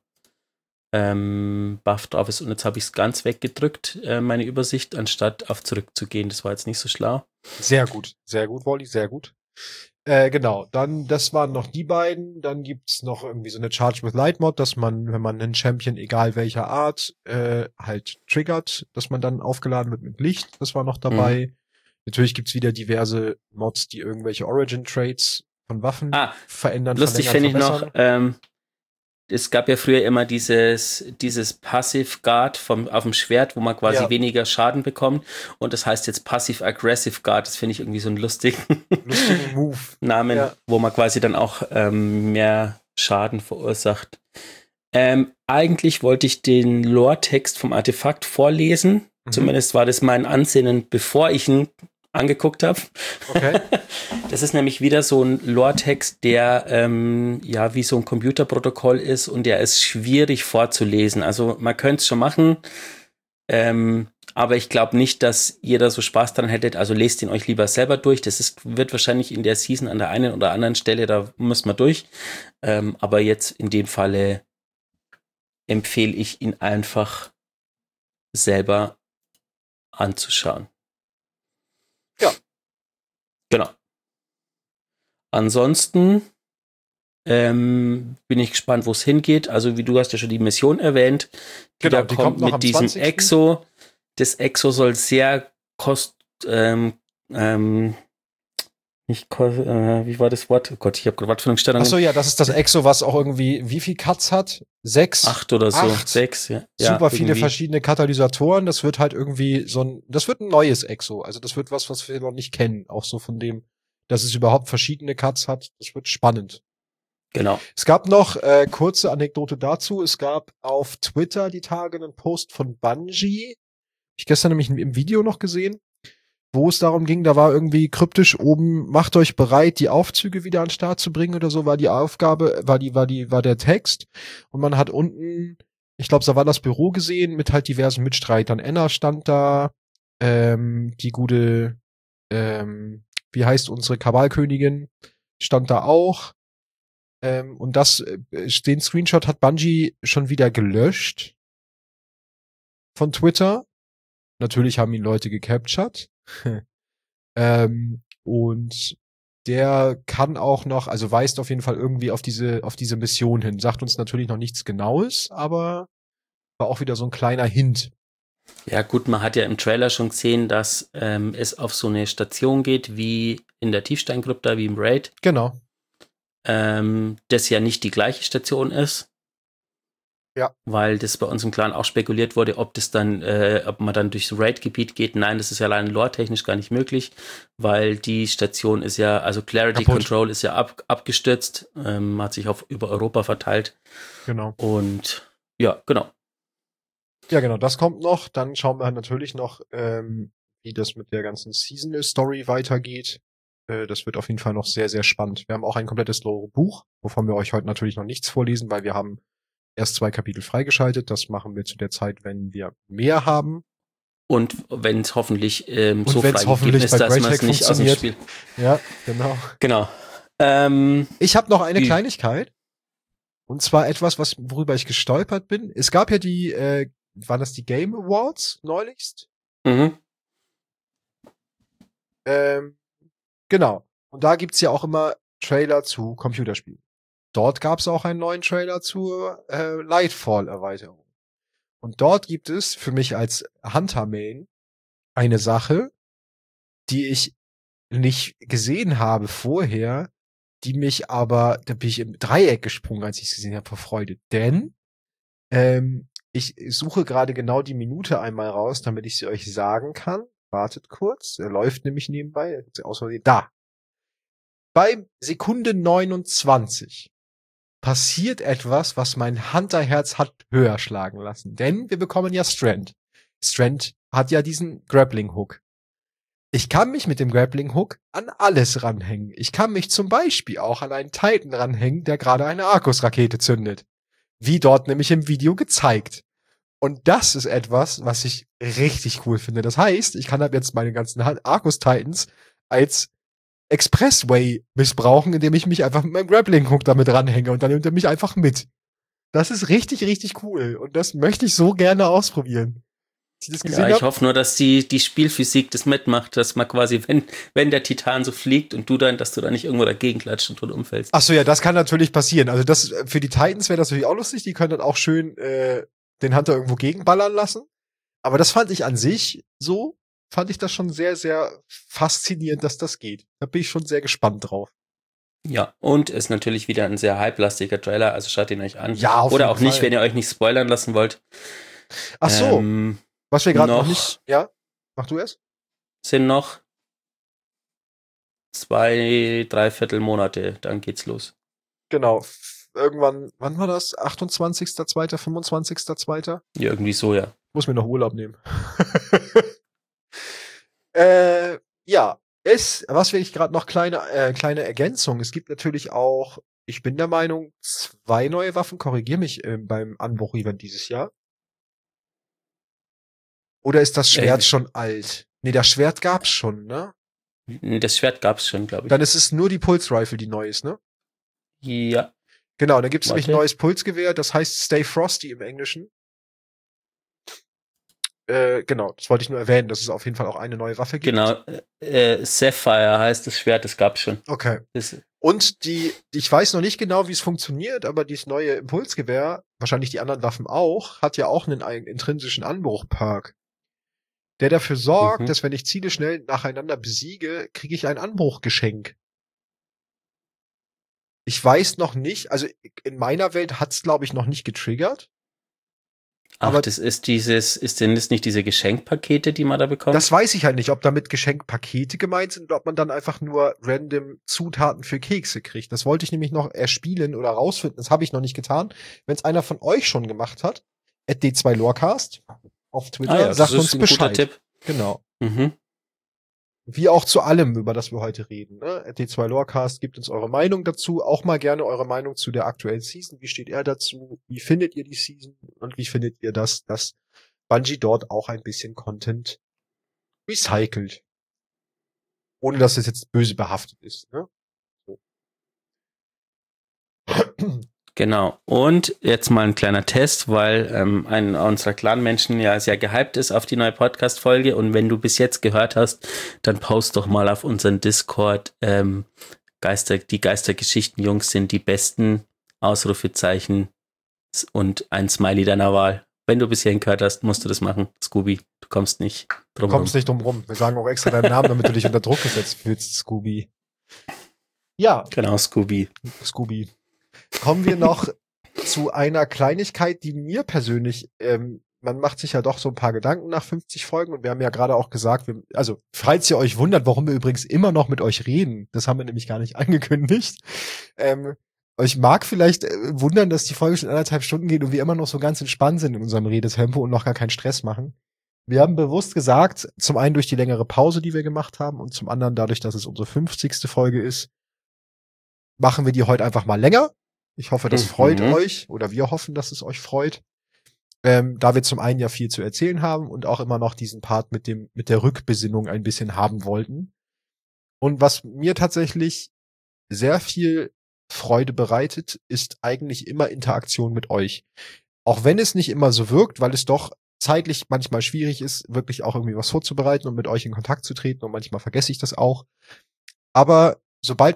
S1: Buff drauf ist. Und jetzt habe ich es ganz weggedrückt, meine Übersicht, anstatt auf zurückzugehen. Das war jetzt nicht so schlau.
S2: Sehr gut, Wally, sehr gut. Genau, dann, das waren noch die beiden. Dann gibt's noch irgendwie so eine Charge with Light Mod, dass man, wenn man einen Champion, egal welcher Art, halt triggert, dass man dann aufgeladen wird mit Licht. Das war noch dabei. Natürlich gibt's wieder diverse Mods, die irgendwelche Origin-Traits von Waffen verändern.
S1: Lustig finde ich noch, es gab ja früher immer dieses Passive Guard auf dem Schwert, wo man quasi weniger Schaden bekommt. Und das heißt jetzt Passive Aggressive Guard. Das finde ich irgendwie so einen lustigen
S2: Move.
S1: Namen, wo man quasi dann auch mehr Schaden verursacht. Eigentlich wollte ich den Lore-Text vom Artefakt vorlesen. Zumindest war das mein Ansinnen, bevor ich ihn angeguckt habe.
S2: Okay.
S1: Das ist nämlich wieder so ein Lore-Text, der wie so ein Computerprotokoll ist und der ist schwierig vorzulesen. Also man könnte es schon machen, aber ich glaube nicht, dass ihr da so Spaß dran hättet. Also lest ihn euch lieber selber durch. Wird wahrscheinlich in der Season an der einen oder anderen Stelle, da müssen wir durch. Aber jetzt in dem Falle empfehle ich ihn einfach selber anzuschauen.
S2: Ja.
S1: Genau. Ansonsten bin ich gespannt, wo es hingeht. Also wie du hast ja schon die Mission erwähnt, die da kommt mit diesem
S2: 20.
S1: Exo. Das Exo soll sehr wie war das Wort? Oh Gott, ich habe gerade Wortfindungsstörungen.
S2: Achso, ja, das ist das Exo, was auch irgendwie, wie viel Cuts hat? 6?
S1: 8 oder so. 6, ja.
S2: Super viele verschiedene Katalysatoren. Das wird halt irgendwie das wird ein neues Exo. Also das wird was wir noch nicht kennen. Auch so von dem, dass es überhaupt verschiedene Cuts hat. Das wird spannend.
S1: Genau.
S2: Es gab noch, kurze Anekdote dazu. Es gab auf Twitter die Tage einen Post von Bungie. Ich gestern nämlich im Video noch gesehen, wo es darum ging, da war irgendwie kryptisch oben, macht euch bereit, die Aufzüge wieder an den Start zu bringen oder so, war die Aufgabe, war der Text. Und man hat unten, ich glaube, da war das Büro gesehen, mit halt diversen Mitstreitern. Enna stand da, die gute, wie heißt unsere Kabalkönigin, stand da auch. Und den Screenshot hat Bungie schon wieder gelöscht von Twitter. Natürlich haben ihn Leute gecaptured. Und der kann auch noch, also weist auf jeden Fall irgendwie auf diese Mission hin. Sagt uns natürlich noch nichts Genaues, aber war auch wieder so ein kleiner Hint.
S1: Ja gut, man hat ja im Trailer schon gesehen, dass es auf so eine Station geht, wie in der Tiefsteingrypta, wie im Raid.
S2: Genau.
S1: Das ja nicht die gleiche Station ist.
S2: Ja.
S1: Weil das bei uns im Clan auch spekuliert wurde, ob man dann durchs Raid-Gebiet geht. Nein, das ist ja allein lore-technisch gar nicht möglich, weil die Station ist ja, also Clarity Control ist ja abgestürzt, hat sich über Europa verteilt.
S2: Genau.
S1: Und ja, genau.
S2: Ja, genau, das kommt noch. Dann schauen wir halt natürlich noch, wie das mit der ganzen Seasonal-Story weitergeht. Das wird auf jeden Fall noch sehr, sehr spannend. Wir haben auch ein komplettes Lore-Buch, wovon wir euch heute natürlich noch nichts vorlesen, weil wir haben erst 2 Kapitel freigeschaltet. Das machen wir zu der Zeit, wenn wir mehr haben.
S1: Und wenn es hoffentlich
S2: so freigegeben ist, dass man es nicht aus dem Spiel. Ja, genau.
S1: Genau.
S2: Ich habe noch eine Kleinigkeit. Und zwar etwas, worüber ich gestolpert bin. Es gab ja waren das die Game Awards neulichst?
S1: Mhm.
S2: Genau. Und da gibt's ja auch immer Trailer zu Computerspielen. dort gab es auch einen neuen Trailer zur Lightfall-Erweiterung. Und dort gibt es für mich als Hunter-Main eine Sache, die ich nicht gesehen habe vorher, die mich aber, da bin ich im Dreieck gesprungen, als ich es gesehen habe, vor Freude. Denn ich suche gerade genau die Minute einmal raus, damit ich sie euch sagen kann. Wartet kurz, er läuft nämlich nebenbei. Da. Bei Sekunde 29 passiert etwas, was mein Hunterherz hat höher schlagen lassen. Denn wir bekommen ja Strand. Strand hat ja diesen Grappling-Hook. Ich kann mich mit dem Grappling-Hook an alles ranhängen. Ich kann mich zum Beispiel auch an einen Titan ranhängen, der gerade eine Arcus-Rakete zündet. Wie dort nämlich im Video gezeigt. Und das ist etwas, was ich richtig cool finde. Das heißt, ich kann ab jetzt meine ganzen Arcus-Titans als Expressway missbrauchen, indem ich mich einfach mit meinem Grappling-Hook damit ranhänge und dann nimmt er mich einfach mit. Das ist richtig, richtig cool. Und das möchte ich so gerne ausprobieren.
S1: Ich hoffe nur, dass die Spielphysik das mitmacht, dass man quasi, wenn der Titan so fliegt und dass du da nicht irgendwo dagegen klatscht und tot umfällst.
S2: Ach so, ja, das kann natürlich passieren. Also das, für die Titans wäre das natürlich auch lustig. Die können dann auch schön den Hunter irgendwo gegenballern lassen. Aber das fand ich an sich fand ich das schon sehr, sehr faszinierend, dass das geht. Da bin ich schon sehr gespannt drauf.
S1: Ja, und ist natürlich wieder ein sehr hype-lastiger Trailer, also schaut ihn euch an.
S2: Ja, auf
S1: Oder
S2: jeden
S1: auch nicht,
S2: Fall.
S1: wenn ihr euch nicht spoilern lassen wollt.
S2: Ach so, was wir gerade noch nicht... Ja, mach du erst.
S1: Sind noch 2-3 Monate, dann geht's los.
S2: Genau, irgendwann, wann war das? 28.2., 25.2.?
S1: Ja, irgendwie so, ja.
S2: Muss mir noch Urlaub nehmen. Ja, was will ich gerade noch kleine Ergänzung. Es gibt natürlich auch, ich bin der Meinung, 2 neue Waffen, korrigier mich, beim Anbruch-Event dieses Jahr. Oder ist das Schwert schon alt? Nee, das Schwert gab's schon, ne?
S1: Das Schwert gab's schon, glaube ich.
S2: Dann ist es nur die Pulse Rifle, die neu ist, ne?
S1: Ja.
S2: Genau, dann gibt's nämlich ein neues Pulsgewehr, das heißt Stay Frosty im Englischen. Genau, das wollte ich nur erwähnen, dass es auf jeden Fall auch eine neue Waffe gibt.
S1: Genau, Sapphire heißt das Schwert, das gab's schon.
S2: Okay. Und ich weiß noch nicht genau, wie es funktioniert, aber dieses neue Impulsgewehr, wahrscheinlich die anderen Waffen auch, hat ja auch einen intrinsischen Anbruch-Perk, der dafür sorgt, dass wenn ich Ziele schnell nacheinander besiege, kriege ich ein Anbruchgeschenk. Ich weiß noch nicht, also in meiner Welt hat's, glaube ich, noch nicht getriggert.
S1: Aber das ist denn das nicht diese Geschenkpakete, die man da bekommt?
S2: Das weiß ich halt nicht, ob damit Geschenkpakete gemeint sind oder ob man dann einfach nur random Zutaten für Kekse kriegt. Das wollte ich nämlich noch erspielen oder rausfinden. Das habe ich noch nicht getan. Wenn es einer von euch schon gemacht hat, @d2lorecast auf Twitter, sagt uns Bescheid. Guter Tipp. Genau. Wie auch zu allem, über das wir heute reden. Ne? D2Lorecast, gibt uns eure Meinung dazu. Auch mal gerne eure Meinung zu der aktuellen Season. Wie steht er dazu? Wie findet ihr die Season? Und wie findet ihr das, dass Bungie dort auch ein bisschen Content recycelt? Ohne dass es jetzt böse behaftet ist. Ne? So.
S1: Genau. Und jetzt mal ein kleiner Test, weil einer unserer Clan-Menschen ja sehr gehypt ist auf die neue Podcast-Folge. Und wenn du bis jetzt gehört hast, dann post doch mal auf unseren Discord die Geistergeschichten-Jungs sind die besten, Ausrufezeichen und ein Smiley deiner Wahl. Wenn du bis hierhin gehört hast, musst du das machen. Scooby, du kommst nicht drum rum.
S2: Du kommst nicht drum rum. Wir sagen auch extra deinen Namen, damit du dich unter Druck gesetzt fühlst, Scooby. Ja.
S1: Genau, Scooby.
S2: Kommen wir noch zu einer Kleinigkeit, die mir persönlich, man macht sich ja doch so ein paar Gedanken nach 50 Folgen und wir haben ja gerade auch gesagt, also falls ihr euch wundert, warum wir übrigens immer noch mit euch reden, das haben wir nämlich gar nicht angekündigt, euch mag vielleicht wundern, dass die Folge schon 1,5 Stunden geht und wir immer noch so ganz entspannt sind in unserem Redetempo und noch gar keinen Stress machen. Wir haben bewusst gesagt, zum einen durch die längere Pause, die wir gemacht haben und zum anderen dadurch, dass es unsere 50. Folge ist, machen wir die heute einfach mal länger. Ich hoffe, das freut euch oder wir hoffen, dass es euch freut. Da wir zum einen ja viel zu erzählen haben und auch immer noch diesen Part mit der Rückbesinnung ein bisschen haben wollten. Und was mir tatsächlich sehr viel Freude bereitet, ist eigentlich immer Interaktion mit euch. Auch wenn es nicht immer so wirkt, weil es doch zeitlich manchmal schwierig ist, wirklich auch irgendwie was vorzubereiten und mit euch in Kontakt zu treten und manchmal vergesse ich das auch. Aber sobald man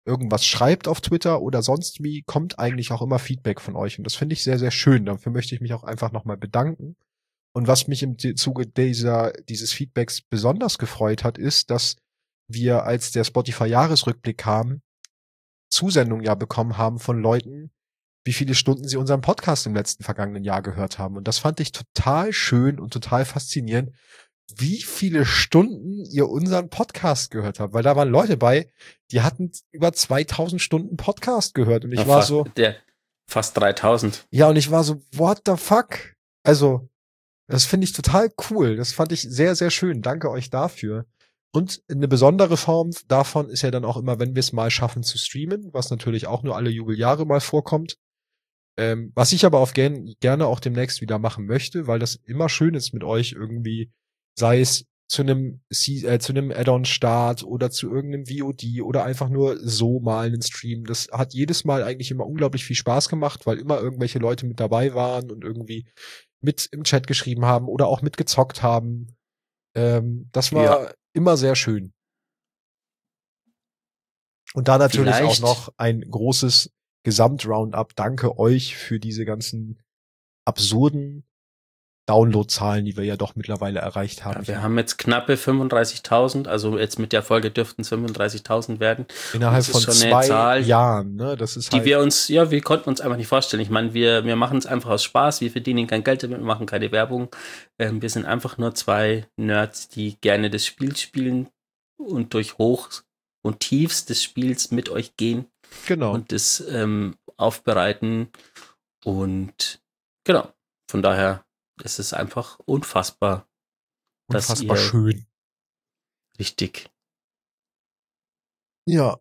S2: irgendwas schreibt auf Twitter oder sonst wie, kommt eigentlich auch immer Feedback von euch. Und das finde ich sehr, sehr schön. Dafür möchte ich mich auch einfach nochmal bedanken. Und was mich im Zuge dieses Feedbacks besonders gefreut hat, ist, dass wir, als der Spotify-Jahresrückblick kam, Zusendungen ja bekommen haben von Leuten, wie viele Stunden sie unseren Podcast im letzten vergangenen Jahr gehört haben. Und das fand ich total schön und total faszinierend, wie viele Stunden ihr unseren Podcast gehört habt. Weil da waren Leute bei, die hatten über 2000 Stunden Podcast gehört. Und ich war so,
S1: fast 3000.
S2: ja, und ich war so, what the fuck? Also, das finde ich total cool. Das fand ich sehr, sehr schön. Danke euch dafür. Und eine besondere Form davon ist ja dann auch immer, wenn wir es mal schaffen zu streamen, was natürlich auch nur alle Jubeljahre mal vorkommt. Was ich aber auch gerne auch demnächst wieder machen möchte, weil das immer schön ist mit euch irgendwie, sei es zu einem Add-on-Start oder zu irgendeinem VOD oder einfach nur so mal einen Stream. Das hat jedes Mal eigentlich immer unglaublich viel Spaß gemacht, weil immer irgendwelche Leute mit dabei waren und irgendwie mit im Chat geschrieben haben oder auch mitgezockt haben. Das war immer sehr schön. Und da natürlich auch noch ein großes Gesamt-Roundup. Danke euch für diese ganzen absurden Downloadzahlen, die wir ja doch mittlerweile erreicht haben.
S1: Ja, wir haben jetzt knappe 35.000, also jetzt mit der Folge dürften es 35.000 werden.
S2: Innerhalb von 2 Jahren, ne? Das ist
S1: halt, wir konnten uns einfach nicht vorstellen. Ich meine, wir machen es einfach aus Spaß, wir verdienen kein Geld damit, wir machen keine Werbung. Wir sind einfach nur 2 Nerds, die gerne das Spiel spielen und durch Hochs und Tiefs des Spiels mit euch gehen.
S2: Genau.
S1: Und das aufbereiten. Und genau, von daher, es ist einfach unfassbar.
S2: Unfassbar schön.
S1: Richtig.
S2: Ja.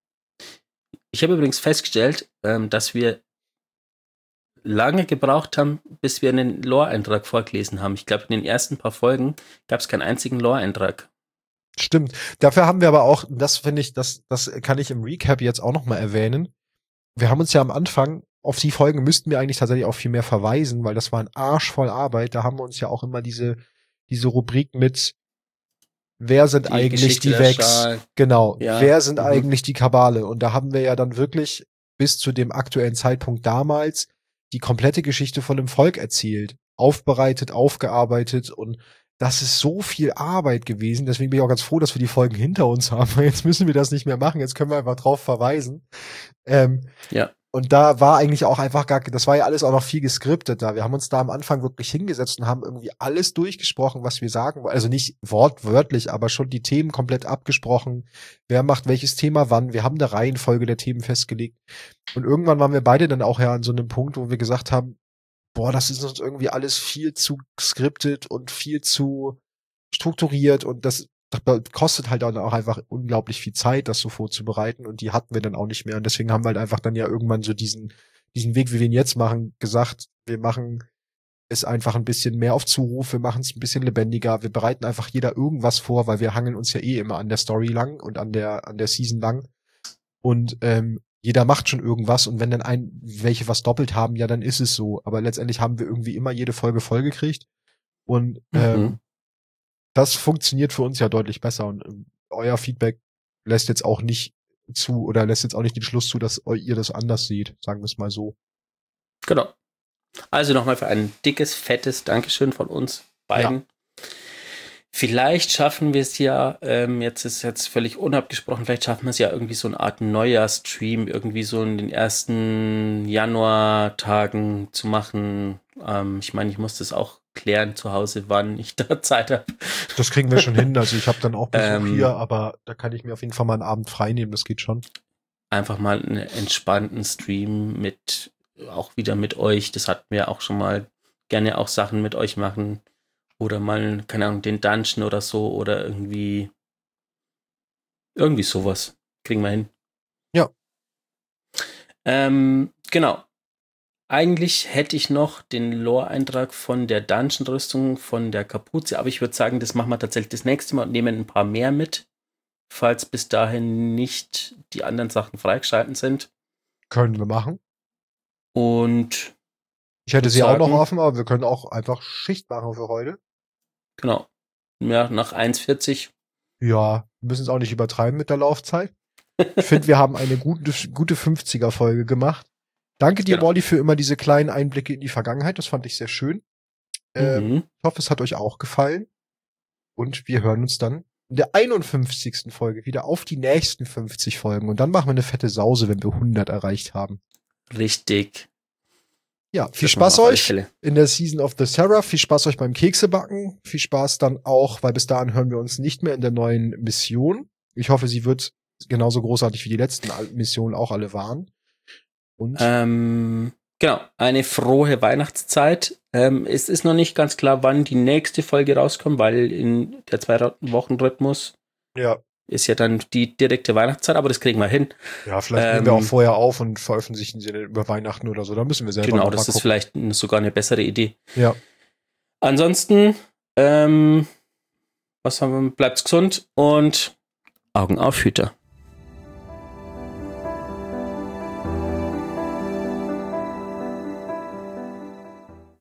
S1: Ich habe übrigens festgestellt, dass wir lange gebraucht haben, bis wir einen Lore-Eintrag vorgelesen haben. Ich glaube, in den ersten paar Folgen gab es keinen einzigen Lore-Eintrag.
S2: Stimmt. Dafür haben wir aber auch, das finde ich, das kann ich im Recap jetzt auch noch mal erwähnen. Wir haben uns ja am Anfang, auf die Folgen müssten wir eigentlich tatsächlich auch viel mehr verweisen, weil das war ein Arsch voll Arbeit. Da haben wir uns ja auch immer diese Rubrik mit, wer sind eigentlich die Vex? Genau. Ja. Wer sind eigentlich die Kabale? Und da haben wir ja dann wirklich bis zu dem aktuellen Zeitpunkt damals die komplette Geschichte von dem Volk erzählt, aufbereitet, aufgearbeitet, und das ist so viel Arbeit gewesen. Deswegen bin ich auch ganz froh, dass wir die Folgen hinter uns haben. Jetzt müssen wir das nicht mehr machen. Jetzt können wir einfach drauf verweisen.
S1: Ja.
S2: Und da war eigentlich auch einfach das war ja alles auch noch viel geskriptet da. Wir haben uns da am Anfang wirklich hingesetzt und haben irgendwie alles durchgesprochen, was wir sagen wollen. Also nicht wortwörtlich, aber schon die Themen komplett abgesprochen. Wer macht welches Thema wann? Wir haben eine Reihenfolge der Themen festgelegt. Und irgendwann waren wir beide dann auch ja an so einem Punkt, wo wir gesagt haben, boah, das ist uns irgendwie alles viel zu geskriptet und viel zu strukturiert, und das kostet halt auch einfach unglaublich viel Zeit, das so vorzubereiten, und die hatten wir dann auch nicht mehr, und deswegen haben wir halt einfach dann ja irgendwann so diesen Weg, wie wir ihn jetzt machen, gesagt, wir machen es einfach ein bisschen mehr auf Zuruf, wir machen es ein bisschen lebendiger, wir bereiten einfach jeder irgendwas vor, weil wir hangeln uns ja eh immer an der Story lang und an der Season lang, und jeder macht schon irgendwas, und wenn dann welche was doppelt haben, ja, dann ist es so. Aber letztendlich haben wir irgendwie immer jede Folge vollgekriegt. Und das funktioniert für uns ja deutlich besser. Und euer Feedback lässt jetzt auch nicht den Schluss zu, dass ihr das anders seht, sagen wir es mal so.
S1: Genau. Also nochmal für ein dickes, fettes Dankeschön von uns beiden. Ja. Vielleicht schaffen wir es ja, jetzt ist jetzt völlig unabgesprochen, vielleicht schaffen wir es ja irgendwie so eine Art Neujahr-Stream, irgendwie so in den ersten Januartagen zu machen. Ich meine, ich muss das auch klären zu Hause, wann ich da Zeit habe.
S2: Das kriegen wir schon hin, also ich habe dann auch Besuch hier, aber da kann ich mir auf jeden Fall mal einen Abend frei nehmen, das geht schon.
S1: Einfach mal einen entspannten Stream auch wieder mit euch, das hatten wir auch schon mal, gerne auch Sachen mit euch machen. Oder mal, keine Ahnung, den Dungeon oder so, oder irgendwie sowas. Kriegen wir hin.
S2: Ja.
S1: Genau. Eigentlich hätte ich noch den Lore-Eintrag von der Dungeon-Rüstung, von der Kapuze, aber ich würde sagen, das machen wir tatsächlich das nächste Mal und nehmen ein paar mehr mit, falls bis dahin nicht die anderen Sachen freigeschalten sind.
S2: Können wir machen.
S1: Und
S2: ich hätte sie auch noch offen, aber wir können auch einfach Schicht machen für heute.
S1: Genau. Ja, nach 1,40.
S2: Ja, müssen es auch nicht übertreiben mit der Laufzeit. Ich finde, wir haben eine gute 50er-Folge gemacht. Danke dir, Wally, für immer diese kleinen Einblicke in die Vergangenheit. Das fand ich sehr schön. Ich hoffe, es hat euch auch gefallen. Und wir hören uns dann in der 51. Folge wieder auf die nächsten 50 Folgen. Und dann machen wir eine fette Sause, wenn wir 100 erreicht haben.
S1: Richtig.
S2: Ja, viel Spaß euch in der Season of the Seraph. Viel Spaß euch beim Keksebacken. Viel Spaß dann auch, weil bis dahin hören wir uns nicht mehr in der neuen Mission. Ich hoffe, sie wird genauso großartig wie die letzten Missionen auch alle waren. Und
S1: genau, eine frohe Weihnachtszeit. Es ist noch nicht ganz klar, wann die nächste Folge rauskommt, weil in der 2-Wochen-Rhythmus ist ja dann die direkte Weihnachtszeit, aber das kriegen wir hin.
S2: Ja, vielleicht nehmen wir auch vorher auf und veröffentlichen sie über Weihnachten oder so. Da müssen wir selber
S1: Genau, das ist vielleicht sogar eine bessere Idee.
S2: Ja.
S1: Ansonsten, was haben wir? Bleibt's gesund und Augen auf, Hüter.